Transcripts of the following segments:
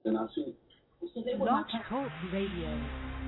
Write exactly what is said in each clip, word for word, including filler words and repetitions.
Blog Talk Radio.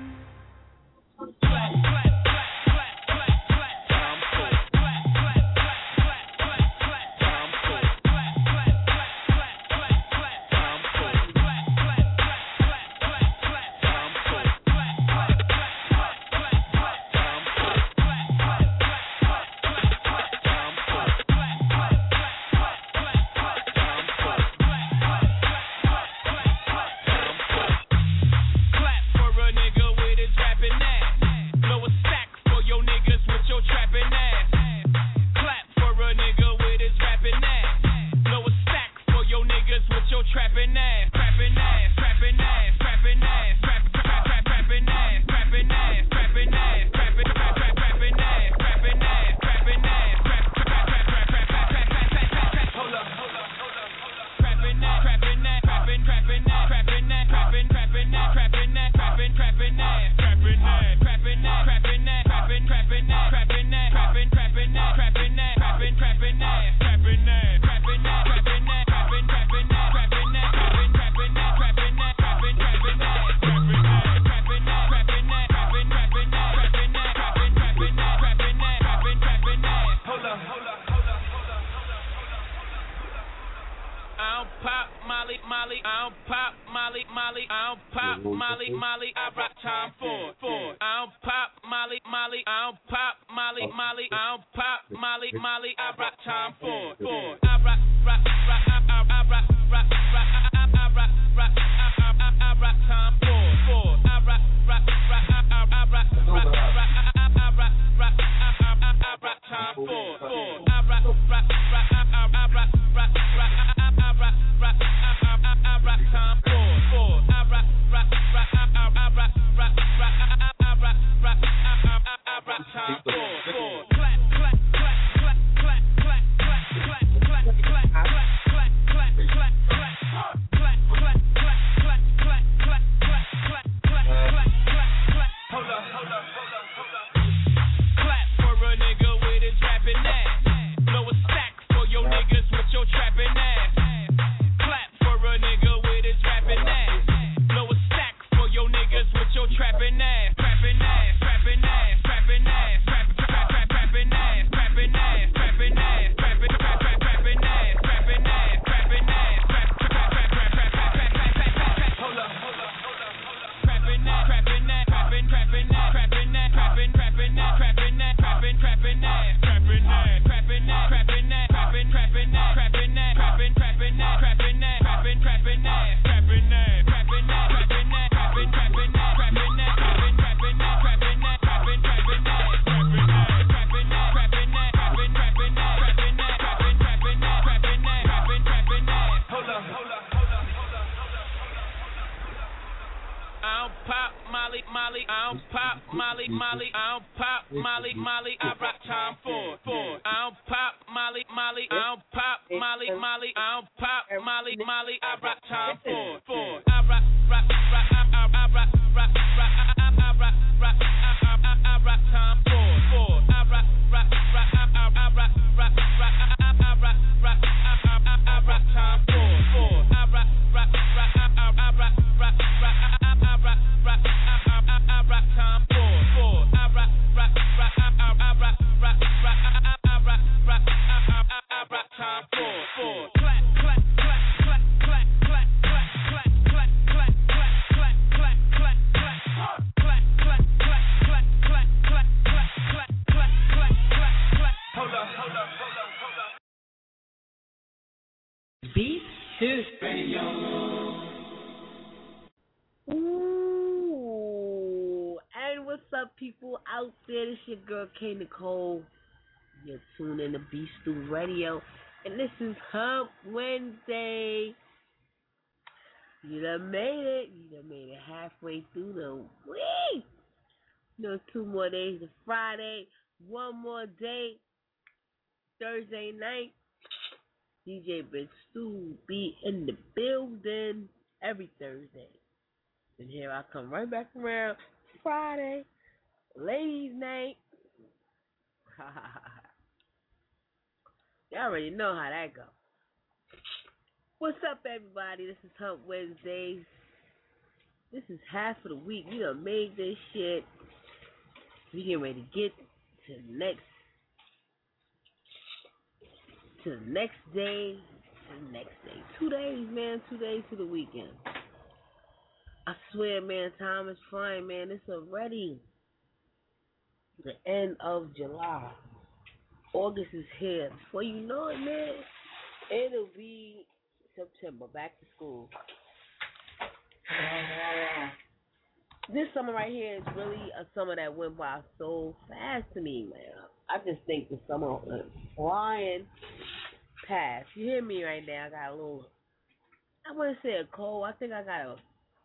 K Nicole, you're tuned in to B Stew Radio, and this is Hump Wednesday. You done made it. You done made it halfway through the week. You know, two more days to Friday, one more day, Thursday night. D J Big Stew be in the building every Thursday. And here I come right back around Friday, ladies' night. Y'all already know how that go. What's up, everybody? This is Hump Wednesdays. This is half of the week. We done made this shit. We getting ready to get to the next, to the next day, to the next day. Two days, man. Two days to the weekend. I swear, man, time is flying, man. It's already the end of July. August is here. Before you know it, man, it'll be September, back to school. This summer right here is really a summer that went by so fast to me, man. I just think the summer went flying past. You hear me right now? I got a little, I wouldn't say a cold. I think I got a,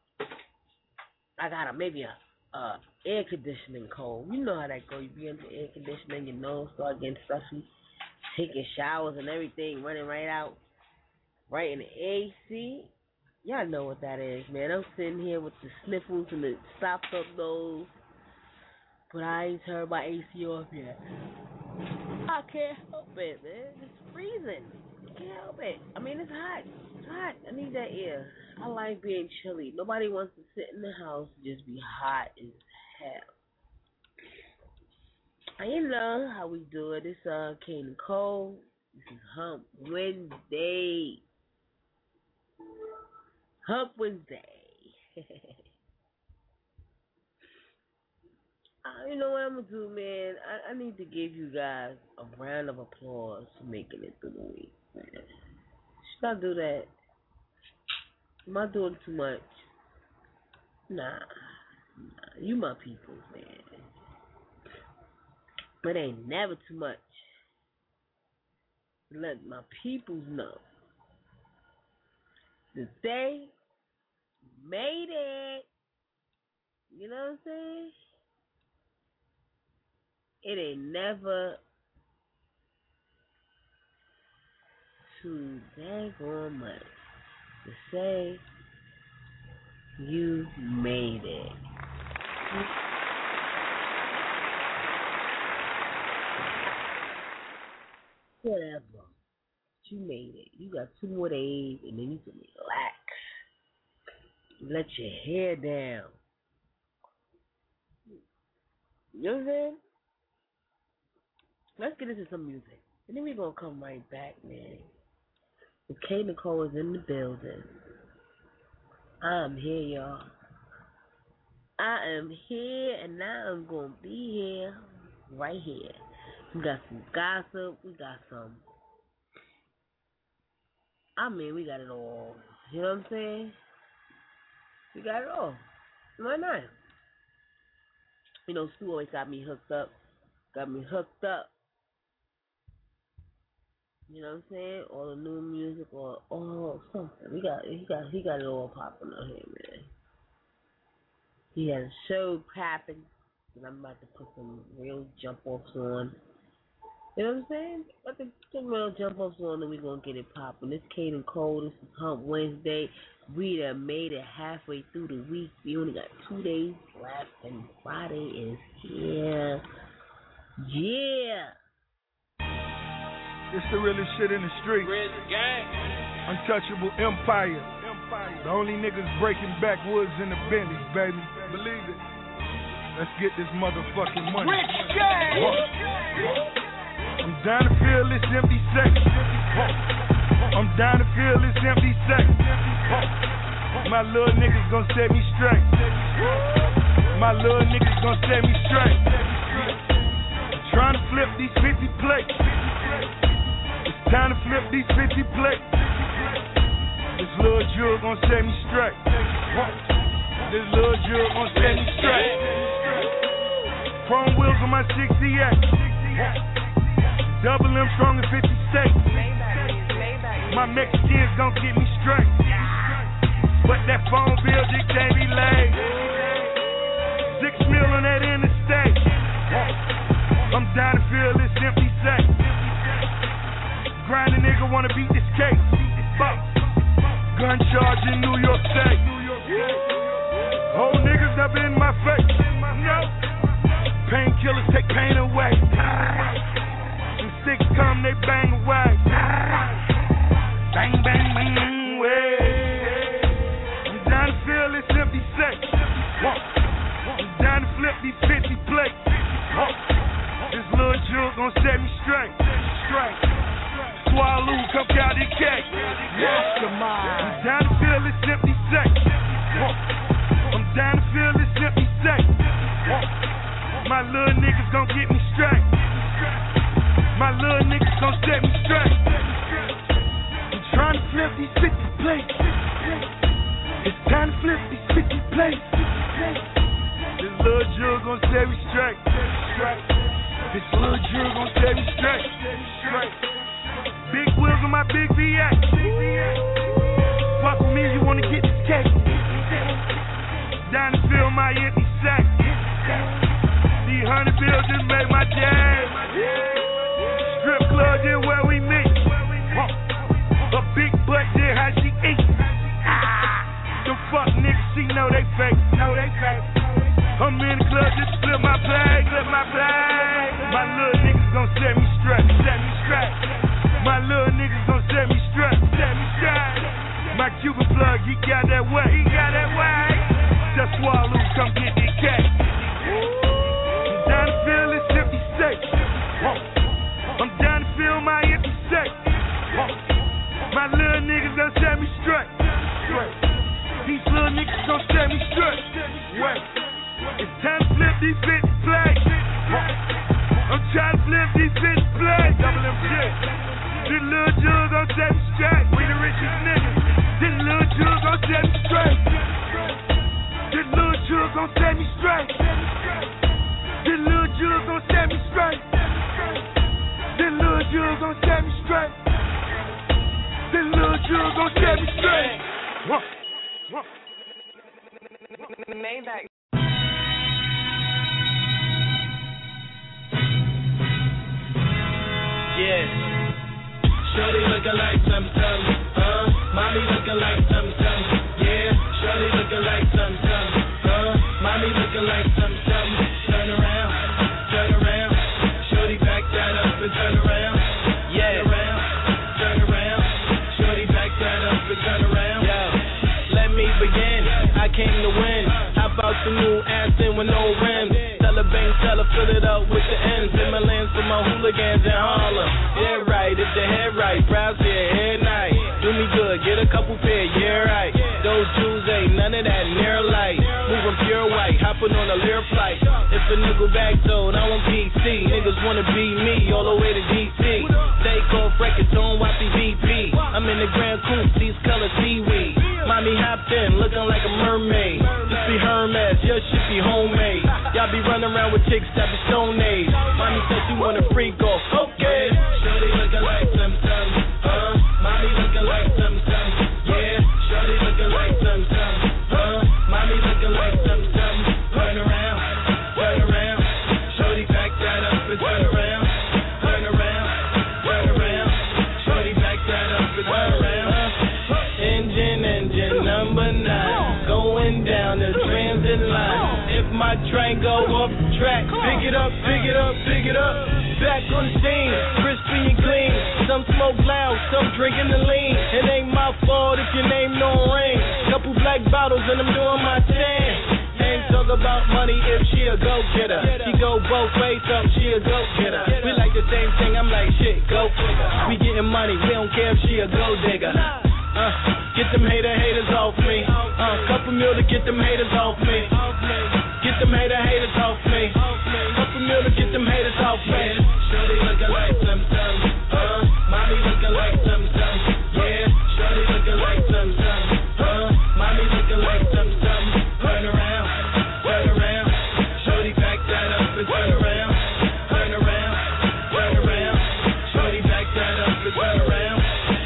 I got a maybe a, a air conditioning cold. You know how that go. You be into air conditioning, your nose start getting stuffy, taking showers and everything, running right out. Right in the A C, y'all know what that is, man. I'm sitting here with the sniffles and the stopped up nose, but I ain't turned my A C off yet. I can't help it, man. It's freezing. I can't help it. I mean, it's hot. It's hot. I need that air. I like being chilly. Nobody wants to sit in the house and just be hot as hell. You know how we do it. It's uh, Kane Cole. This is Hump Wednesday. Hump Wednesday. uh, you know what I'm going to do, man? I, I need to give you guys a round of applause for making it through the week, man. Should I do that? Am I doing too much? Nah. Nah. You my peoples, man. But ain't never too much. Let my peoples know that they made it. You know what I'm saying? It ain't never too daggone much to say you made it. Whatever. You made it. You got two more days, and then you can relax. Let your hair down. You know what I'm saying? Let's get into some music. And then we're going to come right back, man. The K. Nicole is in the building. I'm here, y'all. I am here, and I am going to be here right here. We got some gossip. We got some... I mean, we got it all. You know what I'm saying? We got it all. Why not? You know, Stu always got me hooked up. Got me hooked up. You know what I'm saying? All the new music or all something. We got he got he got it all popping on here, man. He has a show popping, and I'm about to put some real jump offs on. You know what I'm saying? About to put some real jump offs on, and we gonna get it popping. This Caden Cole. This is Hump Wednesday. We done made it halfway through the week. We only got two days left, and Friday is here. Yeah. It's the realest shit in the street. Untouchable empire. empire. The only niggas breaking backwoods in the Bentleys, baby. Believe it. Let's get this motherfucking money. Rich gang. I'm down to feel this empty section. I'm down to feel this empty section. My little niggas gon' set me straight. My little niggas gon' set me straight. I'm trying to flip these fifty plates. It's time to flip these fifty plates. This little jewel gon' set me straight. This little jewel gon' set me straight. Chrome wheels on my sixty-eight. Double M strong in fifty states. My Mexicans gon' get me straight. But that phone bill just can't be laid. Six mil on that interstate. I'm down to feel this empty sack. Grinding nigga wanna beat this case. Fuck. Gun charge in New York State. Old niggas up in my face. Painkillers take pain away. When six come, they bang away. Bang, bang, bang. field, it's empty set. I'm down to flip these fifty plates. This little jug gon' set me straight. Straight. Swallow, come out the cake. I'm down to field, it's empty set. I'm down to field, it's empty set. My little niggas gon' get me straight. My little niggas gon' set me straight. I'm trying to flip these fifty plates. It's time to flip these fifty plates. This little jug gon' set me straight. This little jug gon' set me straight. Big wheels on my big V eight. Fuck with me if you wanna get this cake. Down to fill my empty sack. These hundred bills just make my day. Strip club, then where we meet. A big butt, then how she eat. Them fuck niggas, she know they fake. Know they fake. I'm in the club just to flip my bag, flip my bag. My little niggas gon' set me straight, set me straight. My little niggas gon' set me straight, set me straight. My Cuban plug, he got that way, he got that way. Just swallow, come get the cake. Down the field, it's empty safe. I'm down to fill my empty safe. My little niggas gon' set me straight. These little niggas gon' set me straight. Wait, it's time to flip these fifty plays. I'm trying to flip these fifty plays. Double M shit. This little jug gon' set me straight. We the richest niggas. This little jug gon' set me straight. This little jug gon' set me straight. This little jug gon' set me straight. This little jug gon' set me straight. This little jug gon' set me straight. Maybach. Yeah. Shorty looking like something, something. Uh, mommy looking like something, something. Yeah. Shorty looking like something, something. Uh, mommy looking like something, something. Turn around, turn around. Shorty back that up and turn around. Yeah. Turn around, turn around. Shorty back that up and turn around. Yo, let me begin. I came to win. How about the new Aston with no rims? Tell a bang, tell her fill it up with the M's. Timberlands for my hooligans in Harlem. Yeah, right, if the head right. Browse here, head night. Do me good, get a couple pair, yeah, right. Those Jews ain't none of that near light. Moving pure white, hopping on a Lear flight. If a nigga back though, I want P C. Niggas wanna be me all the way to D C. Take off records on Y P V P. I'm in the Grand Coupe, these colors seaweed. Mommy hopped in, looking like a mermaid. This be Hermes, your shit be homemade. Y'all be running around with chicks that be stone age. Mommy said she wanna freak off, okay. Shorty looking like something, something. Uh, mommy looking like something, something. Yeah, shorty looking like something, something. Uh, mommy looking like something, something. Turn around, turn around. Shorty back that up and turn around. Turn around, turn around. Shorty back that up and turn around. Engine, engine number nine, going down the transit line. If my train go off the track, pick it up, pick it up, pick it up. Back on the scene, crispy and clean. Some smoke loud, some drinking the lean. It ain't my fault if your name don't ring. Couple black bottles and I'm doing my thing. Ain't talk about money if she a go-getter. She go both ways, so she a go-getter. We like the same thing, I'm like, shit, go figure. We getting money, we don't care if she a go-digger. Uh, get them hater haters off me. Uh, couple mil to get them haters off me. Get them hater haters off me. Couple mil to get them haters off me. Shorty looking like something, something. Uh, mommy looking like something, something. Yeah, shorty looking like something, something. Uh, mommy looking like something, something. Turn around, turn around. Shorty back that up and turn around. Turn around, turn around. Shorty back that up and turn around.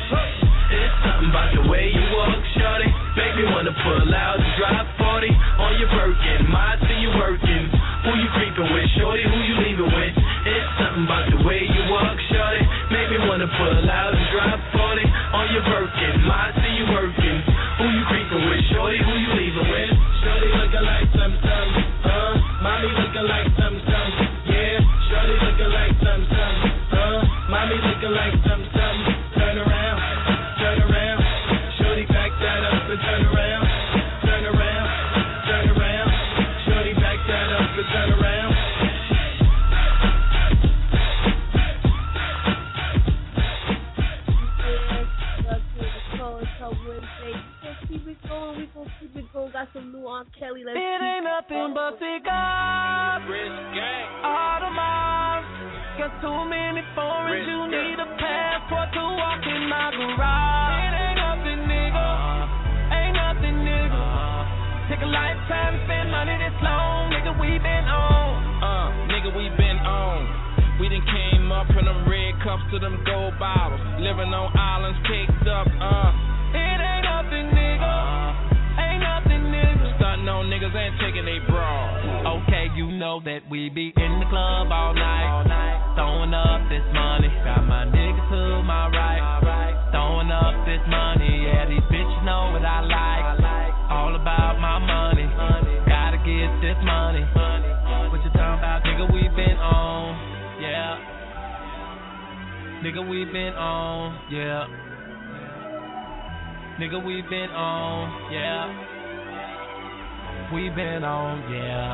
About the way you walk, shorty, make me wanna pull out and drive forty on your Birkin. My see you working. Who you creeping with, shorty? Who you leaving with? It's something about the way you walk, shorty, make me wanna pull out and drive forty on your Birkin. My see you working. Who you creeping with, shorty? Who you leaving with? Shorty looking like something, something. Uh, mommy looking like something, something. Yeah, shorty looking like something, something. Uh, mommy looking like something, something. Turn around, turn around. Shorty back that up and turn around, turn around. gonna keep it going. Got some new R. Kelly. Let's it ain't nothing but cigars. Audemars. Got too many foreigns. You need a passport to walk in my garage. It ain't nothing, nigga. Ain't nothing, nigga. Take a lifetime to spend money this long. Nigga, we been on. Uh, nigga, we been on. We done came up from them red cups to them gold bottles. Living on islands caked up, uh. It ain't nothing, nigga. Ain't nothing, nigga. Stunting on niggas and taking they bra. Okay, you know that we be in the club all night. All night. Throwing up this money. Got my niggas to my right. right. Throwing up this money. Yeah, these bitches know what I like. I like. All about my money. money. Gotta get this money. money. What you talking about, nigga? We been on. Yeah. Nigga, we been on. Yeah. Nigga, we been on. Yeah. We been on. Yeah.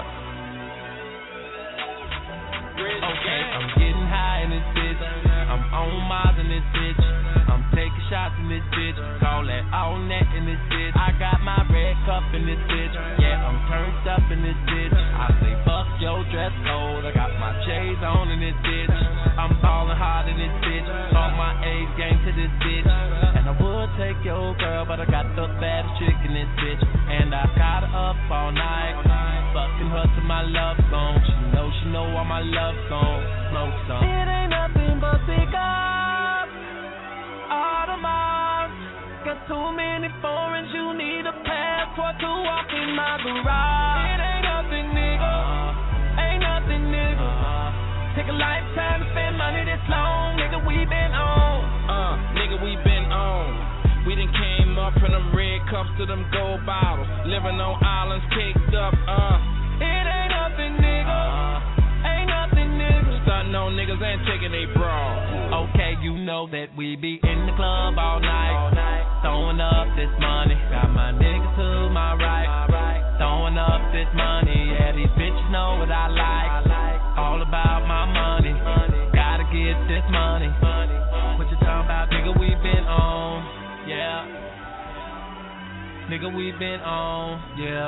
Okay, I'm getting high in this bitch. I'm on Mars in this bitch. I'm taking shots in this bitch. Call that all neck in this bitch. I got my red cup in this bitch. Yeah, I'm turned up in this bitch. I say fuck your dress code. I got my J's on in this bitch. I'm ballin' hard in this bitch. All my A's gang to this bitch. And I would take your girl, but I got the baddest chick in this bitch. And I got her up all night. Fucking her to my love song. She know, she know all my love songs. Smoke some. It ain't nothing but cigars. Audemars. Got too many foreigns. You need a passport to walk in my garage. It ain't nothing, nigga. Ain't nothing, nigga. Take a lifetime to spend money this long. Nigga, we been on. Uh, nigga, we been on. We done came up from them red cups to them gold bottles. Living on islands caked up, uh. It ain't nothing, nigga. Ain't nothing, nigga. Stunting on niggas and taking they bra. Okay, you know that we be in the club all night. All night. Throwing up this money. Got my niggas to my right. right. Throwing up this money. Yeah, these bitches know what I like. I like. All about my money. money. Gotta get this money. money. What you talking about, nigga? We been on. Yeah. Nigga, we been on. Yeah.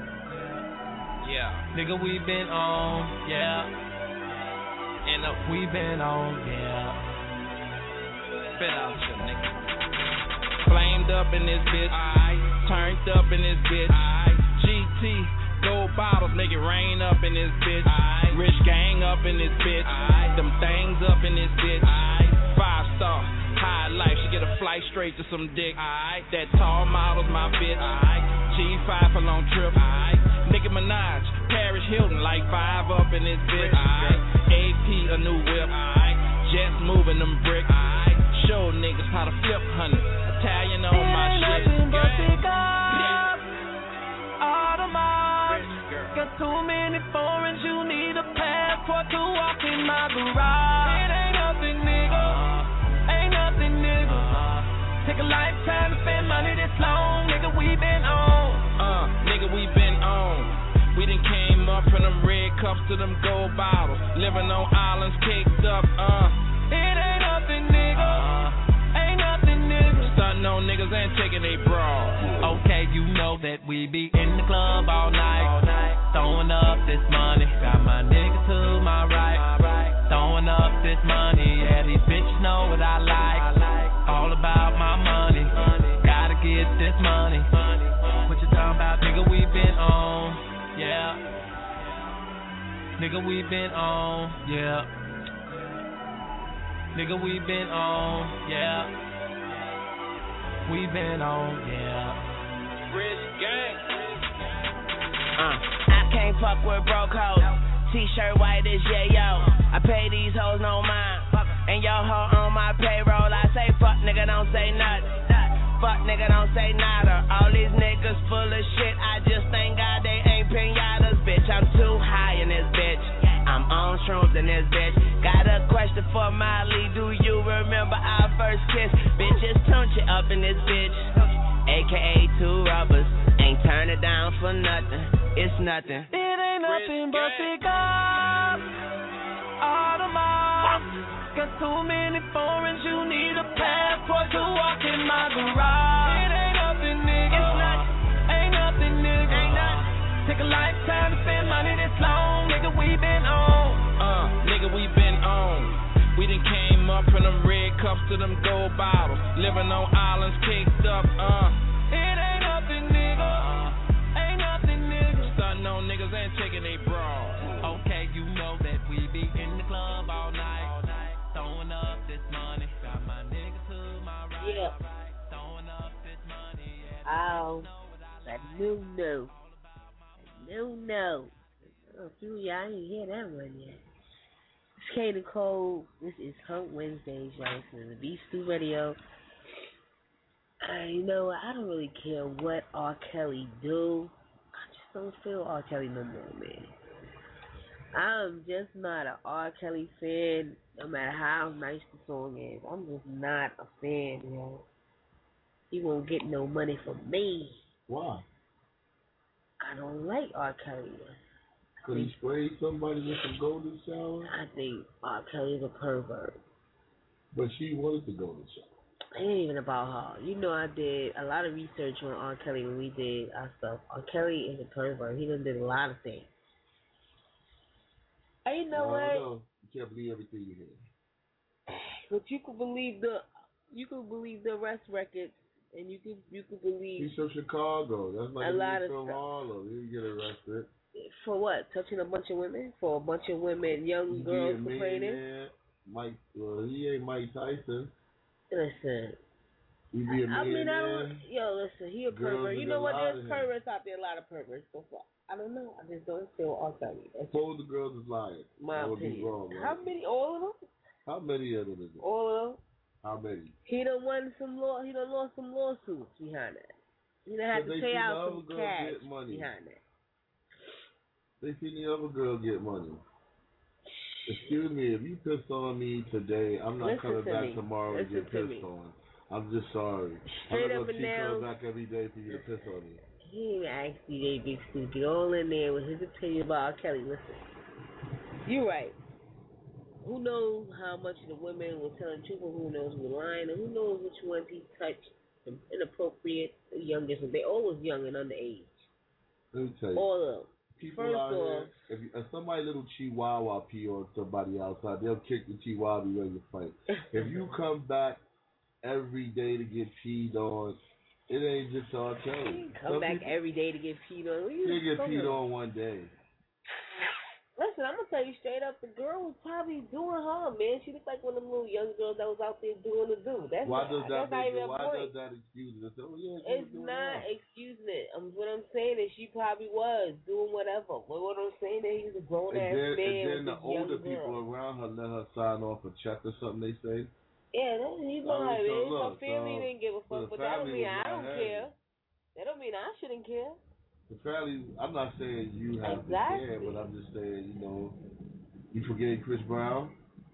Yeah. Nigga, we been on. Yeah. And uh, we been on. Yeah. Spit out your nigga. Flamed up in this bitch. Aight. Turned up in this bitch. Aight. G T. Gold bottles make it rain up in this bitch. Aight. Rich gang up in this bitch. Aight. Them things up in this bitch. Aight. Five star. High life, she get a flight straight to some dick. Aight. That tall model's my bitch. Aight. G five for long trip. Aight. Nicki Minaj, Paris Hilton, like five up in this bitch. Aight. A P a new whip. Aight. Jets moving them bricks. Aight. Show niggas how to flip hundred. Italian on my shit. Nothing but cigars. Audemars. Got too many foreigns. You need a passport to walk in my garage. It ain't nothing, nigga. Ain't nothing, nigga. Take a lifetime to spend money this long. Nigga, we been on. Uh, nigga, we been on. We done came up from them red cups to them gold bottles. Living on islands caked up, uh. It ain't nothing, nigga. Ain't nothing, nigga. Stunting on niggas and taking they bra. Okay, you know that we be in the club all night. All night. Throwing up this money. Got my niggas to my right. right. Throwing up this money. Yeah, these bitches know what I like. I like. All about my money. money. Gotta get this money. money. What you talking about, nigga? We been on. Yeah. Nigga, we been on. Yeah. Nigga, we been on. Yeah. We been on. Yeah. Rich gang. Uh, I can't fuck with broke hoes. T-shirt white as yayo. I pay these hoes no mind. And yo hoe on my payroll. I say fuck nigga, don't say nothing. Fuck nigga, don't say nada. All these niggas full of shit. I just thank God they ain't pinatas, bitch. I'm too high in this bitch. I'm on shrooms in this bitch. Got a question for Molly. Do you remember our first kiss? Bitches tunch it up in this bitch. A K A two rubbers. Ain't turn it down for nothing. It's nothing. It ain't nothing but cigars. Audemars. Got too many foreigns. You need a passport to walk in my garage. It ain't nothing, nigga. It's not. Ain't them up from them red cups to them gold bottles. Living on islands, caked up, uh. It ain't nothing, nigga. Ain't nothing, nigga. Stunting on niggas and taking they bras. Okay, you know that we be in the club all night, all night. Throwing up this money. Got my nigga to my right. Yeah. Throwing up this money. Oh, that new no. No, no. Oh, few y'all didn't hear that one yet. It's K Nicole. This is Hump Wednesdays, y'all. Listening to Beast Stew Radio. Uh, you know, I don't really care what R. Kelly do. I just don't feel R. Kelly no more, man. I'm just not an R. Kelly fan, no matter how nice the song is. I'm just not a fan, you know. He won't get no money from me. Why? I don't like R. Kelly. Could he spray somebody with some golden shower? I think R. Kelly's a pervert. But she wanted the golden shower. It ain't even about her. You know, I did a lot of research on R. Kelly when we did our stuff. R. Kelly is a pervert. He done did a lot of things. And you know I what? don't know. You can't believe everything you hear. But you could believe the you could believe the arrest records, and you could you could believe He's from Chicago. That's like a lot he's of from stuff. Harlem. He didn't get arrested. For what? Touching a bunch of women? For a bunch of women, young He girls be a complaining? millionaire. Mike, well, he ain't Mike Tyson. Listen. He be a I mean, I millionaire. don't. Yo, listen, he a Girls pervert. You is know what? allowed There's in perverts out there, a lot of perverts so far. I don't know. I just don't feel R. Kelly. That's just Both the girls is lying. my That would be opinion. wrong, right? How many? All of them? How many of them is it? All of them? How many? He done won some law. He done lost some lawsuits behind that. He done had But to they pay seen out the some other girl cash get money. behind that. They seen the other girl get money. Excuse me, if you pissed on me today, I'm not Listen coming to back me. tomorrow Listen and get to pissed me. on. I'm just sorry. Straight I'm up not and gonna keep coming down. back every day for you to piss on me. He ain't asked D J Big Stu. Get all in there with his opinion about R. Kelly. Listen, you right. Who knows how much the women were telling the truth, and who knows who were lying, and who knows which ones he touched inappropriate, the youngest ones. They all was young and underage. Let me tell you. All of them. People First out off, here, if, you, if somebody little chihuahua pee on somebody outside, they'll kick the chihuahua and be ready to fight. If you come back every day to get peed on, it ain't just R. Kelly. come Some back people, every day to get peed on. What you they get talking peed about? on one day. Listen, I'm gonna tell you straight up, the girl was probably doing her, man. She looked like one of them little young girls that was out there doing the do. That's Why not, does that that's not make even it, a why point. does that excuse it? Oh, yeah, she It's was doing not that. excusing it. Um, what I'm saying is she probably was doing whatever. But what I'm saying is he's a grown ass And then, man and then with the this young older girl. people around her let her sign off a check or something, they say. Yeah, that, he's I lying, mean, so man. look, Her family so- didn't give a so fuck, the but that don't family mean was I don't not care. happy. That don't mean I shouldn't care. The family, I'm not saying you have Exactly. to care, but I'm just saying, you know, you forgetting Chris Brown?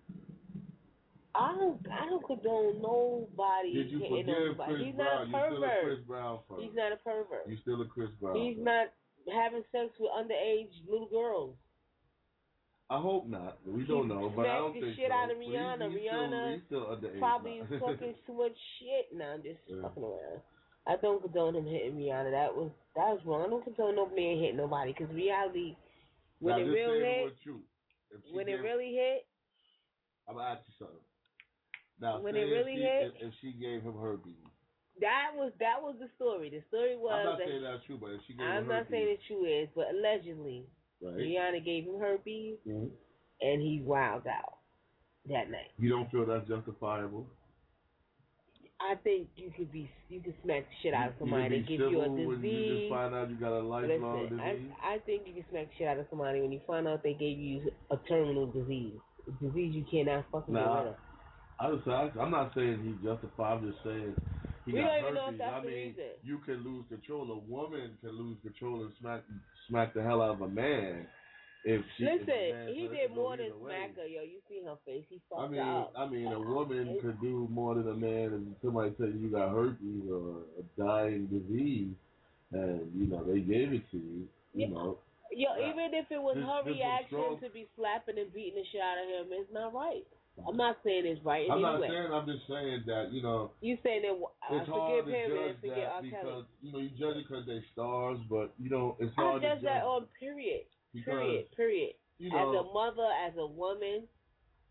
I don't, I don't condone nobody Did you hitting forgive nobody. Chris He's Brown? not a You still a pervert. Chris Brown fan. He's not a pervert. You still a Chris Brown He's fan. not having sex with underage little girls. I hope not. We don't He know, but I don't smacked the think shit so. out of But he's- Rihanna. he's Rihanna still, he's still underage Probably now. is talking too much shit. Now I'm just Yeah. fucking around. I don't condone him hitting Rihanna. That was that was wrong. I don't condone no man hitting nobody because reality, when Now, it just real say the hit, word truth. If she when it gave- really hit, I'm gonna ask you something. Now, when say it really if she, hit, if, if she gave him herpes. that was that was the story. The story was I'm not that saying that's true, but if she gave I'm him not herpes, saying it's true is, but allegedly right? Rihanna gave him herpes Mm-hmm. and he wowed out that night. You don't feel that's justifiable? I think you could be you could smack the shit out of You somebody can and be give you a civil when you just disease. find out you got a lifelong Listen, disease. I, I think you can smack the shit out of somebody when you find out they gave you a terminal disease, a disease you cannot fucking Nah, get rid of. I was, I, I'm not saying he's justified. I'm just saying he We got don't even herpes. know if that's I the mean, reason. you can lose control. A woman can lose control and smack smack the hell out of a man. If she, if a Listen, man, he so it did could go more than either way. smack her, yo. You see her face, he fucked I mean, her up. I mean, a woman could do more than a man. And somebody tell you you got herpes or a dying disease, and you know they gave it to you. You Yeah. know, Yo, Yeah. even if it was This- her this was reaction strong. to be slapping and beating the shit out of him, it's not right. I'm not saying it's right in I'm any not way. saying. I'm just saying that you know. You saying that I It's hard forgive to him and judge forget that R. Kelly. because you know you judge it because they stars, but you know it's I hard judge to that judge on period. because Period. Period. you As know a mother, as a woman,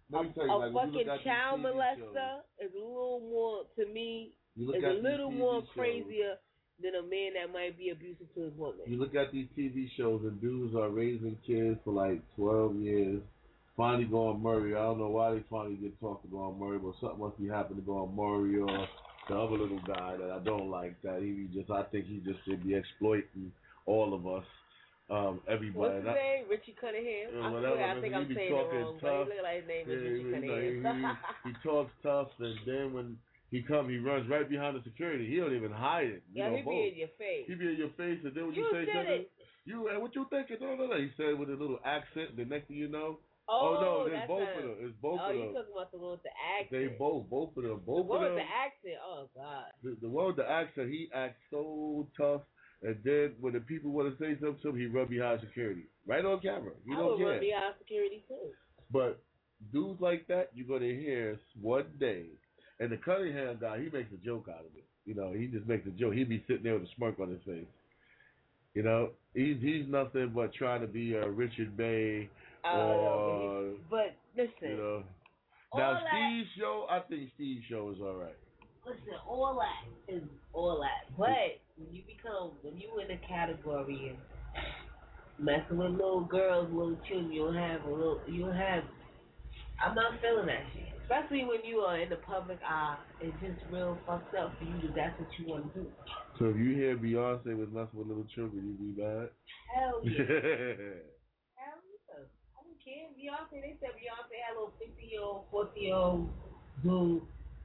let me a, tell you, a like, when you fucking look at child these T V molester shows, is a little more, to me, you look is at a these little T V more shows, crazier than a man that might be abusive to his woman. You look at these T V shows and dudes are raising kids for like twelve years, finally go on Murray. I don't know why they finally get talked to go on Murray, but something must be happening to go on Murray or the other little guy that I don't like. That he be just, I think he just should be exploiting all of us, um, everybody. What's his name? Richie Cunningham. Yeah, I whatever. swear, I think he I'm be saying it talking wrong, tough. but he look like his name is Yeah, Richie you know, Cunningham. he, he, he talks tough, and then when he come, he runs right behind the security. He don't even hide it. You yeah, know, he both. be in your face. He be in your face, and then when you, You say said something, it. you and what you thinking? No, no, no. He said with a little accent. The next thing you know, Oh, oh no, that's it's both not, of them. It's both oh, of you them. talking about the one with the accent? They both, both of them, both What of was them. the accent? Oh God. The, the one with the accent, he acts so tough, and then when the people want to say something to him, he run behind security, right on camera. He I don't would care. run behind security too. But dudes like that, you're gonna hear one day. And the Cunningham guy, he makes a joke out of it. You know, he just makes a joke. He'd be sitting there with a smirk on his face. You know, he's he's nothing but trying to be a Richard Bay Oh, or no, but, but listen. you know. All Now that, Steve's show, I think Steve's show is all right. listen, all that is all that. But when you become, when you in a category and messing with little girls, little children, you'll have a little, you'll have. I'm not feeling that shit. Especially when you are in the public eye, it's just real fucked up for you that that's what you want to do. So if you hear Beyonce was messing with little children, you be mad? Hell yeah. Hell yeah. I don't care. Beyonce, they said Beyonce had a little fifty-year-old, forty-year-old dude.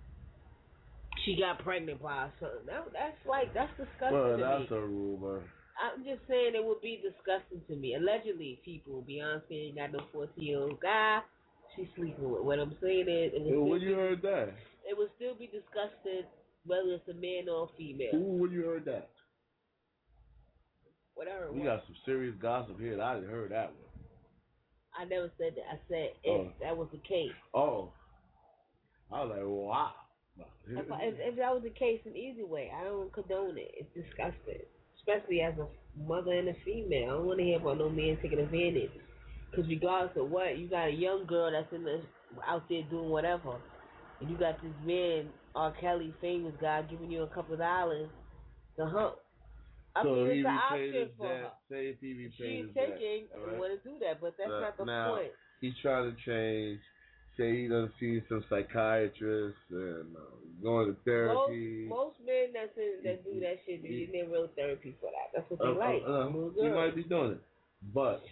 She got pregnant by her son. That, that's like, that's disgusting Well, to that's me. a rumor. I'm just saying it would be disgusting to me. Allegedly, people, Beyonce ain't got no forty-year-old guy she's sleeping with. What I'm saying is, it would, Well, still when you be, heard that? it would still be disgusting whether it's a man or a female. Ooh, when you heard that? Whatever. We got some serious gossip here that I didn't heard that one. I never said that. I said if Oh. that was the case. Oh. I was like, wow. If, I, if, if that was the case, in either way, I don't condone it. It's disgusting, especially as a mother and a female. I don't want to hear about no man taking advantage. Because regardless of what, you got a young girl that's in the out there doing whatever, and you got this man, R. Kelly, famous guy, giving you a couple of dollars to hump. I so mean, he it's an repaid option his for debt. her. Say if he repaid She's his taking debt. and want to do that, but that's Uh, not the now, point. He's trying to change. Say he done seen some psychiatrists and uh, going to therapy. Most, most men that's in, that do that shit, they need real therapy for that. That's what they Uh, like. uh, uh, Little he girls. might be doing it, but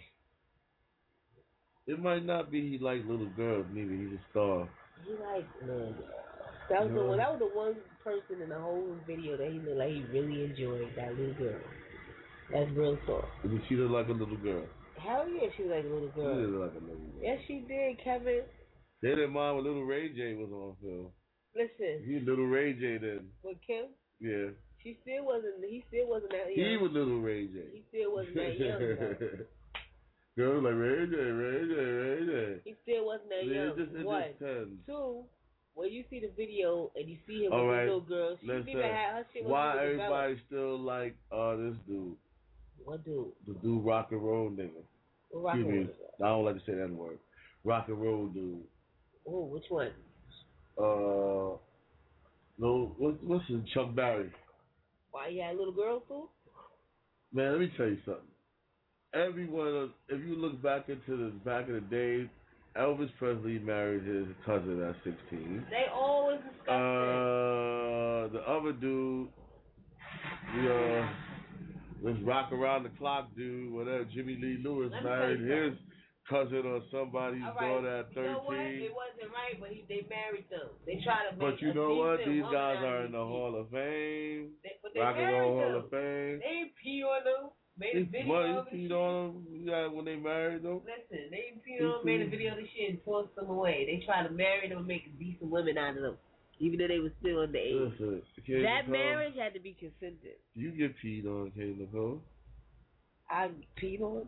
it might not be he like little girls. Neither he's a star. He like little girls. That was the one. That was the one person in the whole video that he looked like he really enjoyed. That little girl. That's real talk. Did she look like a little girl? Hell yeah, she was like a little She girl. did look like a little girl. Yes, she did, Kevin. They didn't mind when Little Ray J was on film. Listen. He Little Ray J then. With Kim? Yeah. She still wasn't. He still wasn't that young. He was Little Ray J. He still wasn't that young. Though. Girls like Ray J, Ray J, Ray J. He still wasn't that Yeah, young. it just, it One. just tends. Two. When you see the video and you see him All with right, the little girl, she didn't even listen, have her shit. why wasn't even everybody developed. still like uh this dude? What dude? The dude rock and roll nigga. What rock and Excuse me, roll? I don't like to say that word. Rock and roll dude. Oh, which one? Uh, no, what's what's his Chuck Berry? Why you had a little girl too? Man, let me tell you something. Everyone, if you look back into the back of the days, Elvis Presley married his cousin at sixteen. They always discuss it. Uh, the other dude, the uh, this rock around the clock dude, whatever, Jimmy Lee Lewis Let me married tell you his cousin or somebody's All right. daughter at You know what? thirteen. It wasn't right, but he, they married them. They try to make But you a know what? decent These woman guys out are of in the these Hall of Fame. They, but they Rock and married Roll Hall them. of Fame. They ain't pee on them. Made a video Well, of you it. peed on them you got, when they married them. Listen, they ain't pee on them, made a video of the shit and tossed them away. They tried to marry them and make decent women out of them, even though they were still underage. Listen, Kay That Nicole, marriage had to be consented. You get peed on, Kay Nicole. I peed on.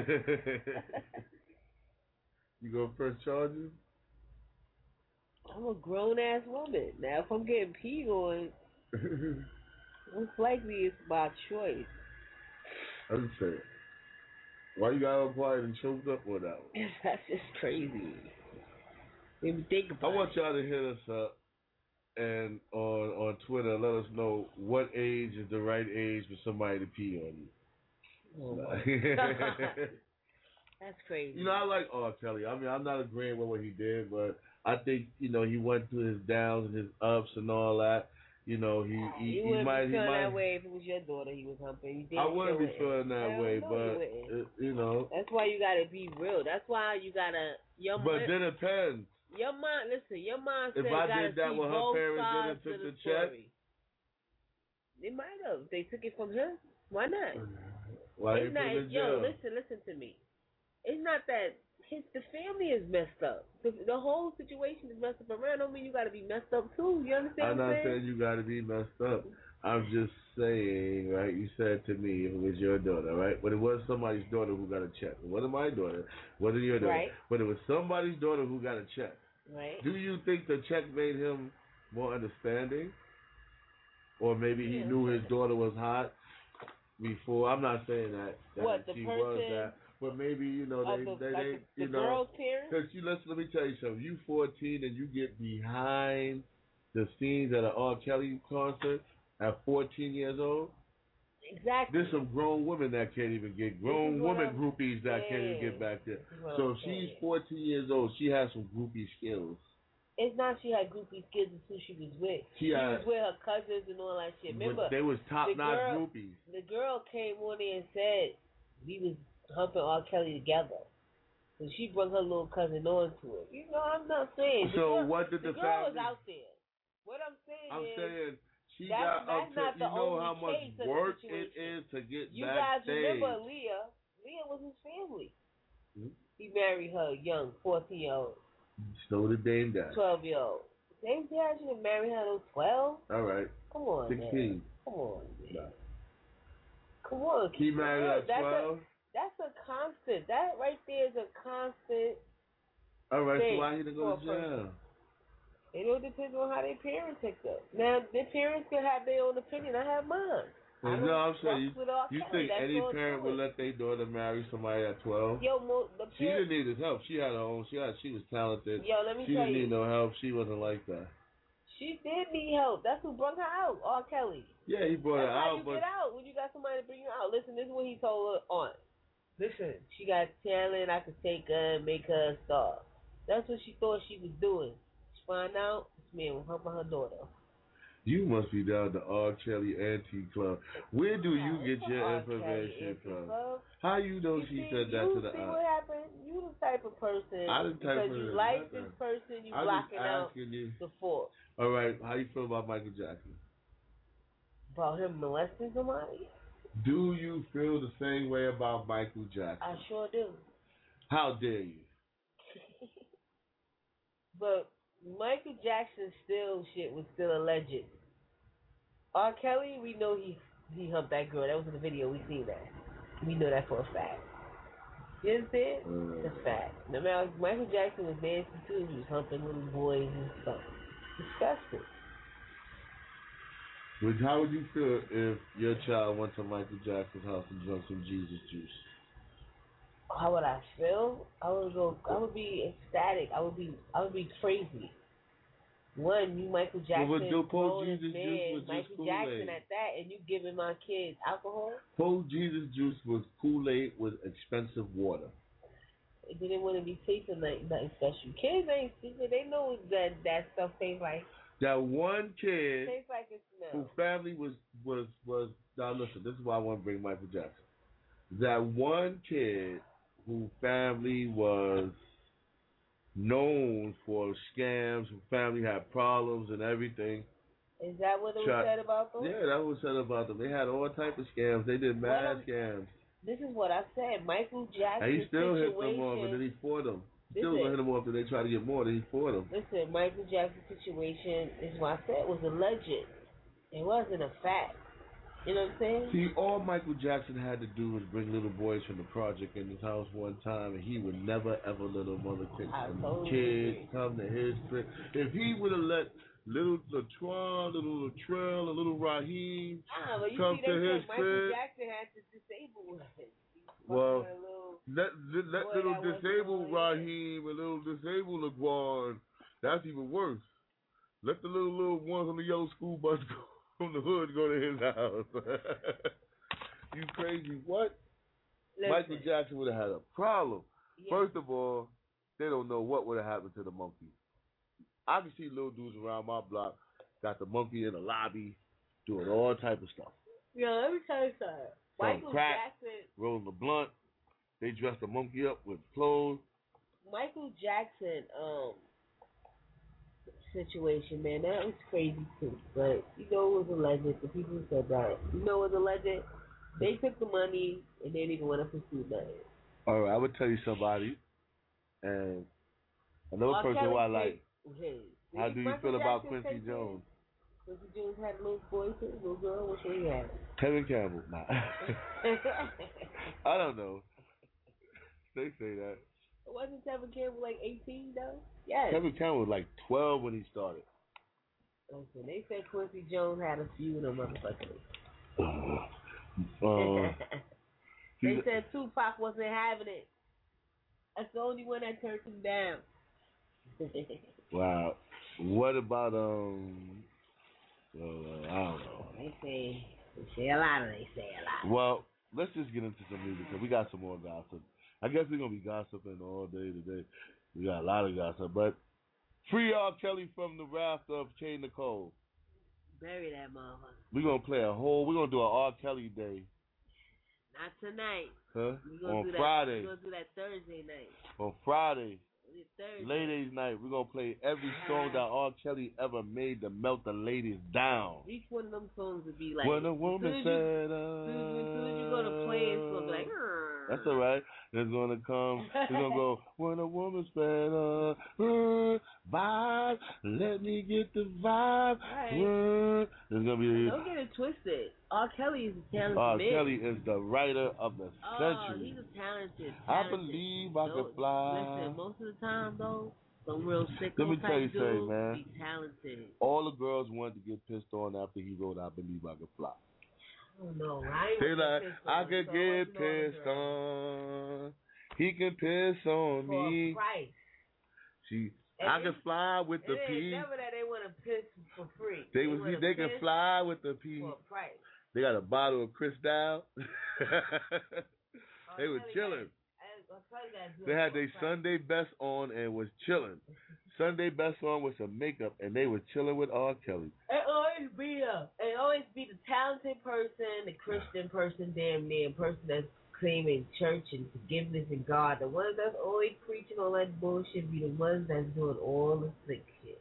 You go press charges? I'm a grown ass woman. Now, if I'm getting peed on, most likely it's by choice. I'm just saying. Why you got all quiet and choked up on that one? That's just crazy. Maybe think about I want it. y'all to hit us up and on on Twitter. Let us know what age is the right age for somebody to pee on you. Oh, that's crazy. You know, I like R. Kelly. I mean, I'm not agreeing with what he did, but I think, you know, he went through his downs and his ups and all that. You know, he he, you he wouldn't might be he feeling might. that way if it was your daughter he was humping. You I wouldn't be it. feeling that Hell way, no, but you, it, you know. That's why you gotta be real. That's why you gotta your But mind, then it depends. your mind. Listen, your mind. If I did that when her parents did it, took the check. They might have. They took it from her. Why not? Why it's they not. put in Yo, jail? listen, listen to me. It's not that his the family is messed up. The, the whole situation is messed up around. Don't mean you gotta be messed up too. You understand? I'm what not I'm saying you got to be messed up. I'm just saying, right? You said to me if it was your daughter, right? But it was somebody's daughter who got a check. It wasn't my daughter. It wasn't your daughter. Right. But it was somebody's daughter who got a check. Right. Do you think the check made him more understanding? Or maybe he Yeah. knew his daughter was hot before? I'm not saying that, that What, the she person was that. But maybe, you know, they, the, they, like they the, you the know. girl's parents? Because you, listen, let me tell you something. You fourteen and you get behind the scenes at an R. Kelly concert at fourteen years old. Exactly. There's some grown women that can't even get, grown women I'm groupies that saying. can't even get back there. What So I'm if she's saying. fourteen years old, she has some groupie skills. It's not she had groupie skills, it's who she was with. She She had- was with her cousins and all that shit. Remember, But they was top the notch girl- groupies. the girl came on there and said we was humping R. Kelly together. So she brought her little cousin on to it. You know, I'm not saying. The So girl, what did the, the girl was family? out there. What I'm saying I'm is, saying she that's- got up that's to. not You the know only how much case of the work it situation. is to get you guys backstage. remember Leah? Leah was his family. Hmm? He married her young, fourteen year old, Slow the dame down. twelve year old. Same dad should have married her at twelve. All right. Come on, Sixteen. man. Come on, man. No. Come on. He married her at that's twelve. A, that's a constant. That right there is a constant. All right. thing So why he didn't go to for a jail? person. It all depends on how their parents take up. Now, their parents can have their own opinion. I have mine. I Well, don't no, I'm fuck saying you, with R. you Kelly. think That's any all parent to would it. let their daughter marry somebody at twelve? Yo, mo, the She parents. didn't need his help. She had her own. She had. She was talented. Yo, let me She tell didn't you. need no help. She wasn't like that. She did need help. That's who brought her out, R. Kelly. Yeah, he brought That's her how out, you but get out when you got somebody to bring you out. Listen, this is what he told her on. Listen, she got talent. I could take her and make her a star. That's what she thought she was doing. She find out this man was helping her daughter. you must be down the R. Kelly Antique Club. Where do you Yeah, get it's your a R. Kelly information Antique from? Club. How you know You she see, said that you to the see aunt? what happened? You the type of person I didn't type because of you it, like nothing. this person, you I'm just blocking out asking you. the fault. All right, how you feel about Michael Jackson? About him molesting somebody? Do you feel the same way about Michael Jackson? I sure do. How dare you? But Michael Jackson still shit was still alleged. R. Kelly, we know he he humped that girl. That was in the video. We seen that. We know that for a fact. You understand? Uh, It's a fact. No matter, Michael Jackson was nasty too. He was humping little boys and stuff. Disgusting. But how would you feel if your child went to Michael Jackson's house and drank some Jesus juice? How would I feel? I would go. I would be ecstatic. I would be. I would be crazy. One, you Michael Jackson, Well, but the Paul grown as Jesus man, juice was just Michael Kool-Aid. Jackson at that, and you giving my kids alcohol. Whole Jesus juice was Kool-Aid with expensive water. They didn't want to be tasting like nothing special. Kids ain't stupid. They know that that stuff tastes like. That one kid Tastes like it whose smells. family was was was now listen, this is why I want to bring Michael Jackson. That one kid whose family was known for scams, whose family had problems and everything. Is that what it was Try- said about them? Yeah, that was said about them. They had all type of scams. They did mad Well, scams. This is what I said. Michael Jackson's And he still hit situation. them off, and then he fought them. Still Listen. gonna hit them off, and they try to get more. Then he fought them. Listen, Michael Jackson's situation is what I said was alleged. It wasn't a fact. You know what I'm saying? See, all Michael Jackson had to do was bring little boys from the project in his house one time, and he would never ever let a mother kids I some totally kids agree. come to his crib. If he would have let little Latron, little Latrell, and little Raheem Ah, but you come see, to they his said Michael crib, Jackson had to disable it. well, Fucking a little let let boy little that wasn't disabled on, yeah. Raheem and little disabled LeBron That's even worse. Let the little little ones on the yellow school bus go from the hood go to his house. You crazy? What? Listen. Michael Jackson would have had a problem. Yeah. First of all, they don't know what would have happened to the monkey. I can see little dudes around my block got the monkey in the lobby doing all type of stuff. Yeah, let me tell you something. Michael crack, Jackson rolling the blunt. They dressed the monkey up with clothes. Michael Jackson um situation, man, that was crazy too. But you know it was alleged. The people who said that, you know it was alleged. They took the money and they didn't even want to pursue nothing. All right, I would tell you somebody, and another R. person Kelly who I like. Hey, how do you Michael feel about Jackson Quincy Jones? Quincy Jones had a little boy too, little girl. Which one he had? Tevin Campbell. Nah. I don't know. They say that. Wasn't Tevin Campbell like eighteen though? Yes. Tevin Campbell was like twelve when he started. Listen, they said Quincy Jones had a few of them motherfuckers. uh, they said Tupac wasn't having it. That's the only one that turned him down. Wow. What about um? Uh, I don't know. They say they say a lot. Of they say a lot. Well, let's just get into some music because we got some more gossip. I guess we're gonna be gossiping all day today. We got a lot of gossip, but free R. Kelly from the raft of Chain Nicole. Bury that motherfucker. We're gonna play a whole. We're gonna do an R. Kelly day. Not tonight. Huh? We're gonna On do that, Friday. We're gonna do that Thursday night. On Friday. Thursday. Ladies' night, we're gonna play every song that R. Kelly ever made to melt the ladies down. Each one of them songs would be like. When a woman said, uh, as soon as you're gonna play, it's gonna be like. That's all right. It's gonna come. It's gonna go. When a woman said, uh, uh, vibe, let me get the vibe. Right. Uh, it's gonna be. Don't get it twisted. R. Kelly is a talented R. man. Kelly is the writer of the oh, century. he's a talented, talented. I believe I could fly. Listen, most of the time though, some real sick Let me tell you dudes something, man. be talented. All the girls wanted to get pissed on after he wrote "I Believe I Could Fly." Oh no, I ain't they like, I could so get pissed on. He can piss on for me. A price. She, and I can fly with the P. P. It ain't never that they want to piss for free. They, they was, see, they can fly with the P. For a price. They got a bottle of Cristal. oh, they were chilling. Guys, they had their Sunday best on and was chilling. Sunday best on with some makeup, and they were chilling with R. Kelly. It always be a, it always be the talented person, the Christian person, damn near person that's claiming church and forgiveness and God. The ones that's always preaching all that bullshit be the ones that's doing all the slick shit,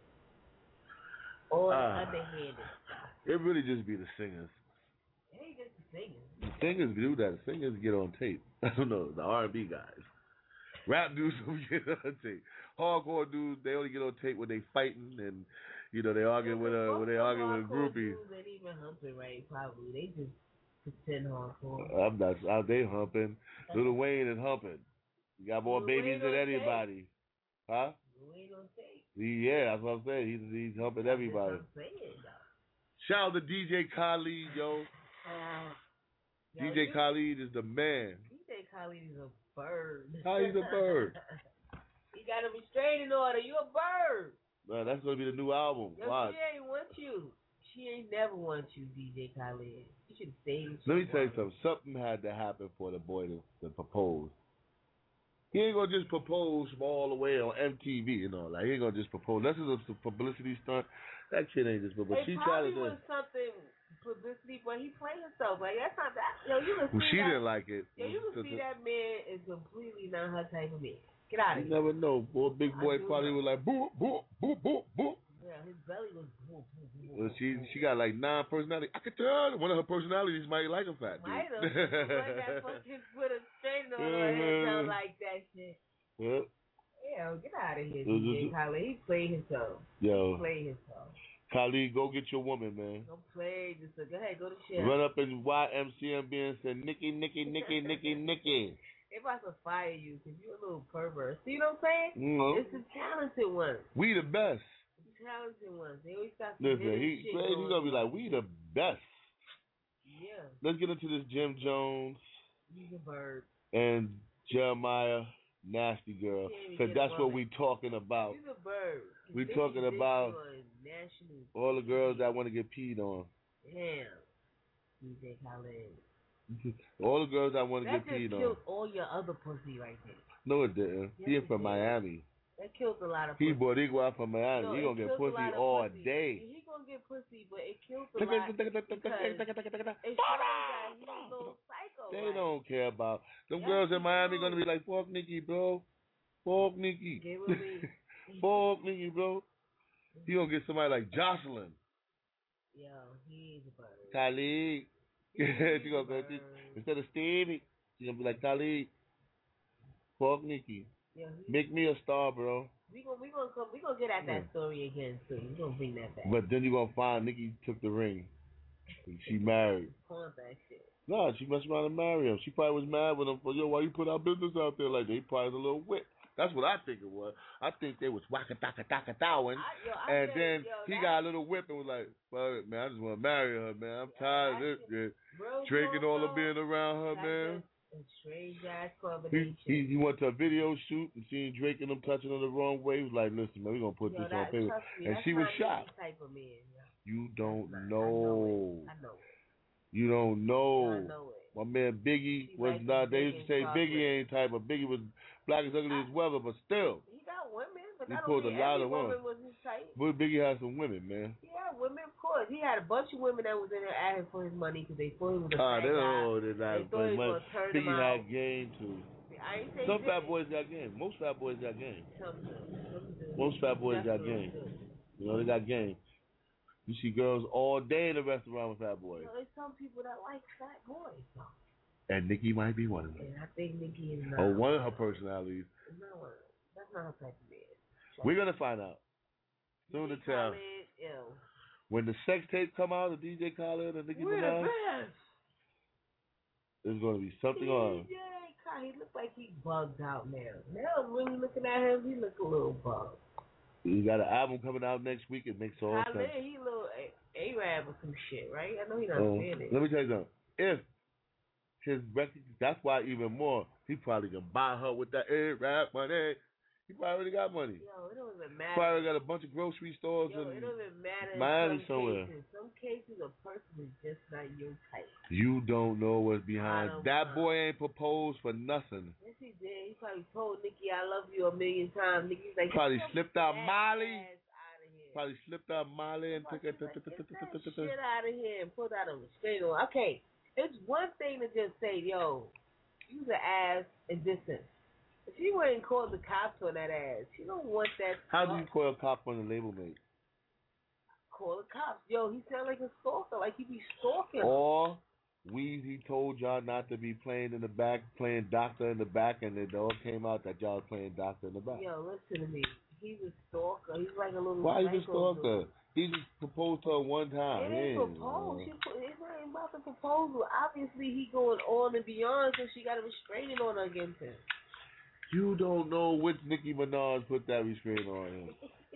all the uh, underhanded stuff. It really just be the singers. It ain't just the singers. The singers do that. The singers get on tape. I don't know, the R and B guys. Rap dudes don't get on tape. Hardcore dudes, they only get on tape when they fighting and, you know, they arguing with a when they arguing with a groupie. They ain't even humping right, probably. They just pretend hardcore. I'm not. Are they humping? Lil Wayne is humping. You got more Lil babies Wayne than anybody, tape. huh? Lil Wayne on tape. Yeah, that's what I'm saying. He's he's humping that's everybody. What I'm saying, though. Shout out to D J Khaled, yo. Uh, D J Khaled is the man. D J Khaled is a bird. How he's a bird? He got a restraining order. You a bird. Man, that's gonna be the new album. Yo, Watch. she ain't want you. She ain't never want you, D J Khaled. You should stay. Let me tell you something. Something had to happen for the boy to, to propose. He ain't gonna just propose from all the way on M T V, you know. Like he ain't gonna just propose. This is a publicity stunt. That shit ain't just. But it she probably tried to. was something publicity, but he played himself. Like that's not that. Yo, you can well, see she that, didn't like it. Yo, you can the, see the, that man is completely not her type of man. Get out of you here. never know. Boy, big boy probably know. was like boop boop boop boop boop. Yeah, his belly was boop boop boop. Well, she she got like nine personalities. I could tell one of her personalities might like a fat dude. Might have. Like that fucking put a strain on her head, don't like that shit. What? Yeah, get out of here, D J Khaled. He played himself. Yo. He played himself. Khaled, go get your woman, man. Don't play. Just go ahead, go to shit. Run up in Y M C M B and say, Nikki, Nikki, Nikki, Nikki, Nikki. They about to fire you because you're a little pervert. See what I'm saying? Mm-hmm. It's the talented ones. We the best. The talented ones. They always got some Listen, he, shit he's going to be like, we the best. Yeah. Let's get into this Jim Jones. He's a bird. And Jeremiah nasty girl, Can't even because get a that's what woman. we talking about. He's a bird. We Niggas talking think about you are national all the T V. girls that want to get peed on. Damn. D J Khaled. All the girls that want to That get peed just on. killed all your other pussy right there. No, it didn't. Yes, He it from did. Miami. That killed a lot of He pussy. Boricua from Miami. No, he it gonna get kills a pussy lot of all pussy. day. He gonna get pussy, but it kills a lot because it shows that he's a little psycho. They right? don't care about them Yes, girls in they Miami. do. Gonna be like, "Fuck Nikki, bro. Fuck Nikki. Get with me. Fuck Nikki, bro." He gonna get somebody like Jocelyn. Yo, he's a bird. Khalid. she gonna go to, instead of Stevie, she gonna be like Khalid. Fuck Nikki. Yo, he, Make me a star, bro. we gonna we gonna come we gonna get at that Yeah. story again soon. We gonna bring that back. But then you gonna find Nikki took the ring. She married. Pawn that shit. No, she messed around and married him. She probably was mad with him for, yo, why you put our business out there like that? He probably was a little whip. That's what I think it was. I think they was waka taka taka towing, and said, then yo, he that, got a little whip and was like, fuck it, man, I just want to marry her, man. I'm tired of this, man. Bro, Drinking bro, all the bro. being around her, man. A strange ass He, combination. he he went to a video shoot and seen Drake and them touching her the wrong way. He was like, listen, man, we gonna put Yo, this that, on paper. trust me, And that's she was not shocked. me type of man, yo. You don't That's not- know. I know it. I know it. You don't know. I know it. My man Biggie She was like not. They the used to say Biggie Biggie ain't type, but Biggie was black as ugly as weather, but still. He got women, but He not pulled only a lot every of woman women. was his type. But Biggie had some women, man. He had women, of course. He had a bunch of women that was in there asking for his money because they thought he was a Ah, fat they guy. don't know they They not thought he was much. gonna turn Biggie them out. had game too. I ain't say Some he fat didn't. boys got game. Most fat boys got game. Some do. Some do. Most fat boys got Definitely game. do. You know, they got game. You see girls all day in the restaurant with fat boys. You know, there's some people that like fat boys, though. And Nikki might be one of them. And I think Nikki is not. Or one of her personalities. It's not one of them. That's not her type of man. We're going to find out. Soon to tell. Khaled, ew. When the sex tape come out of D J Khaled and Nicki We're Minaj, the best. there's going to be something on. D J Khaled, he look like he bugged out now. Now I'm really looking at him, he look a little bugged. He got an album coming out next week. It makes all Khaled, sense. he a little A- A-Rab or some shit, right? I know he not Um, saying it. let me tell you something. If his record, that's why even more, he probably can buy her with that A-Rap money. He probably already got money. Yo, it don't even matter. Probably got a bunch of grocery stores Yo, it in don't even matter in Miami some somewhere. cases. Some cases a person is just not your type. You don't know what's I behind. don't That know. boy ain't proposed for nothing. Yes, he did. He probably told Nikki, I love you a million times. Nikki's like, Probably "Get slipped your out fat Molly. ass outta here." Probably slipped out Molly and took it. Like, get that shit out of here and put out a restraining order. Okay, it's one thing to just say, yo, you's an ass and distance. If she wouldn't call the cops on that ass, she don't want that. How do stuff. you call a cop on a label mate? Call the cops? Yo, he sound like a stalker, like he be stalking. Or Weezy told y'all not to be playing in the back, playing doctor in the back, and it all came out that y'all was playing doctor in the back. Yo, listen to me. He's a stalker. He's like a little. Why you a psycho stalker? dude. He just proposed to her one time. It ain't Yeah, proposed. man. She put, it's not even about the proposal. Obviously, he going on and beyond, so she got a restraining order against him. You don't know which Nicki Minaj put that restraint on him.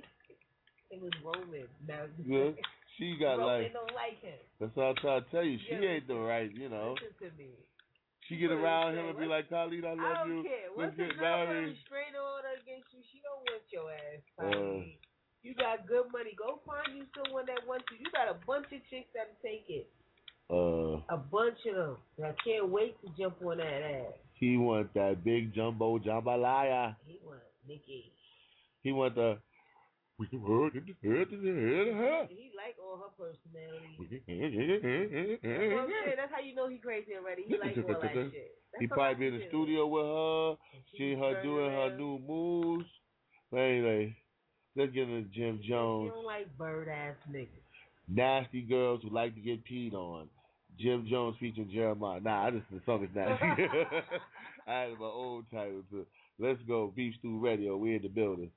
It was Roman. Now, Yeah, she got Roman like. don't like him. That's what I'm trying to tell you. She Yeah, ain't the right, you know. Listen to me. She get What around is him that? and be like, Khalid, I I love don't you. care. Let's Once a get girl put a married. restraining order against you, she don't want your ass. Uh, Khalid. You got good money. Go find you someone that wants you. You got a bunch of chicks that'll take it. Uh, A bunch of them. I can't wait to jump on that ass. he want that big jumbo jambalaya. He want Nikki. He want the. We can hurt it, hurt it, hurt it. He like all her personality. We can- That's what I'm saying. That's how you know he crazy already. He like all that shit. That's He what probably I'm be in the saying. studio with her, And she seeing her turning doing her around. new moves. But anyway, let's get into Jim Jones. You don't like bird ass niggas. Nasty girls who like to get peed on. Jim Jones featuring Jeremiah. Nah, I just the song is nasty. I had my old title too. Let's go, Beef Stew Radio. We in the building.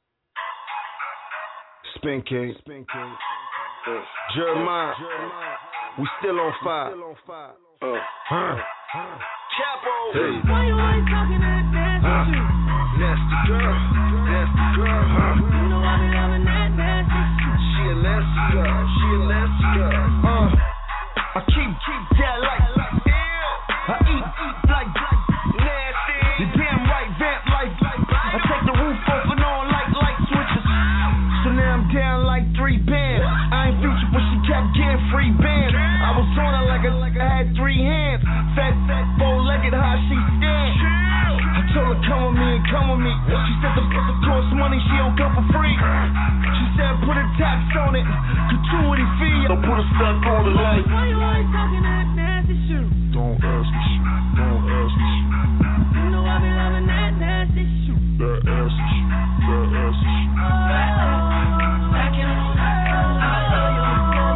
Spin King, Spin King, uh, Jeremiah, Jeremiah, we still on fire. Still on fire. Uh, huh. Chapo, hey. Why you always talking that nasty huh. shit? Nasty girl, nasty girl, huh. You know I be loving that nasty shit. She a nasty girl, she a nasty girl. Uh, I keep keep that like, like yeah. I eat eat like like nasty. You damn right, vamp like how she stand. I told her come with me and come with me. She said the pussy cost money, she don't go for free. She said put a tax on it, gratuity fee. Don't put a stack on it like. Why you always talking that nasty shit? Don't ask me shit. Don't ask me shit. You know I be loving that nasty shit. That ass shit. That ass shit. Back in on that. I love you.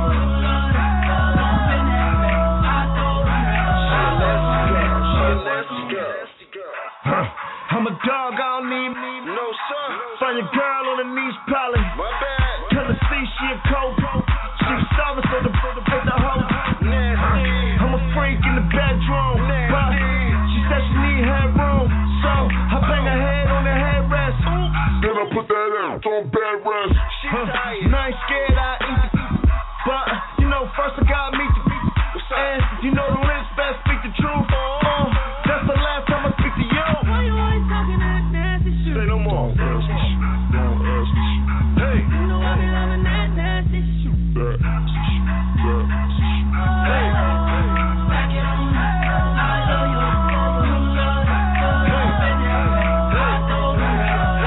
I'm a dog, I don't need me. No, sir. Find your girl on her knees, probably. My bad. Tell her see she a cold. She was starving, so the brother put the hoe. Nasty. I'm a freak in the bedroom. But she said she need headroom. So I bang her head on the headrest. Then I put that out on bed rest. She tired. Now I ain't scared, I eat the but you know, first I gotta meet the people. And you know the list best speak the truth. Uh, that's the last time I speak to you. Why you always talking that nasty shit? Say no more. Don't ask me shit. Don't ask me shit. Hey. You know I be loving that nasty shit. That nasty shit. That nasty shit. Hey. Back it on. I love you. You love it. Hey. I told her.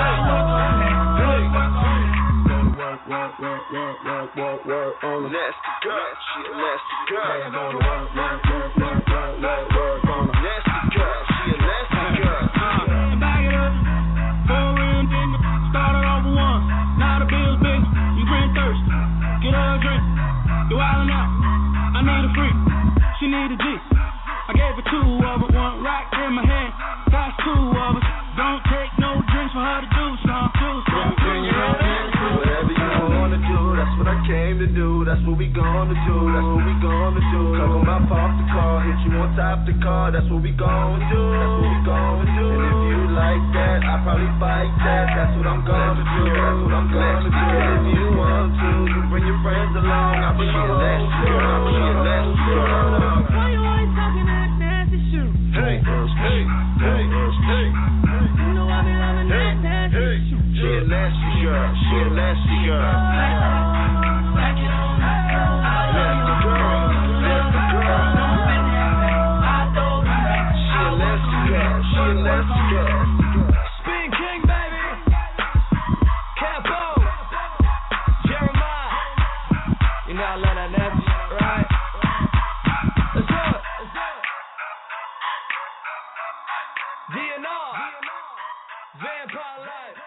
Hey. Work, work, work, work, work, work, work on the nasty girl. She a nasty girl. Work, work, work, work, work, work, work on the nasty girl. She a nasty girl. And back it up. Four rims in the started off with one. Now the bill's big. You grin thirsty. Get her a drink. You wildin' out. I need a freak. She need a G. I gave her two of them. One rack in my hand. That's two of us. Don't take no drinks for her to do some. Do some. Bring your hands to whatever you wanna do. That's what I came to do. That's what we gonna do. That's what we gonna do. Talking about park the car, hit you on top the car. That's what we gonna do. That's what we gonna do. And if you like that, I probably fight that. That's what I'm gonna do. That's what I'm gonna do. And if you want to, you bring your friends along. I'll be your last girl. I'll be your last girl. Why you always talking that nasty shit? Hey, hey, hey, hey. You know I be loving that nasty shit. She a nasty girl. She a nasty girl. Back it on. Nasty girl. Nasty girl. I told her. She a nasty girl. She a nasty girl. Spin King, baby. Capo. Jeremiah. You know I love that nasty, right? Let's do it. D N R. Vampire Life.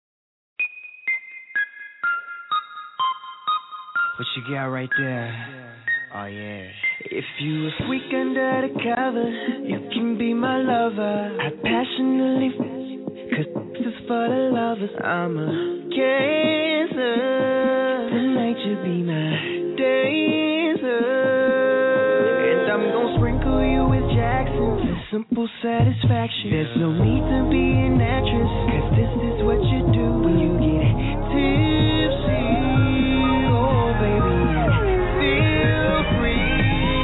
What you got right there? Oh yeah. If you a freak under the cover, you can be my lover. I passionately f- cause this is for the lovers. I'm a cancer. Tonight you be my dancer. And I'm gonna sprinkle you with Jackson for simple satisfaction. There's no need to be an actress, cause this is what you do when you get tipsy. Oh baby, feel free.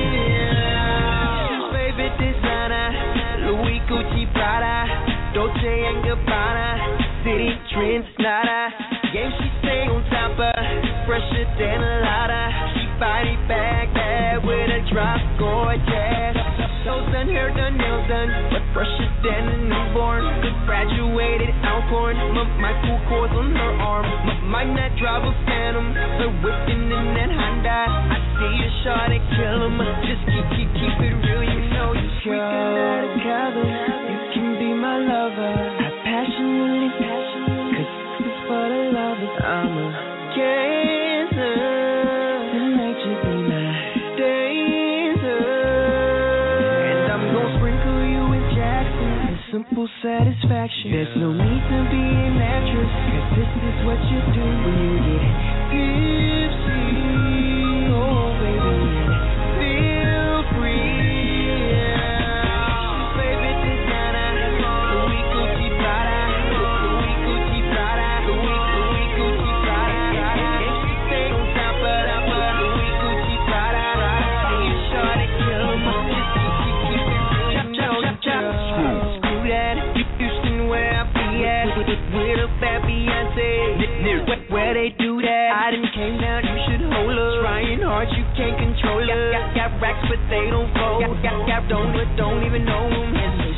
Your favorite designer, Louis Gucci Prada, Dolce and Gabbana, city trends nada. Game she stay on top of, fresher than a lotta. She body bag bag with a drop, gorgeous. Toes done, hair done, nails done, but fresher than a newborn. Good graduated Alcorn, my, my cool cords on her arm. My, might not drive a Phantom, but whipping in that Honda. I see a shot and kill 'em. Just keep, keep, keep it real, you know you can. Freaking out of cover, you can be my lover. I passionately, passionately, cause this is for the lovers. I'm a cancer. Tonight you be my dancer. And I'm gonna sprinkle you with Jackson for simple satisfaction. There's no need to be an actress, cause this is what you do when you get tipsy. Oh baby, feel free. Your favorite designer, Louis Gucci Prada, Louis Gucci Prada, Louis Louis Gucci Prada. If you stay on top of that, Louis Gucci Prada, see you short and kill 'em. Just keep keep keep it real, you know you girl. Screw that, Houston where I be at, with a bad Beyonce. Where they do that, I done came down, you should hold up. Trying hard, you can't control it. Got, got, got racks, but they don't fold. Got, got, got don't, but don't even know them. And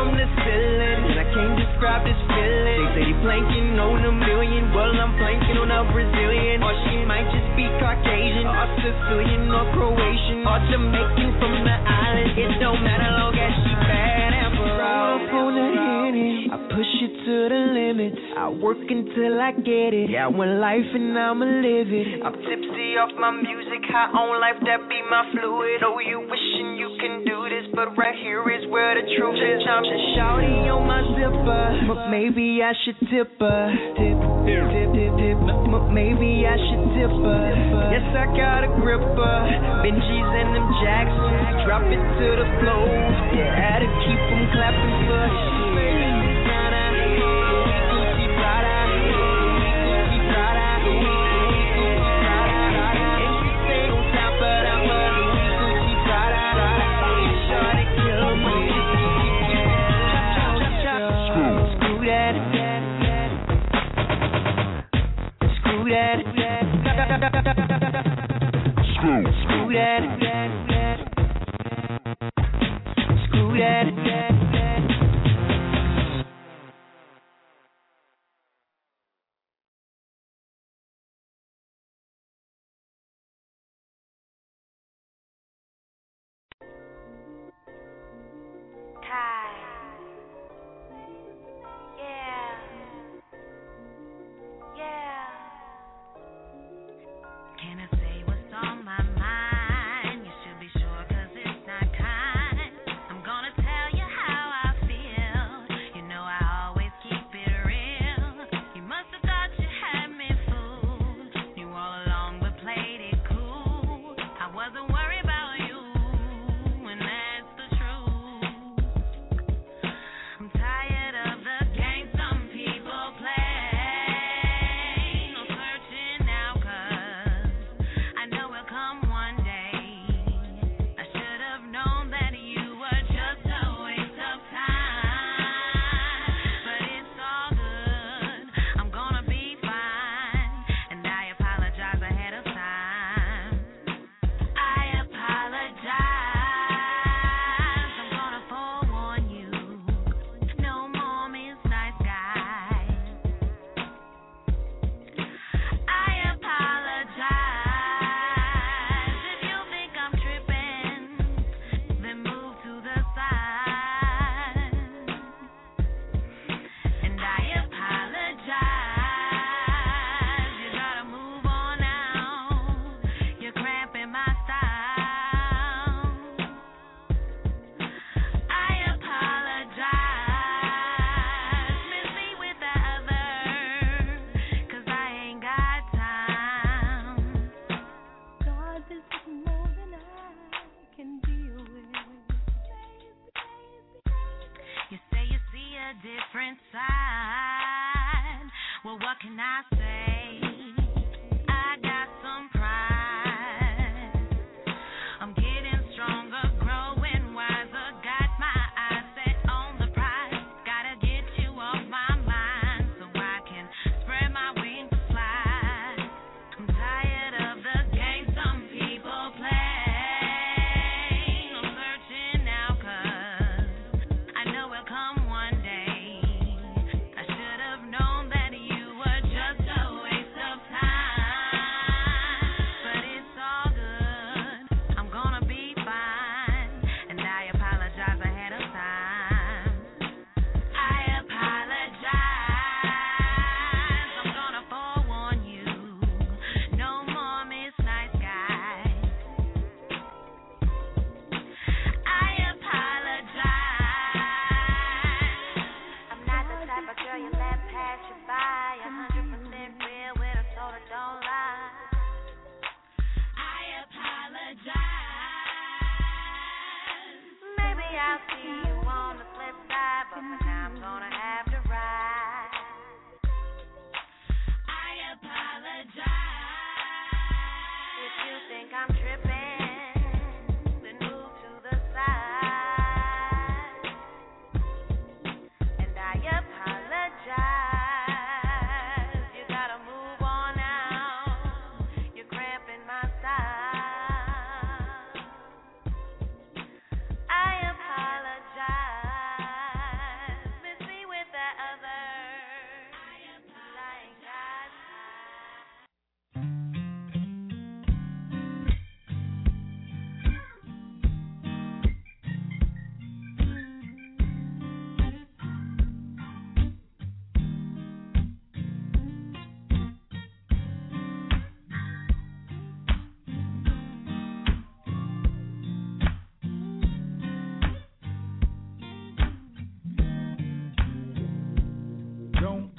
from the ceiling, and I can't describe this feeling. They say they planking on a million, well I'm planking on a Brazilian. Or she might just be Caucasian, or Sicilian, or Croatian, or Jamaican from the island. It don't matter long as she bad and raw. Up on the Henny, I push it to the limit. I work until I get it. Yeah, I want life and I'ma live it. I'm tipsy off my music, high on life, that be my fluid. Oh, you wishing you can do this, but right here is where the truth is. I'm just shouty on my zipper, but maybe I should tip her. Tip, tip, tip, tip, tip. Maybe I should tip her. Yes, I got a gripper. Benjis and them Jacksons, drop it to the floor. Yeah, had to keep them clapping for shit. Screw, screw that. Screw that. Come one day, I should have known that you were just a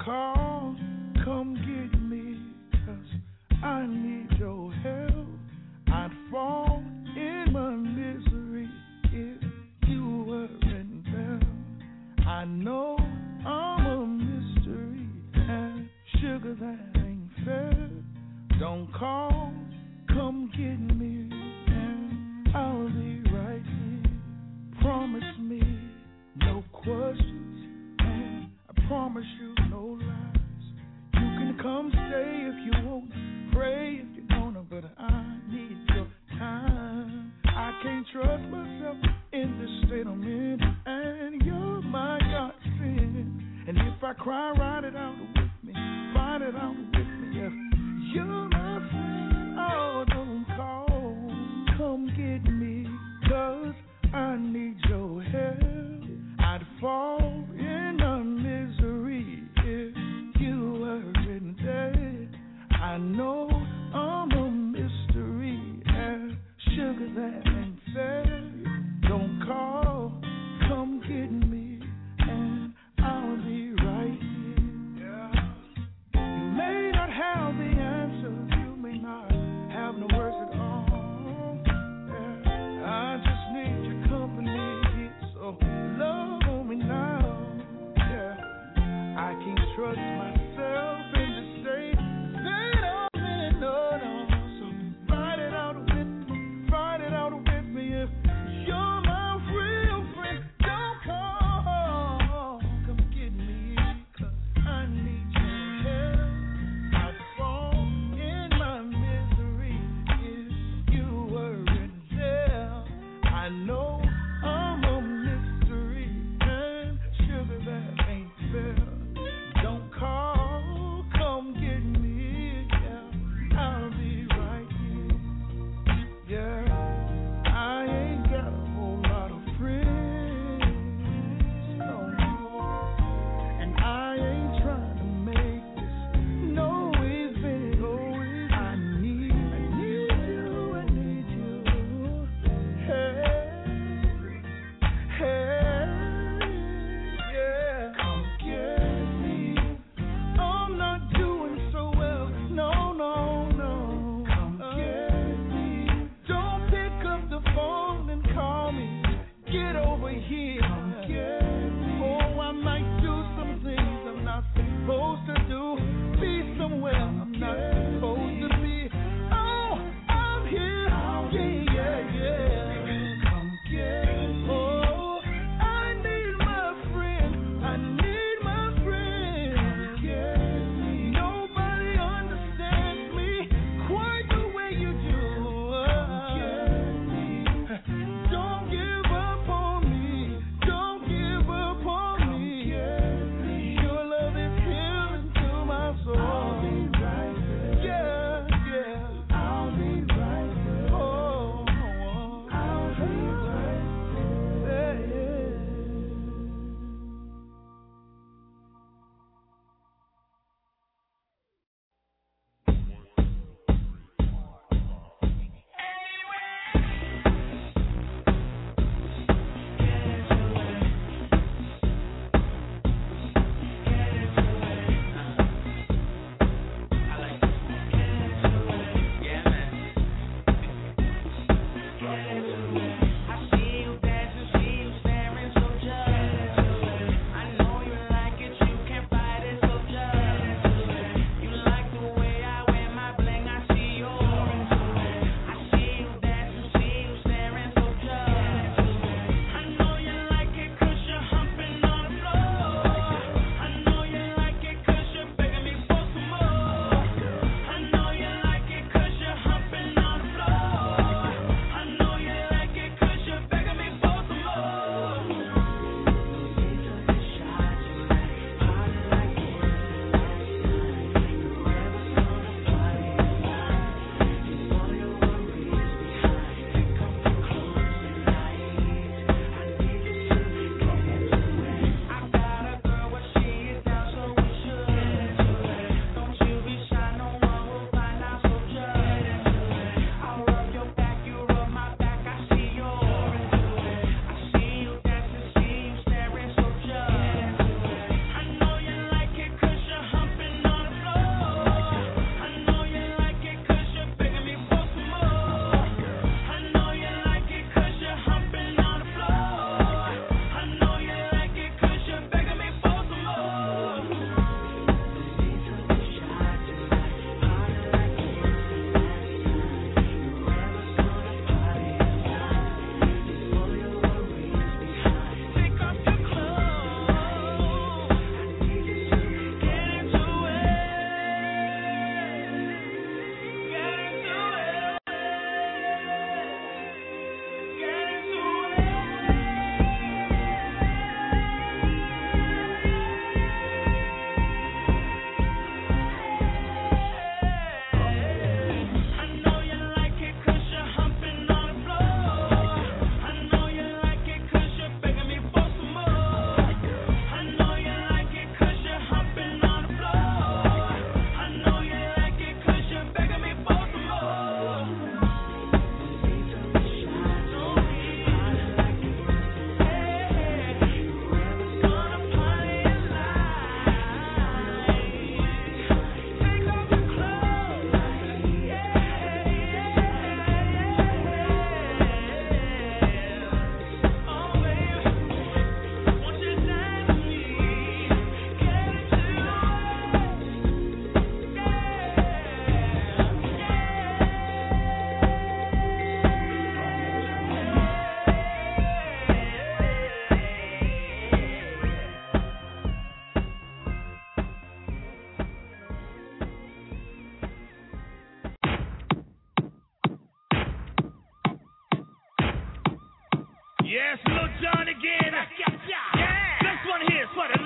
call, come get me, 'cause I need your help. I'd fall in my misery if you weren't there. I know I'm a mystery and sugar that ain't fair. Don't call, come get me and I'll be right here. Promise me no questions and I promise you no lies. You can come stay if you want, pray if you wanna, but I need your time. I can't trust myself in this state I'm in, and you're my godsend. And if I cry, ride it out with me, fight it out with me. If you're my friend, oh, don't call, come get me, 'cause I need your help. I'd fall in a misery if you weren't there. I know I'm a mystery and sugar that ain't fair. Don't call, come get me and I'll be right here. Yeah. You may not have the answers, you may not have no words at all. Yeah. I just need your company, so love on me now. Yeah. I can't trust myself in the state that I'm in. No, no. So fight it out with me, fight it out with me. If you're my real friend, don't call.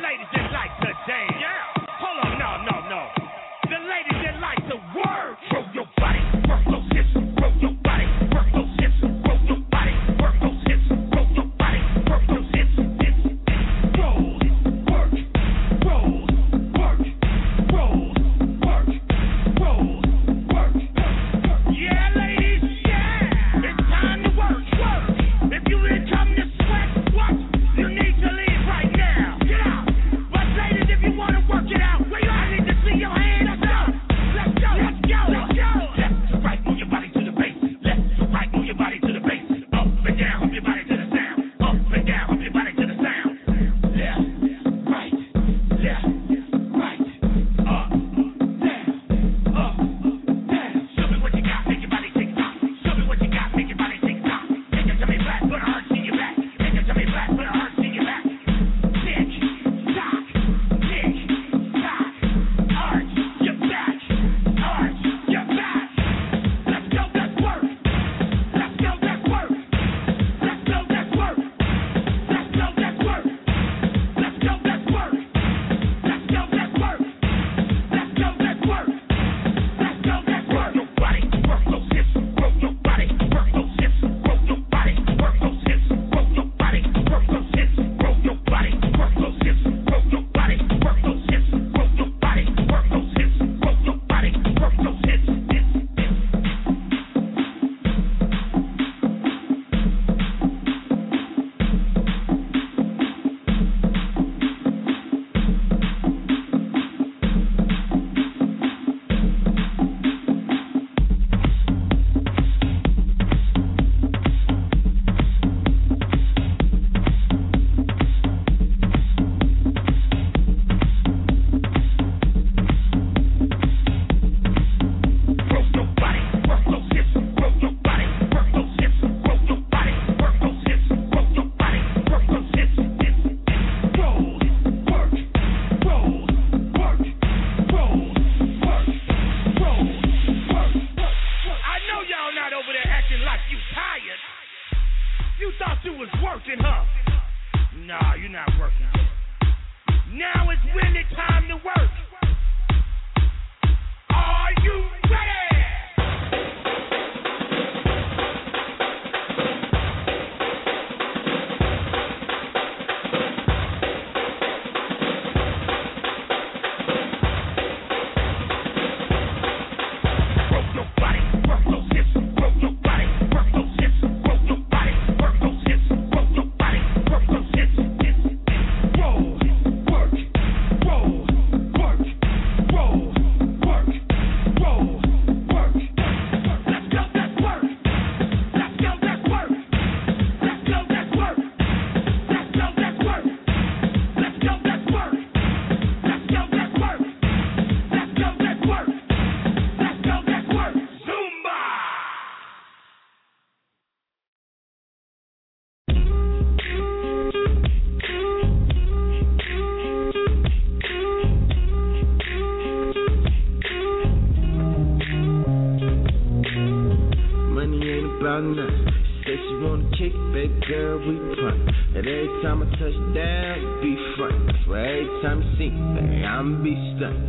ladies that like to dance. Yeah. Hold on, no, no, no. The ladies that like to work. Roll your body, work those hips, roll your body, work those hips, roll your body, work those hips, roll your body, work those hips, hips, hips. Roll, work, roll, work, roll, work, roll, work. Yeah, ladies, yeah. It's time to work, work. If you didn't come to sweat, what? You need to leave right now. Get out. But ladies, if you want to work it out, I need to see your hands up. Let's go, let's go, let's go. Left to right, move your body to the bass. Left to right, move your body to the bass. Up and down, move your body to the sound. Up and down, move your body to the sound. Left, right, left, right. Up, down, up, down. Show me what you got, make your body tick tock. Show me what you got, make your body tick tock. Take it to me flat, put a heart in your back. Take it to me flat, put a heart in your back. Tick, tock, tick, tock. Arch your back, arch your back. Let's go, let's work. Let's go, let's work. Let's go, let's work. Let's go, let's work. Let's go, let's work. Let's go, let's work. Let's go, let's work. Let's go, let's work. Your body, work those hips, roll your body, work those hips, roll your body, work those hips, roll your body, work those hips, roll your body, work those hips, roll your body, work those hips, roll your body, work those hips, roll your body, work those hips, hips, hips. Roll your body, work those hips, roll your body, work those hips, roll your body, work those hips, roll your body, work those hips, hips, hips. Roll, work, roll, work, roll, work, roll, work. I know y'all not over there acting like you tired. You thought you was working, huh? Nah, you're not working. Now it's really time to work. Are you ready? Roll your body, work those hips, roll your body, work those hips, roll your body, work those hips, roll your body, work those hips, hips, hips. Roll, work, roll, work, roll, work, roll, work. Let's go, let's work. Let's go, let's work. Let's go, let's work. Let's go, let's work. Let's go, let's work. Let's go, let's work. Let's go, let's work. Let's go, let's work. Zumba! Money ain't about nothing. Say she wanna kick it, baby girl, we punt. And every time I touch down, you be front. So every time you see me, baby, I'ma be stunned.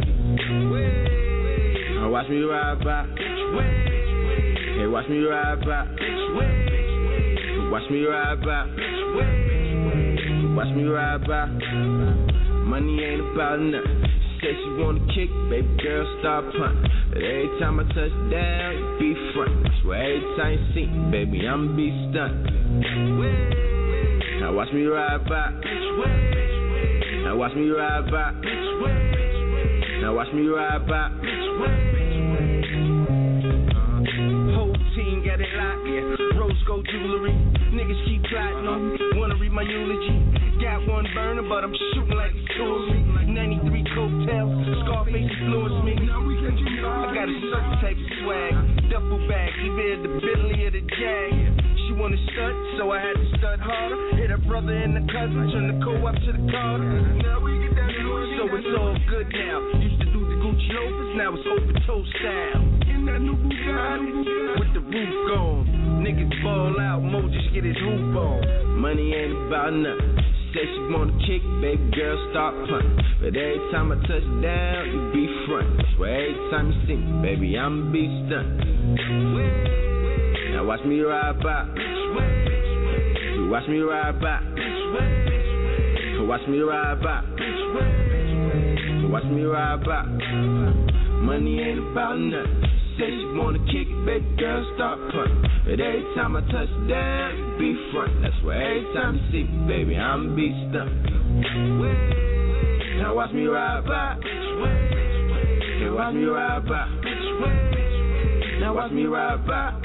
Now watch me ride by. Hey, watch me ride by. Watch me ride by. Watch me ride by. Money ain't about nothing. Said she wanna kick, baby girl, start punting. But every time I touch down, you be front. So every time you see me, baby, I'ma be stunned. Now watch me ride by. Now watch me ride by. Now watch me ride by. Whole team got it locked, yeah. Rose gold jewelry. Niggas keep plotting on me. Wanna read my eulogy. Got one burner, but I'm shooting like it's jewelry. ninety-three coattails, Scarface influenced me. I got a certain type of swag. Duffel bag, either the Bentley or the Jag. She wanna stunt, so I had to stunt harder. Hit her brother and the cousin, turn the co-op to the car. So it's all good now. Used to do the Gucci loafers, now it's open toe style. In that new Bugatti, with the roof gone. Niggas ball out, Mo just get his hoop on. Money ain't about nothing. Say she wanna kick, baby girl, start punting. But every time I touch down, you be front. That's why every time you see me, baby, I'ma be stunned. Now watch me ride by. You watch me ride by. Watch me ride by. Watch me ride by. Money ain't about nothing. Say she wanna kick it, baby girl, start punting. But every time I touch down, you be front. That's why every time you see me, baby, I'ma be stunned. Now watch me ride by. Now watch me ride by. Now watch me ride by.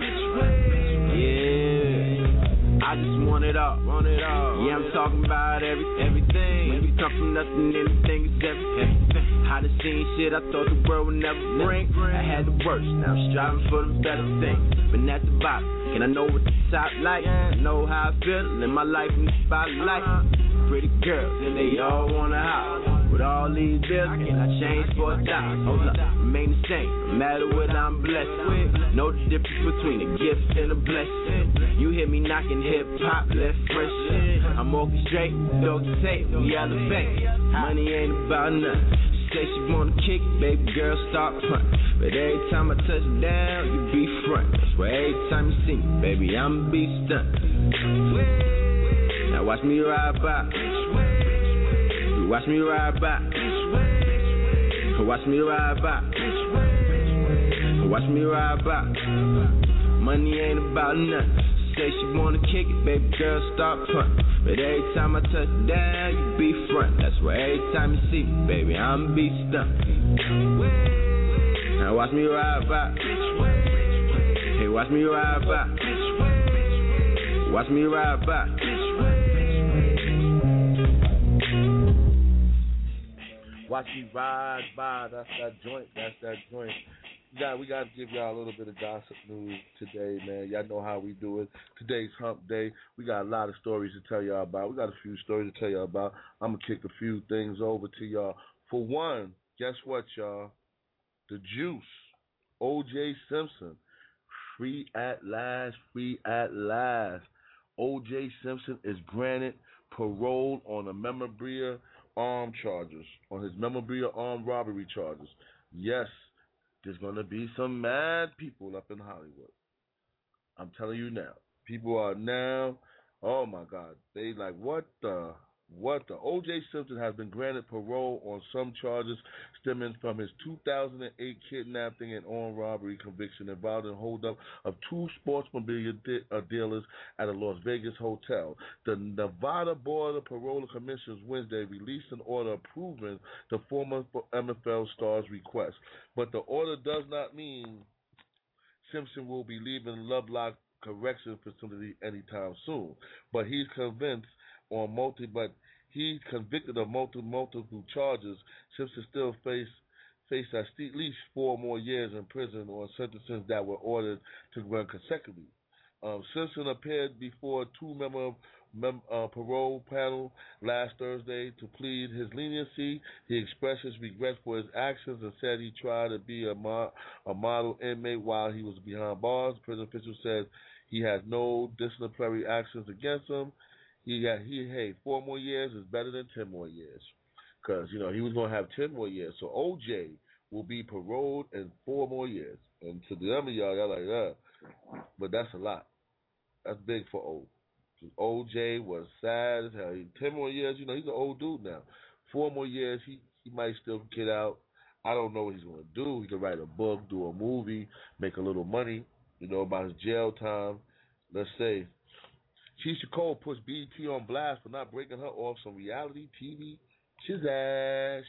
Yeah, I just want it all, want it all. Yeah, I'm talking about every, everything. When we come from nothing, anything is everything. I done seen shit I thought the world would never bring. I had the worst, now I'm striving for the better things. But at the bottom, can I know what the top like? I know how I feel, live my life in the spotlight. Pretty girls, and they all wanna holler. With all these bills, can I change for a dollar? Hold up, remain the same, no matter what I'm blessed with. Know the difference between a gift and a blessing. You hear me knocking hip-hop, left fresh. I'm orchestrate, dog tape, we elevate. Money ain't about nothing. Say she wanna kick, baby girl, start punting. But every time I touch down, you be front. That's why every time you see me, baby, I'ma be stunned. Now watch me ride by. You watch me ride by. Watch me ride by. Watch me ride by. Money ain't about nothing. Say she wanna kick it, baby girl, start punting. But every time I touch down, you be front. That's why every time you see me, baby, I'ma be stunned. Now watch me ride by. Hey, watch me ride by. Watch me ride by. Watch me ride by. That's that joint. That's that joint. Yeah, we got to give y'all a little bit of gossip news today, man. Y'all know how we do it. Today's hump day. We got a lot of stories to tell y'all about. We got a few stories to tell y'all about. I'm going to kick a few things over to y'all. For one, guess what, y'all? The Juice, O J Simpson, free at last, free at last. O J Simpson is granted parole on a memorabilia armed charges, on his memorabilia armed robbery charges. Yes. There's going to be some mad people up in Hollywood. I'm telling you now. People are now, oh my God, they like, what the, what the? O J Simpson has been granted parole on some charges stemming from his two thousand eight kidnapping and armed robbery conviction involving holdup of two sports memorabilia de- uh, dealers at a Las Vegas hotel. The Nevada Board of Parole Commissioners Wednesday released an order approving the former N F L star's request. But the order does not mean Simpson will be leaving Lovelock Correction Facility anytime soon. But he's convinced on multi, but he's convicted of multiple multiple charges. Simpson still face face at least four more years in prison on sentences that were ordered to run consecutively. Um, Simpson appeared before a two-member mem- uh, parole panel last Thursday to plead his leniency. He expressed his regret for his actions and said he tried to be a, mo- a model inmate while he was behind bars. Prison officials said he had no disciplinary actions against him. He got he hey four more years is better than ten more years, because you know he was gonna have ten more years. So O J will be paroled in four more years. And to the other y'all, y'all like that, but that's a lot. That's big for O. O J was sad as hell. He, ten more years, you know, he's an old dude now. Four more years, he he might still get out. I don't know what he's gonna do. He could write a book, do a movie, make a little money, you know, about his jail time. Let's say Keisha Cole puts B E T on blast for not breaking her off some reality T V chizash.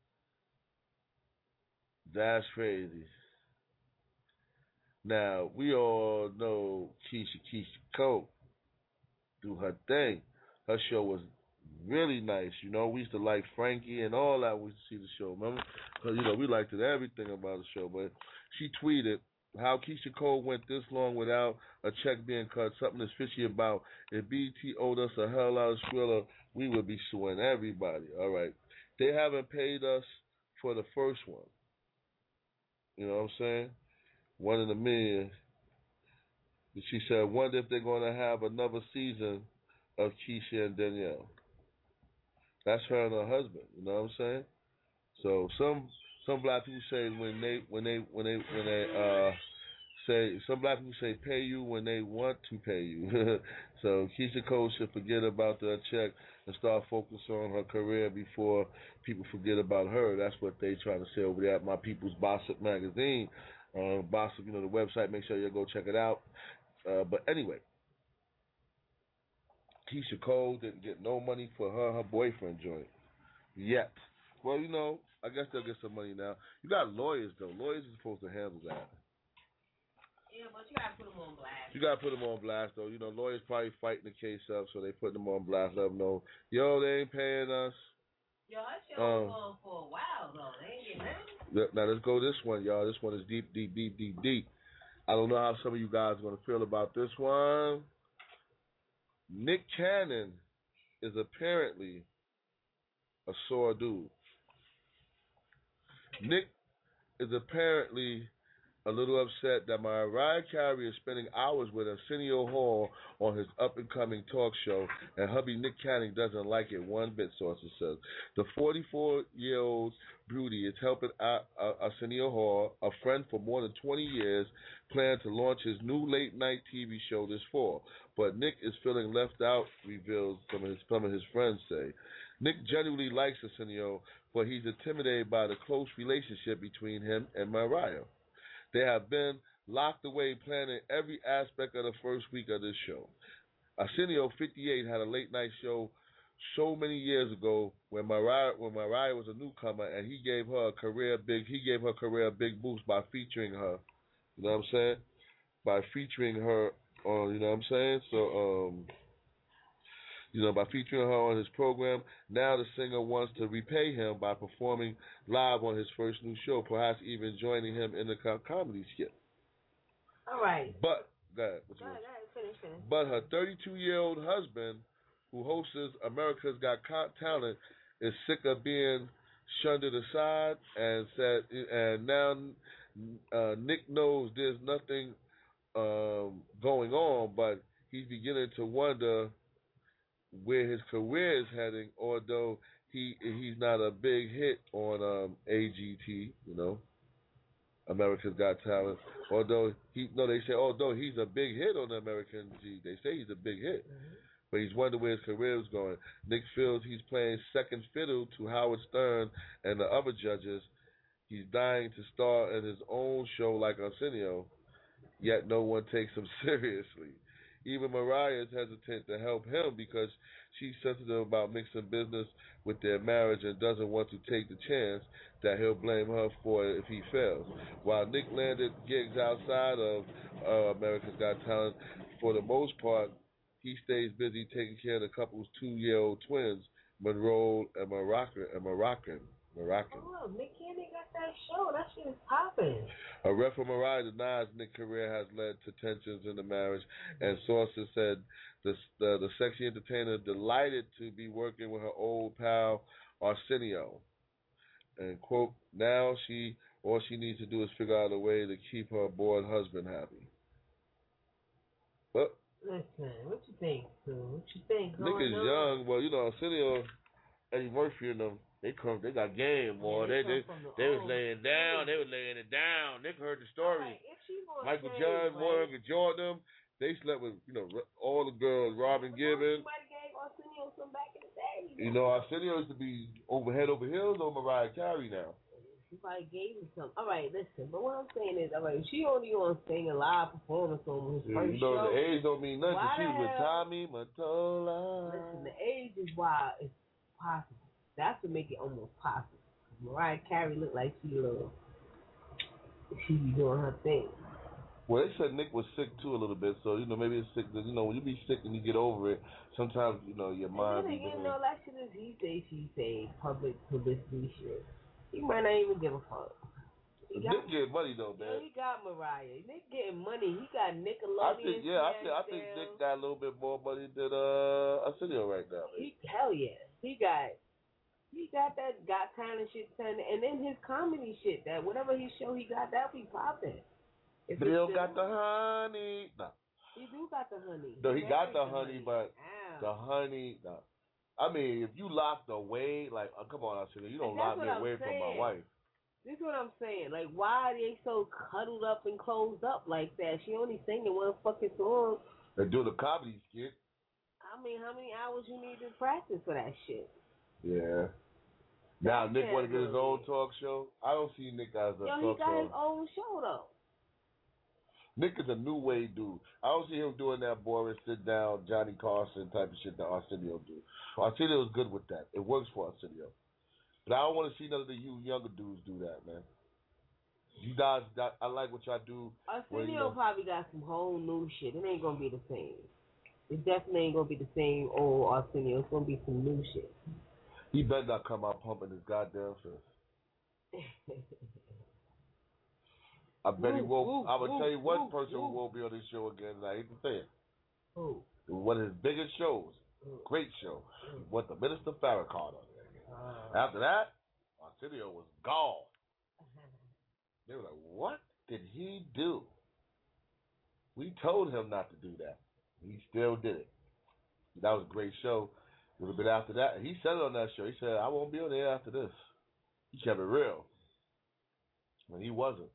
That's crazy. Now, we all know Keisha, Keisha Cole do her thing. Her show was really nice, you know. We used to like Frankie and all that. We used to see the show, remember? Because, you know, we liked it, everything about the show. But she tweeted how Keisha Cole went this long without a check being cut. Something is fishy about if B E T owed us a hell out of Skrilla, we would be suing everybody. All right. They haven't paid us for the first one. You know what I'm saying? One in a million. She said, wonder if they're going to have another season of Keisha and Danielle. That's her and her husband. You know what I'm saying? So some some black people say when they when they when they when they uh say some black people say pay you when they want to pay you. So Keisha Cole should forget about the check and start focusing on her career before people forget about her. That's what they trying to say over there at My People's Gossip magazine. Uh, Gossip, you know, the website. Make sure you go check it out. Uh, but anyway, Keisha Cole didn't get no money for her her boyfriend joint yet. Well, you know, I guess they'll get some money now. You got lawyers though. Lawyers are supposed to handle that. Yeah, but you gotta put them on blast. You gotta put them on blast though. You know, lawyers probably fighting the case up, so they put them on blast. Let them know, yo, they ain't paying us. Yo, that shit Um, was going for a while though. They ain't getting nothing. Now let's go this one, y'all. This one is deep, deep, deep, deep, deep. I don't know how some of you guys are gonna feel about this one. Nick Cannon is apparently a sore dude. Nick is apparently a little upset that Mariah Carey is spending hours with Arsenio Hall on his up-and-coming talk show, and hubby Nick Cannon doesn't like it one bit, sources says. The forty-four-year-old beauty is helping out uh, Arsenio Hall, a friend for more than twenty years, plan to launch his new late-night T V show this fall. But Nick is feeling left out, reveals some of his, some of his friends say. Nick genuinely likes Arsenio, but he's intimidated by the close relationship between him and Mariah. They have been locked away planning every aspect of the first week of this show. Arsenio, fifty-eight, had a late-night show so many years ago when Mariah when Mariah was a newcomer, and he gave her a career big he gave her career a big boost by featuring her. You know what I'm saying? By featuring her on, you know what I'm saying? So um You know, by featuring her on his program, now the singer wants to repay him by performing live on his first new show, perhaps even joining him in the co- comedy skit. All right. But, go ahead. Go ahead, go ahead, finish, finish. But her thirty-two-year-old husband, who hosts America's Got Talent, is sick of being shunned aside, and said, and now uh, Nick knows there's nothing um, going on, but he's beginning to wonder where his career is heading, although he he's not a big hit on um, A G T, you know, America's Got Talent. Although he no, they say although he's a big hit on American G, they say he's a big hit, mm-hmm. but he's wondering where his career is going. Nick feels he's playing second fiddle to Howard Stern and the other judges. He's dying to star in his own show like Arsenio, yet no one takes him seriously. Even Mariah is hesitant to help him because she's sensitive about mixing business with their marriage and doesn't want to take the chance that he'll blame her for it if he fails. While Nick landed gigs outside of uh, America's Got Talent, for the most part, he stays busy taking care of the couple's two-year-old twins, Monroe and Moroccan. And Moroccan. Moroccan. Oh, Nick Cannon got that show. That shit is popping. A rep for Mariah denies Nick's career has led to tensions in the marriage, and sources said the, the the sexy entertainer delighted to be working with her old pal Arsenio. And quote, now she all she needs to do is figure out a way to keep her bored husband happy. But listen, what you think, Sue? What you think? Nick is young. Well, you know, Arsenio, Eddie Murphy and them. They come, they got game, boy. Yeah, they they they, the they was laying down, they was laying it down. Nick heard the story. Right, Michael Jordan, Morgan, Jordan, they slept with you know all the girls. Robin Gibbons. Arsenio some back in the day. You know, Arsenio used to be over head over heels on Mariah Carey now. She probably gave him some. All right, listen. But what I'm saying is, all right, she only on singing live performance on his yeah, first you know, show. The age don't mean nothing. Why She was with Tommy Mottola. Listen, the age is why it's possible. That's what make it almost possible. Mariah Carey looked like she little. She be doing her thing. Well, they said Nick was sick too a little bit, so you know maybe it's sick. You know, when you be sick and you get over it, sometimes you know your mind. And then again, you know, that shit is he say she say public publicity shit. He might not even give a fuck. He got, Nick getting money though, man. Yeah, he got Mariah. Nick getting money. He got Nickelodeon. I think yeah, I think I think Nick got a little bit more money than uh Arsenio right now. Man. He hell yeah, he got. He got that Got Talent shit done, and then his comedy shit, that whatever he show he got, that be popping. Bill got the honey. No. He do got the honey. No, he got the honey, honey. but Ow. the honey, no. I mean, if you locked away, like, oh, come on, Arsenio, you don't lock me I'm away saying. from my wife. This is what I'm saying. Like, why are they so cuddled up and closed up like that? She only singing one fucking song. They do the comedy skit. I mean, how many hours you need to practice for that shit? Yeah. Now, Nick want to get his own talk show? I don't see Nick as a Yo, talk he got show. his own show, though. Nick is a new wave dude. I don't see him doing that boring sit down Johnny Carson type of shit that Arsenio do. Arsenio is good with that. It works for Arsenio. But I don't want to see none of the you younger dudes do that, man. You guys, I like what y'all do. Arsenio you know, probably got some whole new shit. It ain't gonna be the same. It definitely ain't gonna be the same old Arsenio. It's gonna be some new shit. He better not come out pumping his goddamn fist. I bet he won't. Ooh, I would ooh, tell you one ooh, person ooh. who won't be on this show again, and I hate to say it. Who? One of his biggest shows, great show, he put the Minister Farrakhan on there again. Uh, After that, Arsenio was gone. They were like, what did he do? We told him not to do that. He still did it. That was a great show. A little bit after that, he said it on that show. He said, I won't be on there after this. He kept it real. When he wasn't.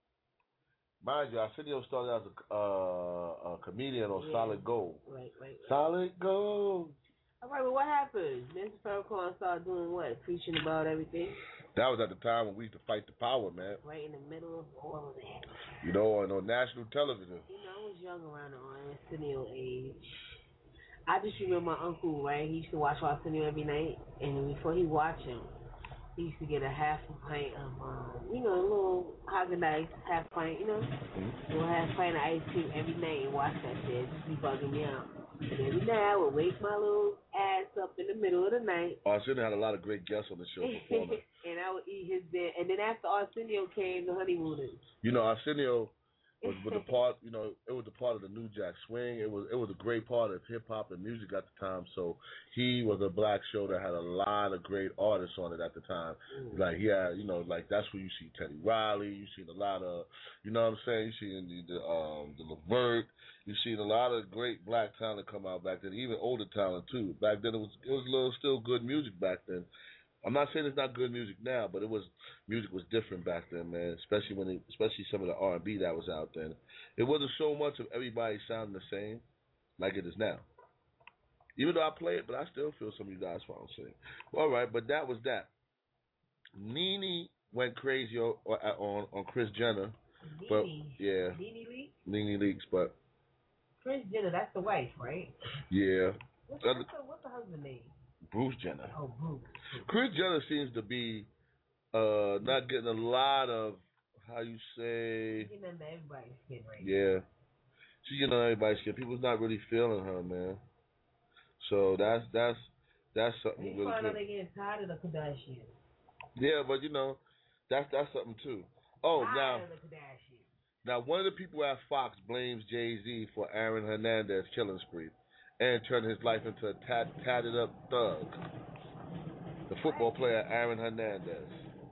Mind you, Arsenio started as a, uh, a comedian on yeah. Solid Gold. Right, right, right. Solid Gold. All right, well, what happened? Mister Farrakhan started doing what? Preaching about everything? That was at the time when we used to fight the power, man. Right in the middle of all of that. You know, on, on national television. You know, I was young around the Arsenio age. I just remember my uncle, right? He used to watch Arsenio every night, and before he watched him, he used to get a half a pint of, um, you know, a little Haagen-Dazs half pint, you know, mm-hmm. a little half pint of ice cream every night and watch that shit. Just be bugging me out. And every night I would wake my little ass up in the middle of the night. Arsenio had a lot of great guests on the show performing. And I would eat his dinner. And then after Arsenio came the honeymooners. You know, Arsenio was with the part, you know, it was a part of the New Jack Swing. It was it was a great part of hip hop and music at the time. So he was a black show that had a lot of great artists on it at the time. Mm. Like he had, you know, like that's where you see Teddy Riley. You seen a lot of, you know what I'm saying? You seen the the, um, the Levert. You seen a lot of great black talent come out back then. Even older talent too. Back then it was it was a little still good music back then. I'm not saying it's not good music now, but it was music was different back then, man. Especially when, it, especially some of the R and B that was out then. It wasn't so much of everybody sounding the same like it is now. Even though I play it, but I still feel some of you guys sound the same. All right, but that was that. Nene went crazy on on, on Kris Jenner, Nene. but yeah, Nene Leakes. Nene Leakes, but Kris Jenner, that's the wife, right? Yeah. What's, what's, the, what's the husband name? Bruce Jenner. Oh, Bruce. Kris Jenner seems to be uh, not getting a lot of, how you say... She's getting under everybody's skin right Yeah. She's getting under everybody's skin. People's not really feeling her, man. So that's that's that's something they really find good. out they getting tired of the Kardashians. Yeah, but, you know, that's that's something, too. Oh, tired now... of the Kardashians. Now, one of the people at Fox blames Jay-Z for Aaron Hernandez killing spree and turning his life into a tat, tatted up thug. The football player Aaron Hernandez.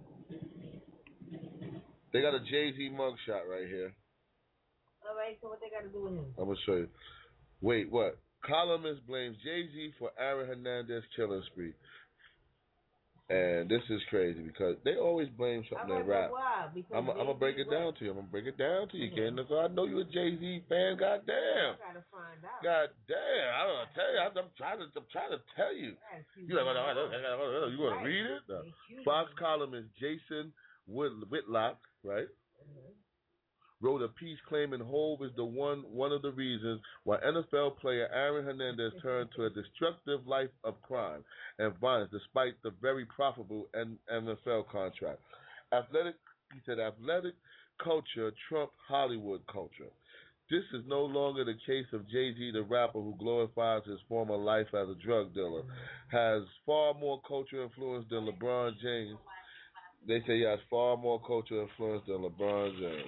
They got a Jay-Z mugshot right here. All right, so what they got to do with him? I'm going to show you. Wait, what? Columnist blames Jay-Z for Aaron Hernandez killing spree. And this is crazy because they always blame something in rap. Why? I'm going to break it down to you. I'm going to break it down to you, Ken. I know you're a Jay-Z fan. Goddamn. I got to find out. Goddamn. I don't know. Tell you. I'm, I'm, trying to, I'm trying to tell you. You like, you want to read it? No. Fox columnist Jason Whitlock, right? Mm-hmm. Wrote a piece claiming Hov is the one one of the reasons why N F L player Aaron Hernandez turned to a destructive life of crime and violence despite the very profitable N F L contract. Athletic, he said, athletic culture trumped Hollywood culture. This is no longer the case of Jay-Z, the rapper who glorifies his former life as a drug dealer, has far more cultural influence than LeBron James. They say he has far more cultural influence than LeBron James.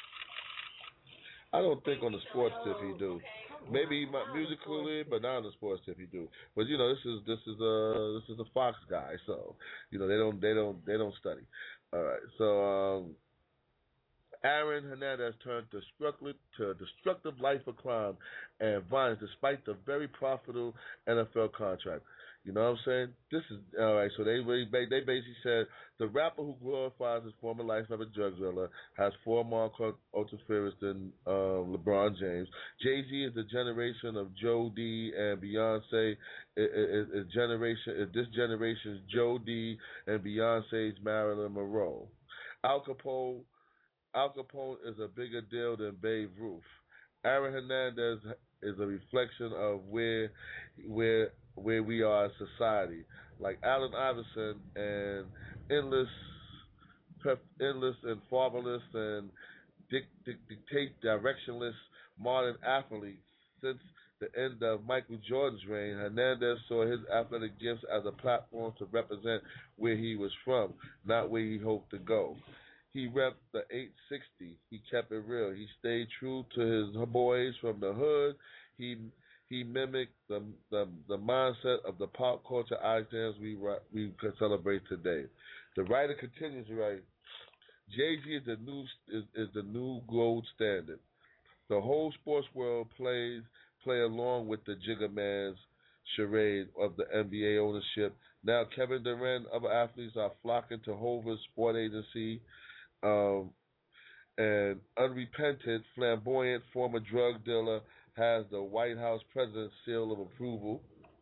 I don't think on the sports tip he do. Maybe he might musically, but not on the sports tip he do. But you know, this is this is a this is a Fox guy, so you know they don't they don't they don't study. All right, so um, Aaron Hernandez turned destructive to a destructive life of crime and violence, despite the very profitable N F L contract. You know what I'm saying? This is all right. So they really, they basically said the rapper who glorifies his former life of a drug dealer has far more interference than um, LeBron James. Jay-Z is the generation of Joe D and Beyonce. Is, is, is generation is this generation's Joe D and Beyonce's Marilyn Monroe. Al Capone, Al Capone is a bigger deal than Babe Ruth. Aaron Hernandez is a reflection of where, where. where we are as society, like Allen Iverson and endless, endless and fatherless and dic- dic- dictate directionless modern athletes. Since the end of Michael Jordan's reign, Hernandez saw his athletic gifts as a platform to represent where he was from, not where he hoped to go. He repped the eight sixty. He kept it real. He stayed true to his boys from the hood. He He mimicked the, the the mindset of the pop culture icons we we could celebrate today. The writer continues to write, Jay-Z is the new is, is the new gold standard. The whole sports world plays play along with the Jigga Man's charade of the N B A ownership. Now Kevin Durant and other athletes are flocking to Hoover's sport agency. Um, and unrepentant, flamboyant former drug dealer has the White House president's seal of approval.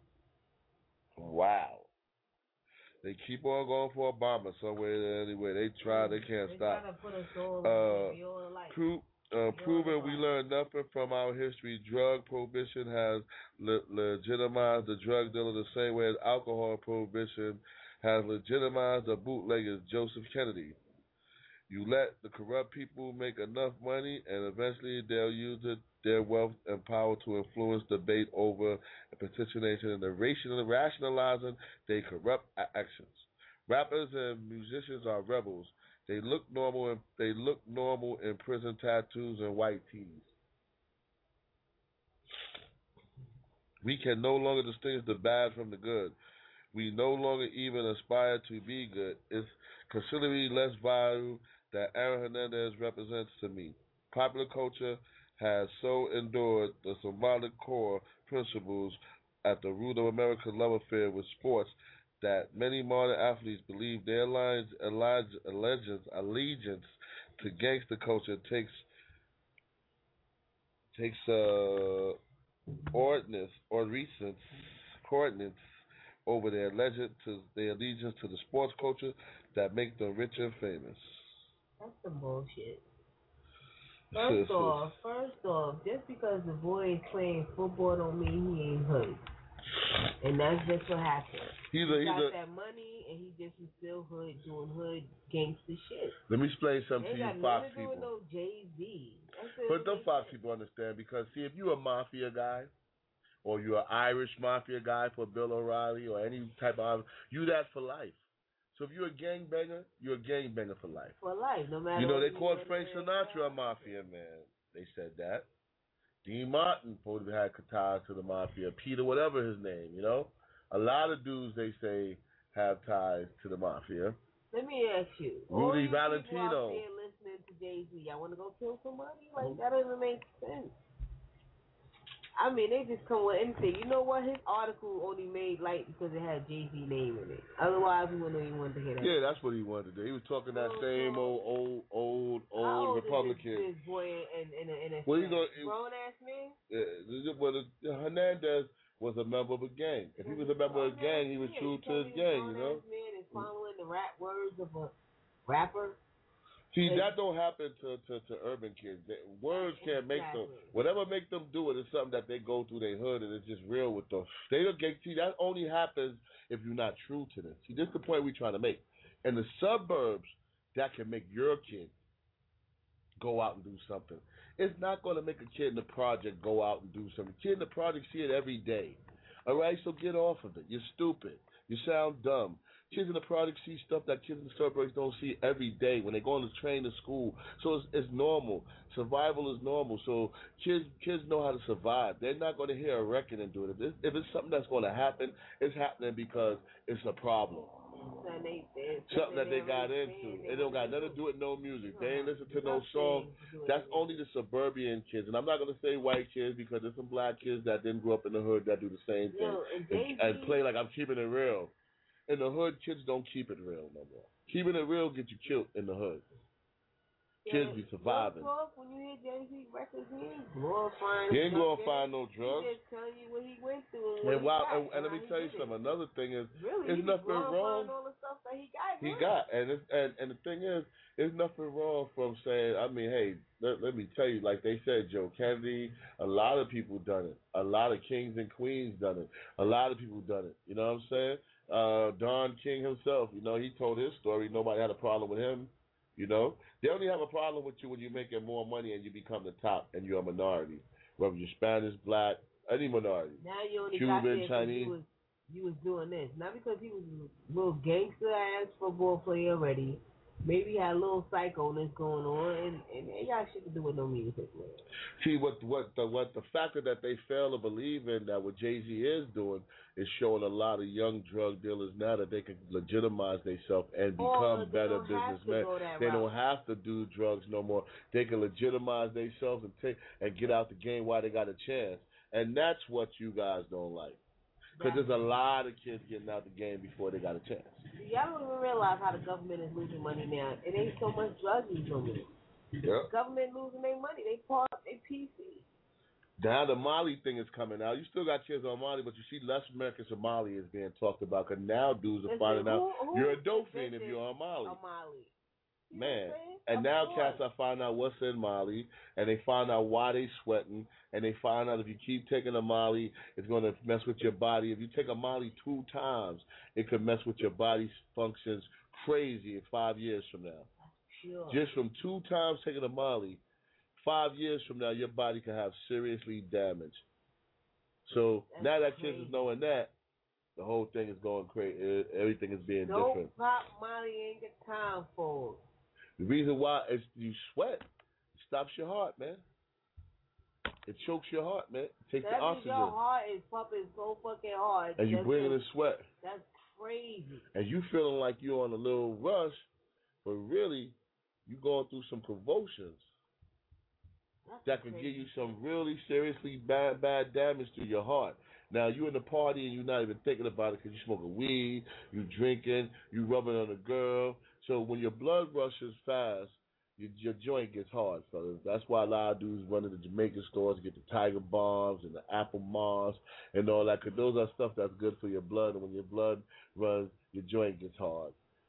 Wow. They keep on going for Obama somewhere anyway. They try, they can't they stop. Try to put us all uh, in your life. Pro- uh, proven we learned nothing from our history. Drug prohibition has le- legitimized the drug dealer the same way as alcohol prohibition has legitimized the bootleggers, Joseph Kennedy. You let the corrupt people make enough money, and eventually they'll use it, their wealth and power to influence debate over and participation in the racial rationalizing their corrupt actions. Rappers and musicians are rebels. They look normal. In, they look normal in prison tattoos and white tees. We can no longer distinguish the bad from the good. We no longer even aspire to be good. It's considerably less value that Aaron Hernandez represents to me. Popular culture has so endured the symbolic core principles at the root of American love affair with sports that many modern athletes believe their allegiance, allegiance, allegiance to gangster culture takes takes uh, ordinance or recent coordinates over their allegiance to their allegiance to the sports culture that make them rich and famous. That's some bullshit. First off, first off, just because the boy is playing football don't mean he ain't hood. And that's just what happened. He's he a, he's got a, that money and he just is still hood doing hood gangster shit. Let me explain something to you, Fox people. Ain't got nothing to do with no Jay-Z. But them Fox people understand because, see, if you're a mafia guy, or you're an Irish mafia guy for Bill O'Reilly or any type of, you that for life. So if you're a gangbanger, you're a gangbanger for life. For life, no matter. You know, they called Frank Sinatra a mafia man. They said that. Dean Martin probably had ties to the mafia. Peter, whatever his name, you know. A lot of dudes, they say, have ties to the mafia. Let me ask you. Rudy all Valentino. People out there listening to Jay-Z, y'all want to go kill somebody? Like, that doesn't make sense. I mean, they just come with anything. You know what? His article only made light because it had Jay-Z name in it. Otherwise, we wouldn't even want to hear that. Yeah, that's what he wanted to do. He was talking that oh, same old, old, old, old How old Republican. Is this boy in, in, in, in a well, he's a grown-ass man? Yeah, well, Hernandez was a member of a gang. If he was a member of a gang, he was yeah, true to his gang, you know? Man is following the rap words of a rapper. See, that don't happen to, to, to urban kids. They, words can't make them. Whatever make them do it is something that they go through their hood and it's just real with them. They don't get, see, that only happens if you're not true to them. See, this is the point we're trying to make. In the suburbs, that can make your kid go out and do something. It's not going to make a kid in the project go out and do something. Kid in the project see it every day. All right, so get off of it. You're stupid. You sound dumb. Kids in the project see stuff that kids in the suburbs don't see every day when they go on the train to school. So it's, it's normal. Survival is normal. So kids kids know how to survive. They're not going to hear a record and do it. If it's, if it's something that's going to happen, it's happening because it's a problem. Son, they, they, something that they got really into. they It don't got nothing to do with no music. They ain't listen to no song. That's only the suburban kids. And I'm not going to say white kids because there's some black kids that didn't grow up in the hood that do the same thing. Yo, and, and, and play like I'm keeping it real. In the hood, kids don't keep it real no more. Keeping it real gets you killed in the hood. Kids be surviving. When you hear Jay-Z records, he ain't glorifying. He ain't glorifying no drugs. He just telling you what he went through. And, And, while, got, and, and let me tell you something. It. Another thing is, really, there's nothing wrong. All the stuff that he got. He really. got, and, it's, and and the thing is, there's nothing wrong from saying. I mean, hey, let, let me tell you, like they said, Joe Kennedy, a lot of people done it. A lot of kings and queens done it. A lot of people done it. You know what I'm saying? Uh, Don King himself, you know, he told his story. Nobody had a problem with him. You know, they only have a problem with you when you're making more money and you become the top and you're a minority, whether you're Spanish, black, any minority. Now you only Cuban, got there Chinese. You was, you was doing this, not because he was a little gangster ass football player already. Maybe he had a little psychoness going on, and and it got shit to do with no music, man. See, what what the what the factor that they fail to believe in that what Jay-Z is doing is showing a lot of young drug dealers now that they can legitimize themselves and become oh, better businessmen. They route. don't have to do drugs no more. They can legitimize themselves and take and get out the game while they got a chance. And that's what you guys don't like. Because there's a lot of kids getting out the game before they got a chance. Y'all don't even realize how the government is losing money now. It ain't so much drug use no more. Yep. Government losing their money. They part they P C. Now the Molly thing is coming out. You still got kids on Molly, but you see less American Somali is being talked about. Because now dudes are Listen, finding who, out who you're a dope fiend if you're on Molly. On Molly. Man, and now cats are finding out what's in Molly, and they find out why they sweating, and they find out if you keep taking a Molly, it's going to mess with your body. If you take a Molly two times, it could mess with your body's functions crazy in five years from now. Sure. Just from two times taking a Molly, five years from now, your body can have seriously damaged. So That's now that crazy. kids is knowing that, the whole thing is going crazy. Everything is being Dope different. pop Molly ain't got time for it. The reason why is you sweat. It stops your heart, man. It chokes your heart, man. It takes that the oxygen. Your heart is pumping so fucking hard. And you bring in the sweat. That's crazy. And you feeling like you're on a little rush, but really, you going through some convulsions. That's that could crazy. give you some really seriously bad, bad damage to your heart. Now, you in the party and you're not even thinking about it because you smoking weed, you drinking, you rubbing on a girl. So when your blood rushes fast, your, your joint gets hard, fellas. That's why a lot of dudes run to the Jamaican stores to get the Tiger Bombs and the Apple Mars and all that, because those are stuff that's good for your blood. And when your blood runs, your joint gets hard.